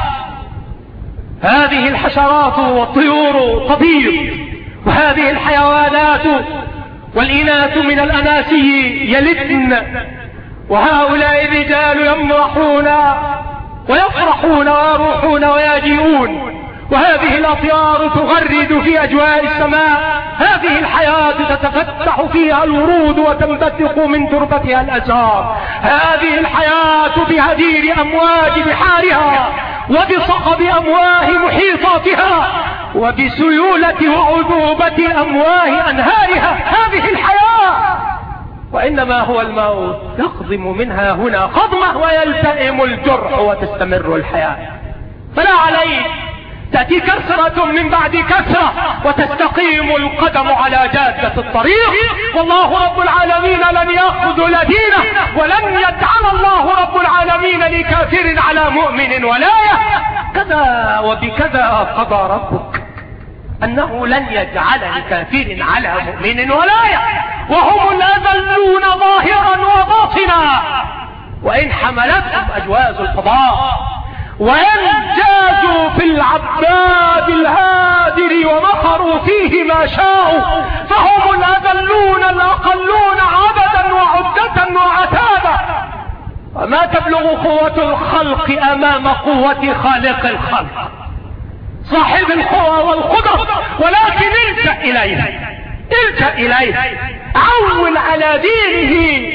هذه الحشرات والطيور تبيض، وهذه الحيوانات والإناث من الأناسي يلدن، وهؤلاء الرجال يمرحون ويفرحون ويروحون ويجيئون، وهذه الأطيار تغرد في أجواء السماء. هذه الحياة تتفتح فيها الورود وتنبثق من تربتها الأزهار. هذه الحياة بهدير أمواج بحارها وبصخب أمواه محيطاتها وبسيولة وعذوبة أمواه أنهارها. هذه الحياة، وإنما هو الموت يقضم منها هنا قضمة ويلتئم الجرح وتستمر الحياة. فلا عليك تأتي كسرة من بعد كسرة وتستقيم القدم على جادة الطريق، والله رب العالمين لن يأخذ دينه، ولن يجعل الله رب العالمين لكافر على مؤمن ولاية. كذا وبكذا قضى ربك أنه لن يجعل لكافر على مؤمن ولاية، وهم الأذلون ظاهرا وباطنا، وإن حملتهم أجواز الفضاء وإن جازوا في العباد الهادر ومخروا فيه ما شاءوا، فهم الأذلون الأقلون عبدا وعدة وعتابا. وما تبلغ قوة الخلق أمام قوة خالق الخلق صاحب القوى والقدر، ولكن الجأ إليه، الجأ إليه، عول على دينه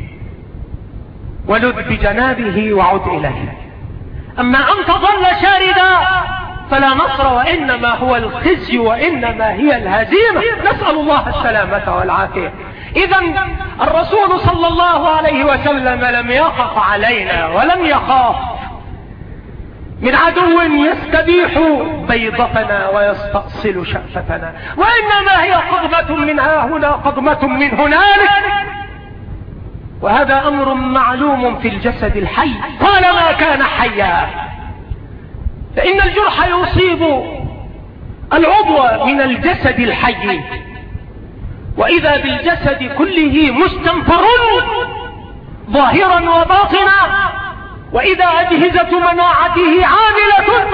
ولذ بجنابه وعد إليه. أما أن تظل شاردا فلا نصر، وإنما هو الخزي وإنما هي الهزيمة. نسأل الله السلامة والعافية. إذن الرسول صلى الله عليه وسلم لم يخف علينا ولم يخاف من عدو يستبيح بيضتنا ويستأصل شأفتنا، وإنما هي قضمة من ها هنا قضمة من هنالك، وهذا أمر معلوم في الجسد الحي طالما كان حيا. فإن الجرح يصيب العضو من الجسد الحي، وإذا بالجسد كله مستنفر ظاهرا وباطنا، وإذا أجهزة مناعته عاملة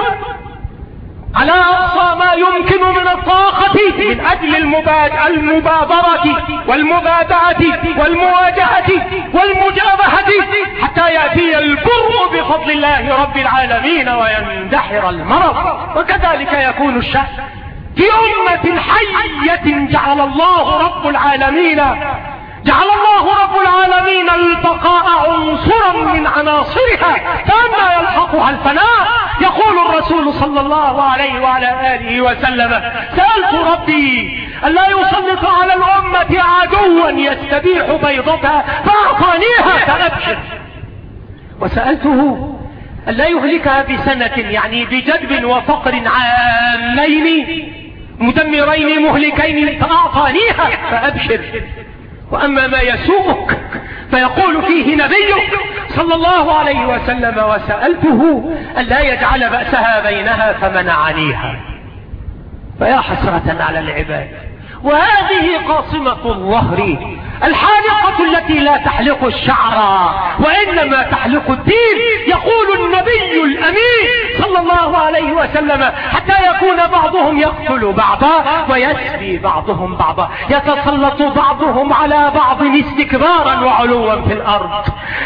على أقصى ما يمكن من الطاقة من أجل المبادرة والمبادعة والمواجهة والمجابهة، حتى يأتي البر بفضل الله رب العالمين ويندحر المرض. وكذلك يكون الشأن في أمة حية جعل الله رب العالمين جعل الله رب العالمين البقاء عنصرا من عناصرها، فأما يلحقها الفناء. يقول الرسول صلى الله عليه وعلى آله وسلم: سألت ربي ألا يسلط على الأمة عدوا يستبيح بيضتها فأعطانيها فأبشر، وسألته ألا يهلكها بسنة، يعني بجدب وفقر عامين مدمرين مهلكين فأعطانيها فأبشر. وأما ما يسوءك فيقول فيه نبيك صلى الله عليه وسلم: وسألته ألا يجعل بأسها بينها فمنعنيها. فيا حسرة على العباد. وهذه قاصمة الظهر الحالقة التي لا تحلق الشعر وإنما تحلق الدين. يقول النبي الأمين صلى الله عليه وسلم: حتى يكون بعضهم يقتل بعضا ويسبي بعضهم بعضا، يتسلط بعضهم على بعض استكبارا وعلوا في الأرض،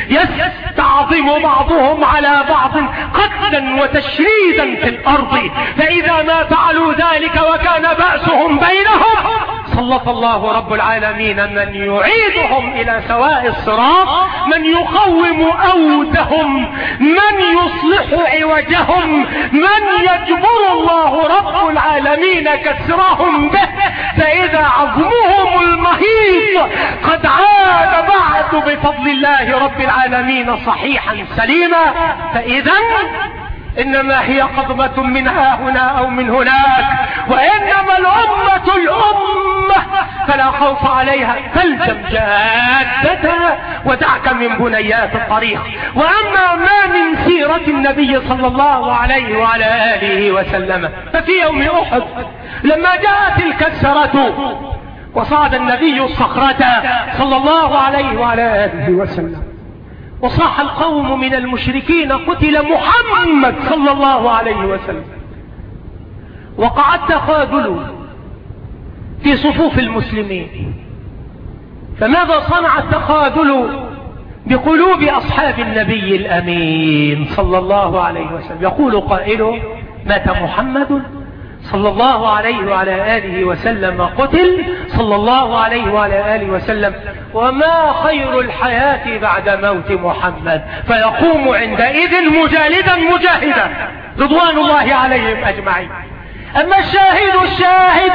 يستعظم بعضهم على بعض قتلا وتشريدا في الأرض. فإذا ما فعلوا ذلك وكان بأسهم بينهم سلط الله رب العالمين من يعيدهم إلى سواء الصراط، من يقوم أودهم، من يصلح عوجهم، من يجبر الله رب العالمين كسرهم به، فإذا عظمهم المهيط قد عاد بعد بفضل الله رب العالمين صحيحا سليما، فإذا إنما هي قضمة من ها هنا أو من هناك، وإنما الأمة الأمة فلا خوف عليها، فالزم جادتها ودعك من بنيات الطريق. وأما ما من سيرة النبي صلى الله عليه وعلى آله وسلم، ففي يوم أحد لما جاءت الكسرة وصعد النبي الصخرة صلى الله عليه وعلى آله وسلم، وصاح القوم من المشركين قتل محمد صلى الله عليه وسلم، وقع التخاذل في صفوف المسلمين. فماذا صنع التخاذل بقلوب أصحاب النبي الأمين صلى الله عليه وسلم؟ يقول قائله: مات محمد صلى الله عليه وعلى آله وسلم، قتل صلى الله عليه وعلى آله وسلم، وما خير الحياة بعد موت محمد؟ فيقوم عندئذ مجالدا مجاهدا رضوان الله عليهم أجمعين. أما الشاهد الشاهد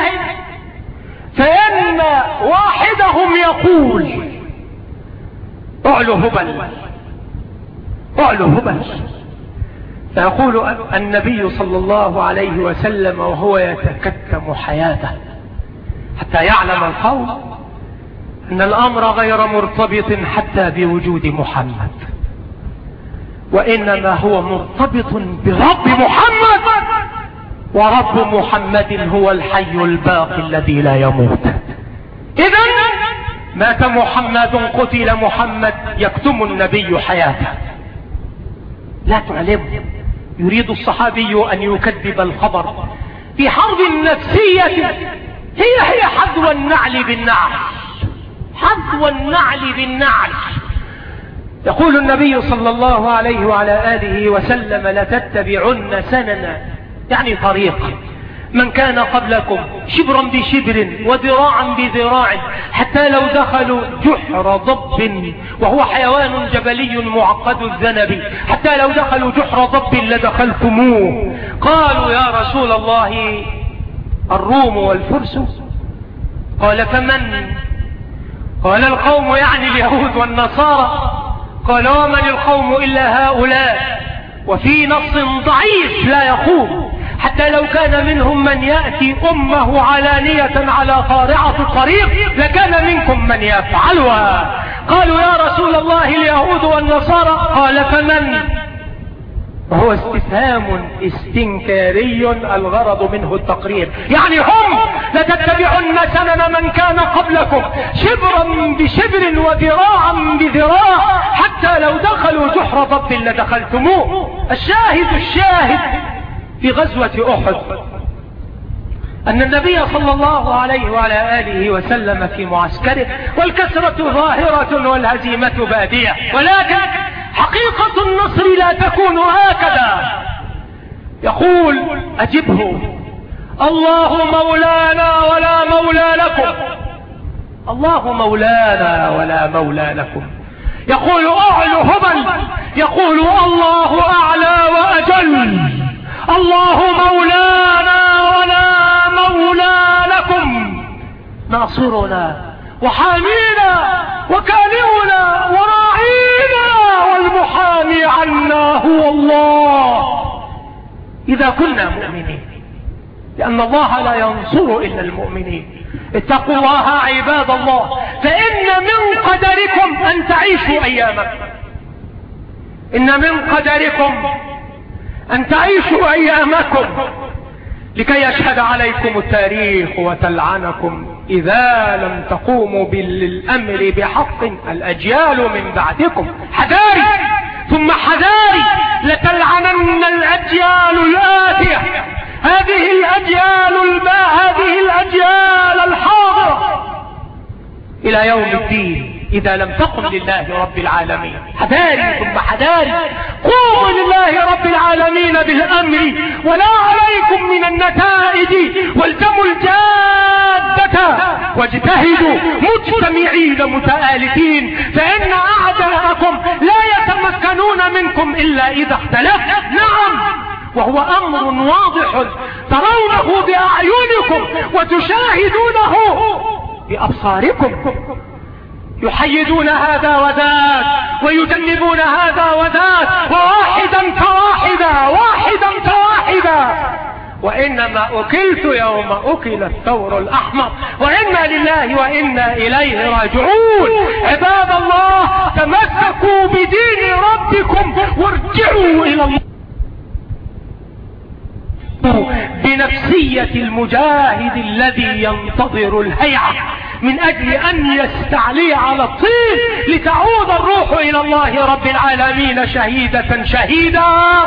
فإن واحدهم يقول: اعلو هبل، اعلو هبل. فيقول النبي صلى الله عليه وسلم وهو يتكتم حياته حتى يعلم القوم أن الأمر غير مرتبط حتى بوجود محمد، وإنما هو مرتبط برب محمد، ورب محمد هو الحي الباقي الذي لا يموت. إذن مات محمد، قتل محمد، يكتم النبي حياته لا تعلمه. يريد الصحابي أن يكذب الخبر في حرب نفسية هي هي حذو النعل بالنعل، حذو النعل بالنعل. يقول النبي صلى الله عليه وعلى آله وسلم: لتتبعن سننا، يعني طريق من كان قبلكم، شبرا بشبر وذراعا بذراع، حتى لو دخلوا جحر ضب، وهو حيوان جبلي معقد الذنب، حتى لو دخلوا جحر ضب لدخلتموه. قالوا: يا رسول الله الروم والفرس؟ قال: فمن؟ قال: القوم، يعني اليهود والنصارى. قال: ومن القوم إلا هؤلاء؟ وفي نص ضعيف لا يقوم: حتى لو كان منهم من يأتي أمه علانية على قارعة الطريق لكان منكم من يفعلها. قالوا: يا رسول الله اليهود والنصارى؟ قال: فمن؟ وهو استفهام استنكاري الغرض منه التقرير، يعني هم لتتبعن سنن من كان قبلكم شبرا بشبر وذراعا بذراع، حتى لو دخلوا جحر ضب لدخلتموه. الشاهد الشاهد في غزوة أحد أن النبي صلى الله عليه وعلى آله وسلم في معسكره، والكسرة ظاهرة والهزيمة بادية، ولكن حقيقة النصر لا تكون هكذا. يقول: أجبه، الله مولانا ولا مولى لكم، الله مولانا ولا مولى لكم. يقول: أعلو هبل، يقول: الله أعلى وأجل، الله مولانا ولا مولى لكم، ناصرنا وحامينا وكالئنا وراعينا، والمحامي عنا هو الله، إذا كنا مؤمنين، لأن الله لا ينصر إلا المؤمنين. اتقوا الله عباد الله، فإن من قدركم أن تعيشوا أيامكم، إن من قدركم أن تعيشوا أيامكم لكي يشهد عليكم التاريخ وتلعنكم إذا لم تقوموا بالأمر بحق الأجيال من بعدكم. حذاري ثم حذاري، لتلعنن الأجيال الآتية، هذه الأجيال الباء هذه الأجيال الحاضرة إلى يوم الدين. إذا لم تقم لله رب العالمين. حذاري ثم حذاري، قوموا لله رب العالمين بالأمر ولا عليكم من النتائج، والزموا الجادة واجتهدوا مجتمعين متآلفين، فإن أعداءكم لا يتمكنون منكم إلا إذا اختلف. نعم، وهو أمر واضح ترونه بأعينكم وتشاهدونه بأبصاركم. يحيدون هذا وذاك ويجنبون هذا وذاك، وواحدا كواحدا واحدا كواحدا. وإنما أكلت يوم أكل الثور الأحمر، وإنا لله وإنا إليه راجعون. عباد الله، تمسكوا بدين ربكم وارجعوا إلى الله بنفسية المجاهد الذي ينتظر الهيعة من أجل أن يستعلي على الطين لتعود الروح إلى الله رب العالمين شهيدة شهيدا.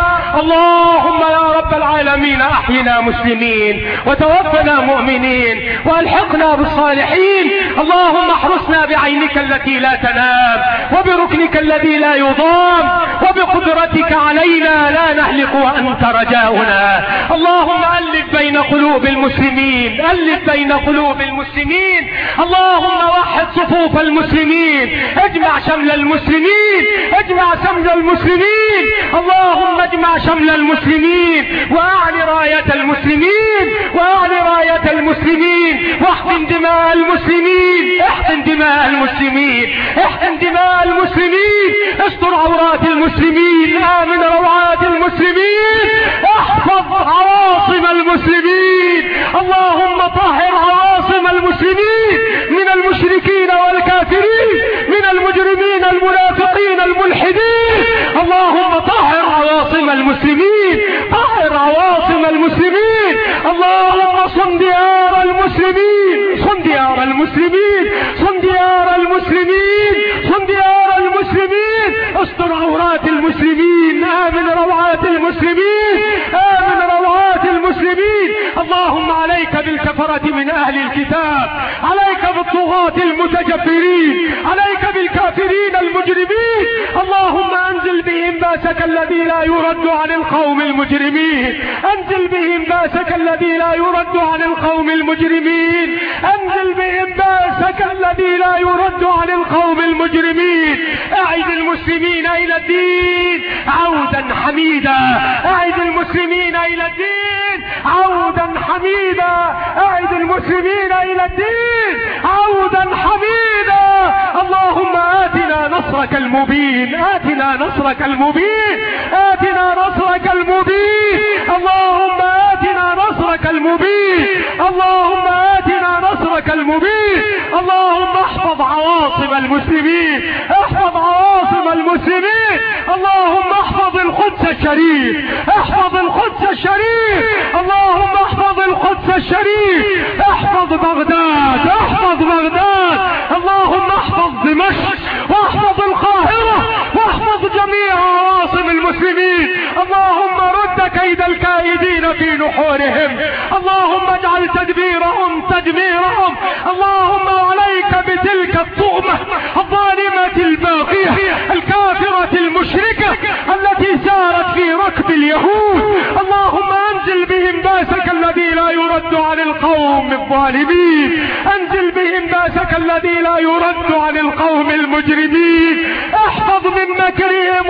اللهم يا رب العالمين أحينا مسلمين وتوفنا مؤمنين وألحقنا بالصالحين. اللهم احرسنا بعينك التي لا تنام وبركنك الذي لا يضام وبقدرتك علينا لا نهلك وأنت رجاؤنا. اللهم ألف بين قلوب المسلمين، ألف بين قلوب المسلمين. اللهم وحد صفوف المسلمين، اجمع شمل المسلمين، اجمع شمل المسلمين. اللهم اجمع شمل المسلمين واعل راية المسلمين، واعل راية المسلمين، واحقن دماء المسلمين، احقن دماء المسلمين، احقن دماء المسلمين. استر عورات المسلمين، آمن روعات المسلمين، احفظ عواصم المسلمين. اللهم طهر عواصم المسلمين من المشركين والكافرين، من المجرمين المنافقين الملحدين. اللهم طهر عواصم المسلمين، طهر عواصم المسلمين. اللهم صن ديار المسلمين، صن ديار المسلمين، صن ديار المسلمين، صن ديار المسلمين. استر عورات المسلمين، آمن روعات المسلمين، آمن روعات المسلمين. اللهم عليك بالكفرة من أهل الكتاب، عليك بالطغاة المتجبرين، عليك بالكافرين المجرمين. اللهم انزل بهم باسك الذي لا يرد عن القوم المجرمين، انزل بهم باسك الذي لا يرد عن القوم المجرمين، انزل بهم باسك الذي لا يرد عن القوم المجرمين. اعد المسلمين الى الدين عودا حميدا، اعد المسلمين الى الدين عودا حميدا، اعد المسلمين الى الدين عودا حميدا. اللهم آتنا نصرك المبين، آتنا نصرك المبين، آتنا نصرك المبين. اللهم آتنا نصرك المبين، اللهم آتنا نصرك المبين. اللهم احفظ عواصم المسلمين، احفظ عواصم المسلمين. اللهم احفظ القدس الشريف، احفظ القدس الشريف. اللهم احفظ القدس الشريف، احفظ بغداد، احفظ بغداد. اللهم احفظ دمشق واحفظ القاهرة واحفظ جميع عواصم المسلمين. اللهم رد كيد الكائدين في نحورهم، اللهم اجعل تدبيرهم تدميرهم. اللهم عليك بتلك الطغمة الظالمة الباغية الكافرة المشركة التي سارت في ركب اليهود. اللهم انزل بهم باسك الذي لا يرد عن القوم الظالمين، انزل بهم باسك الذي لا يرد عن القوم المجرمين. احفظ من مكرهم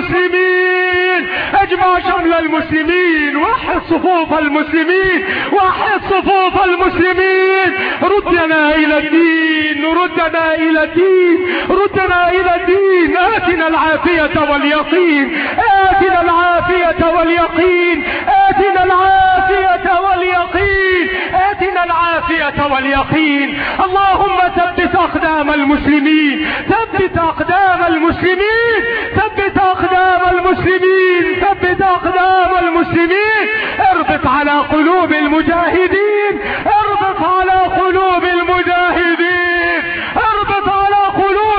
المسلمين، اجمع شمل المسلمين، وحد صفوف المسلمين، وحد صفوف المسلمين. ردنا الى الدين، ردنا الى الدين، ردنا الى الدين. آتنا العافية واليقين، آتنا العافية واليقين، آتنا العافية واليقين، آتنا العافية واليقين. اللهم ثبت أقدام المسلمين، ثبت أقدام المسلمين، ثبت أقدام المسلمين، ثبت أقدام المسلمين. اربط على قلوب المجاهدين، اربط على قلوب المجاهدين، اربط على قلوب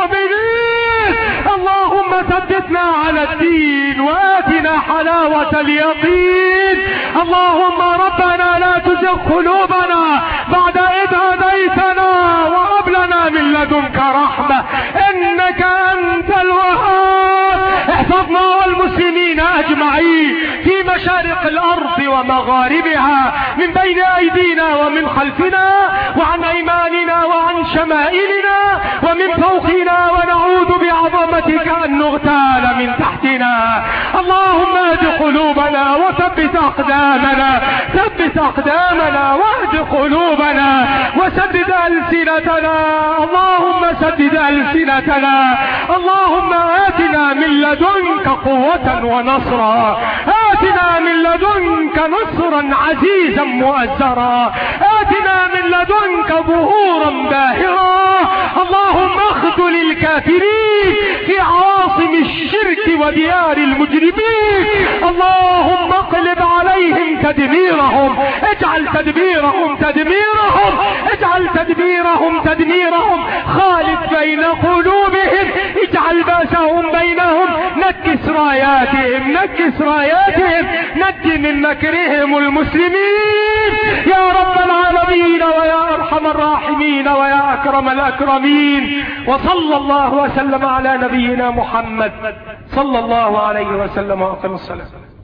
المؤمنين. اللهم ثبتنا على الدين وآتنا حلاوة اليقين. اللهم ربنا لا تزغ قلوبنا بعد إذ هديتنا وهب لنا من لدنك رحمة الرحمة انك انت الوهاب. احفظنا والمسلمين اجمعين في مشارق الارض ومغاربها، من بين ايدينا ومن خلفنا وعن ايماننا وعن شمائلنا ومن فوقنا، ونعوذ بعظمتك ان نغتال من تحتنا. اللهم اهد قلوبنا وثبت اقدامنا، ثبت اقدامنا واهد قلوبنا وسدد السنتنا. اللهم سدد السنتنا. اللهم آتنا من لدنك قوة ونصرا، آتنا من لدنك نصرا عزيزا مؤزرا، آتنا من لدنك ظهورا باهرا. اللهم اخذل الكافرين في عواصم الشرك وديار المجرمين. اللهم اقلب عليهم تدميرهم، اجعل تدميرهم تدميرهم، اجعل تدميرهم تدميرهم. خالف بين قلوبهم، اجعل باسهم بينهم، نكس راياتهم، نكس راياتهم، نج من مكرهم المسلمين يا رب العالمين ويا ارحم الراحمين ويا اكرم الاكرمين. وصلى الله وسلم على نبينا محمد صلى الله عليه وسلم. واقم الصلاة.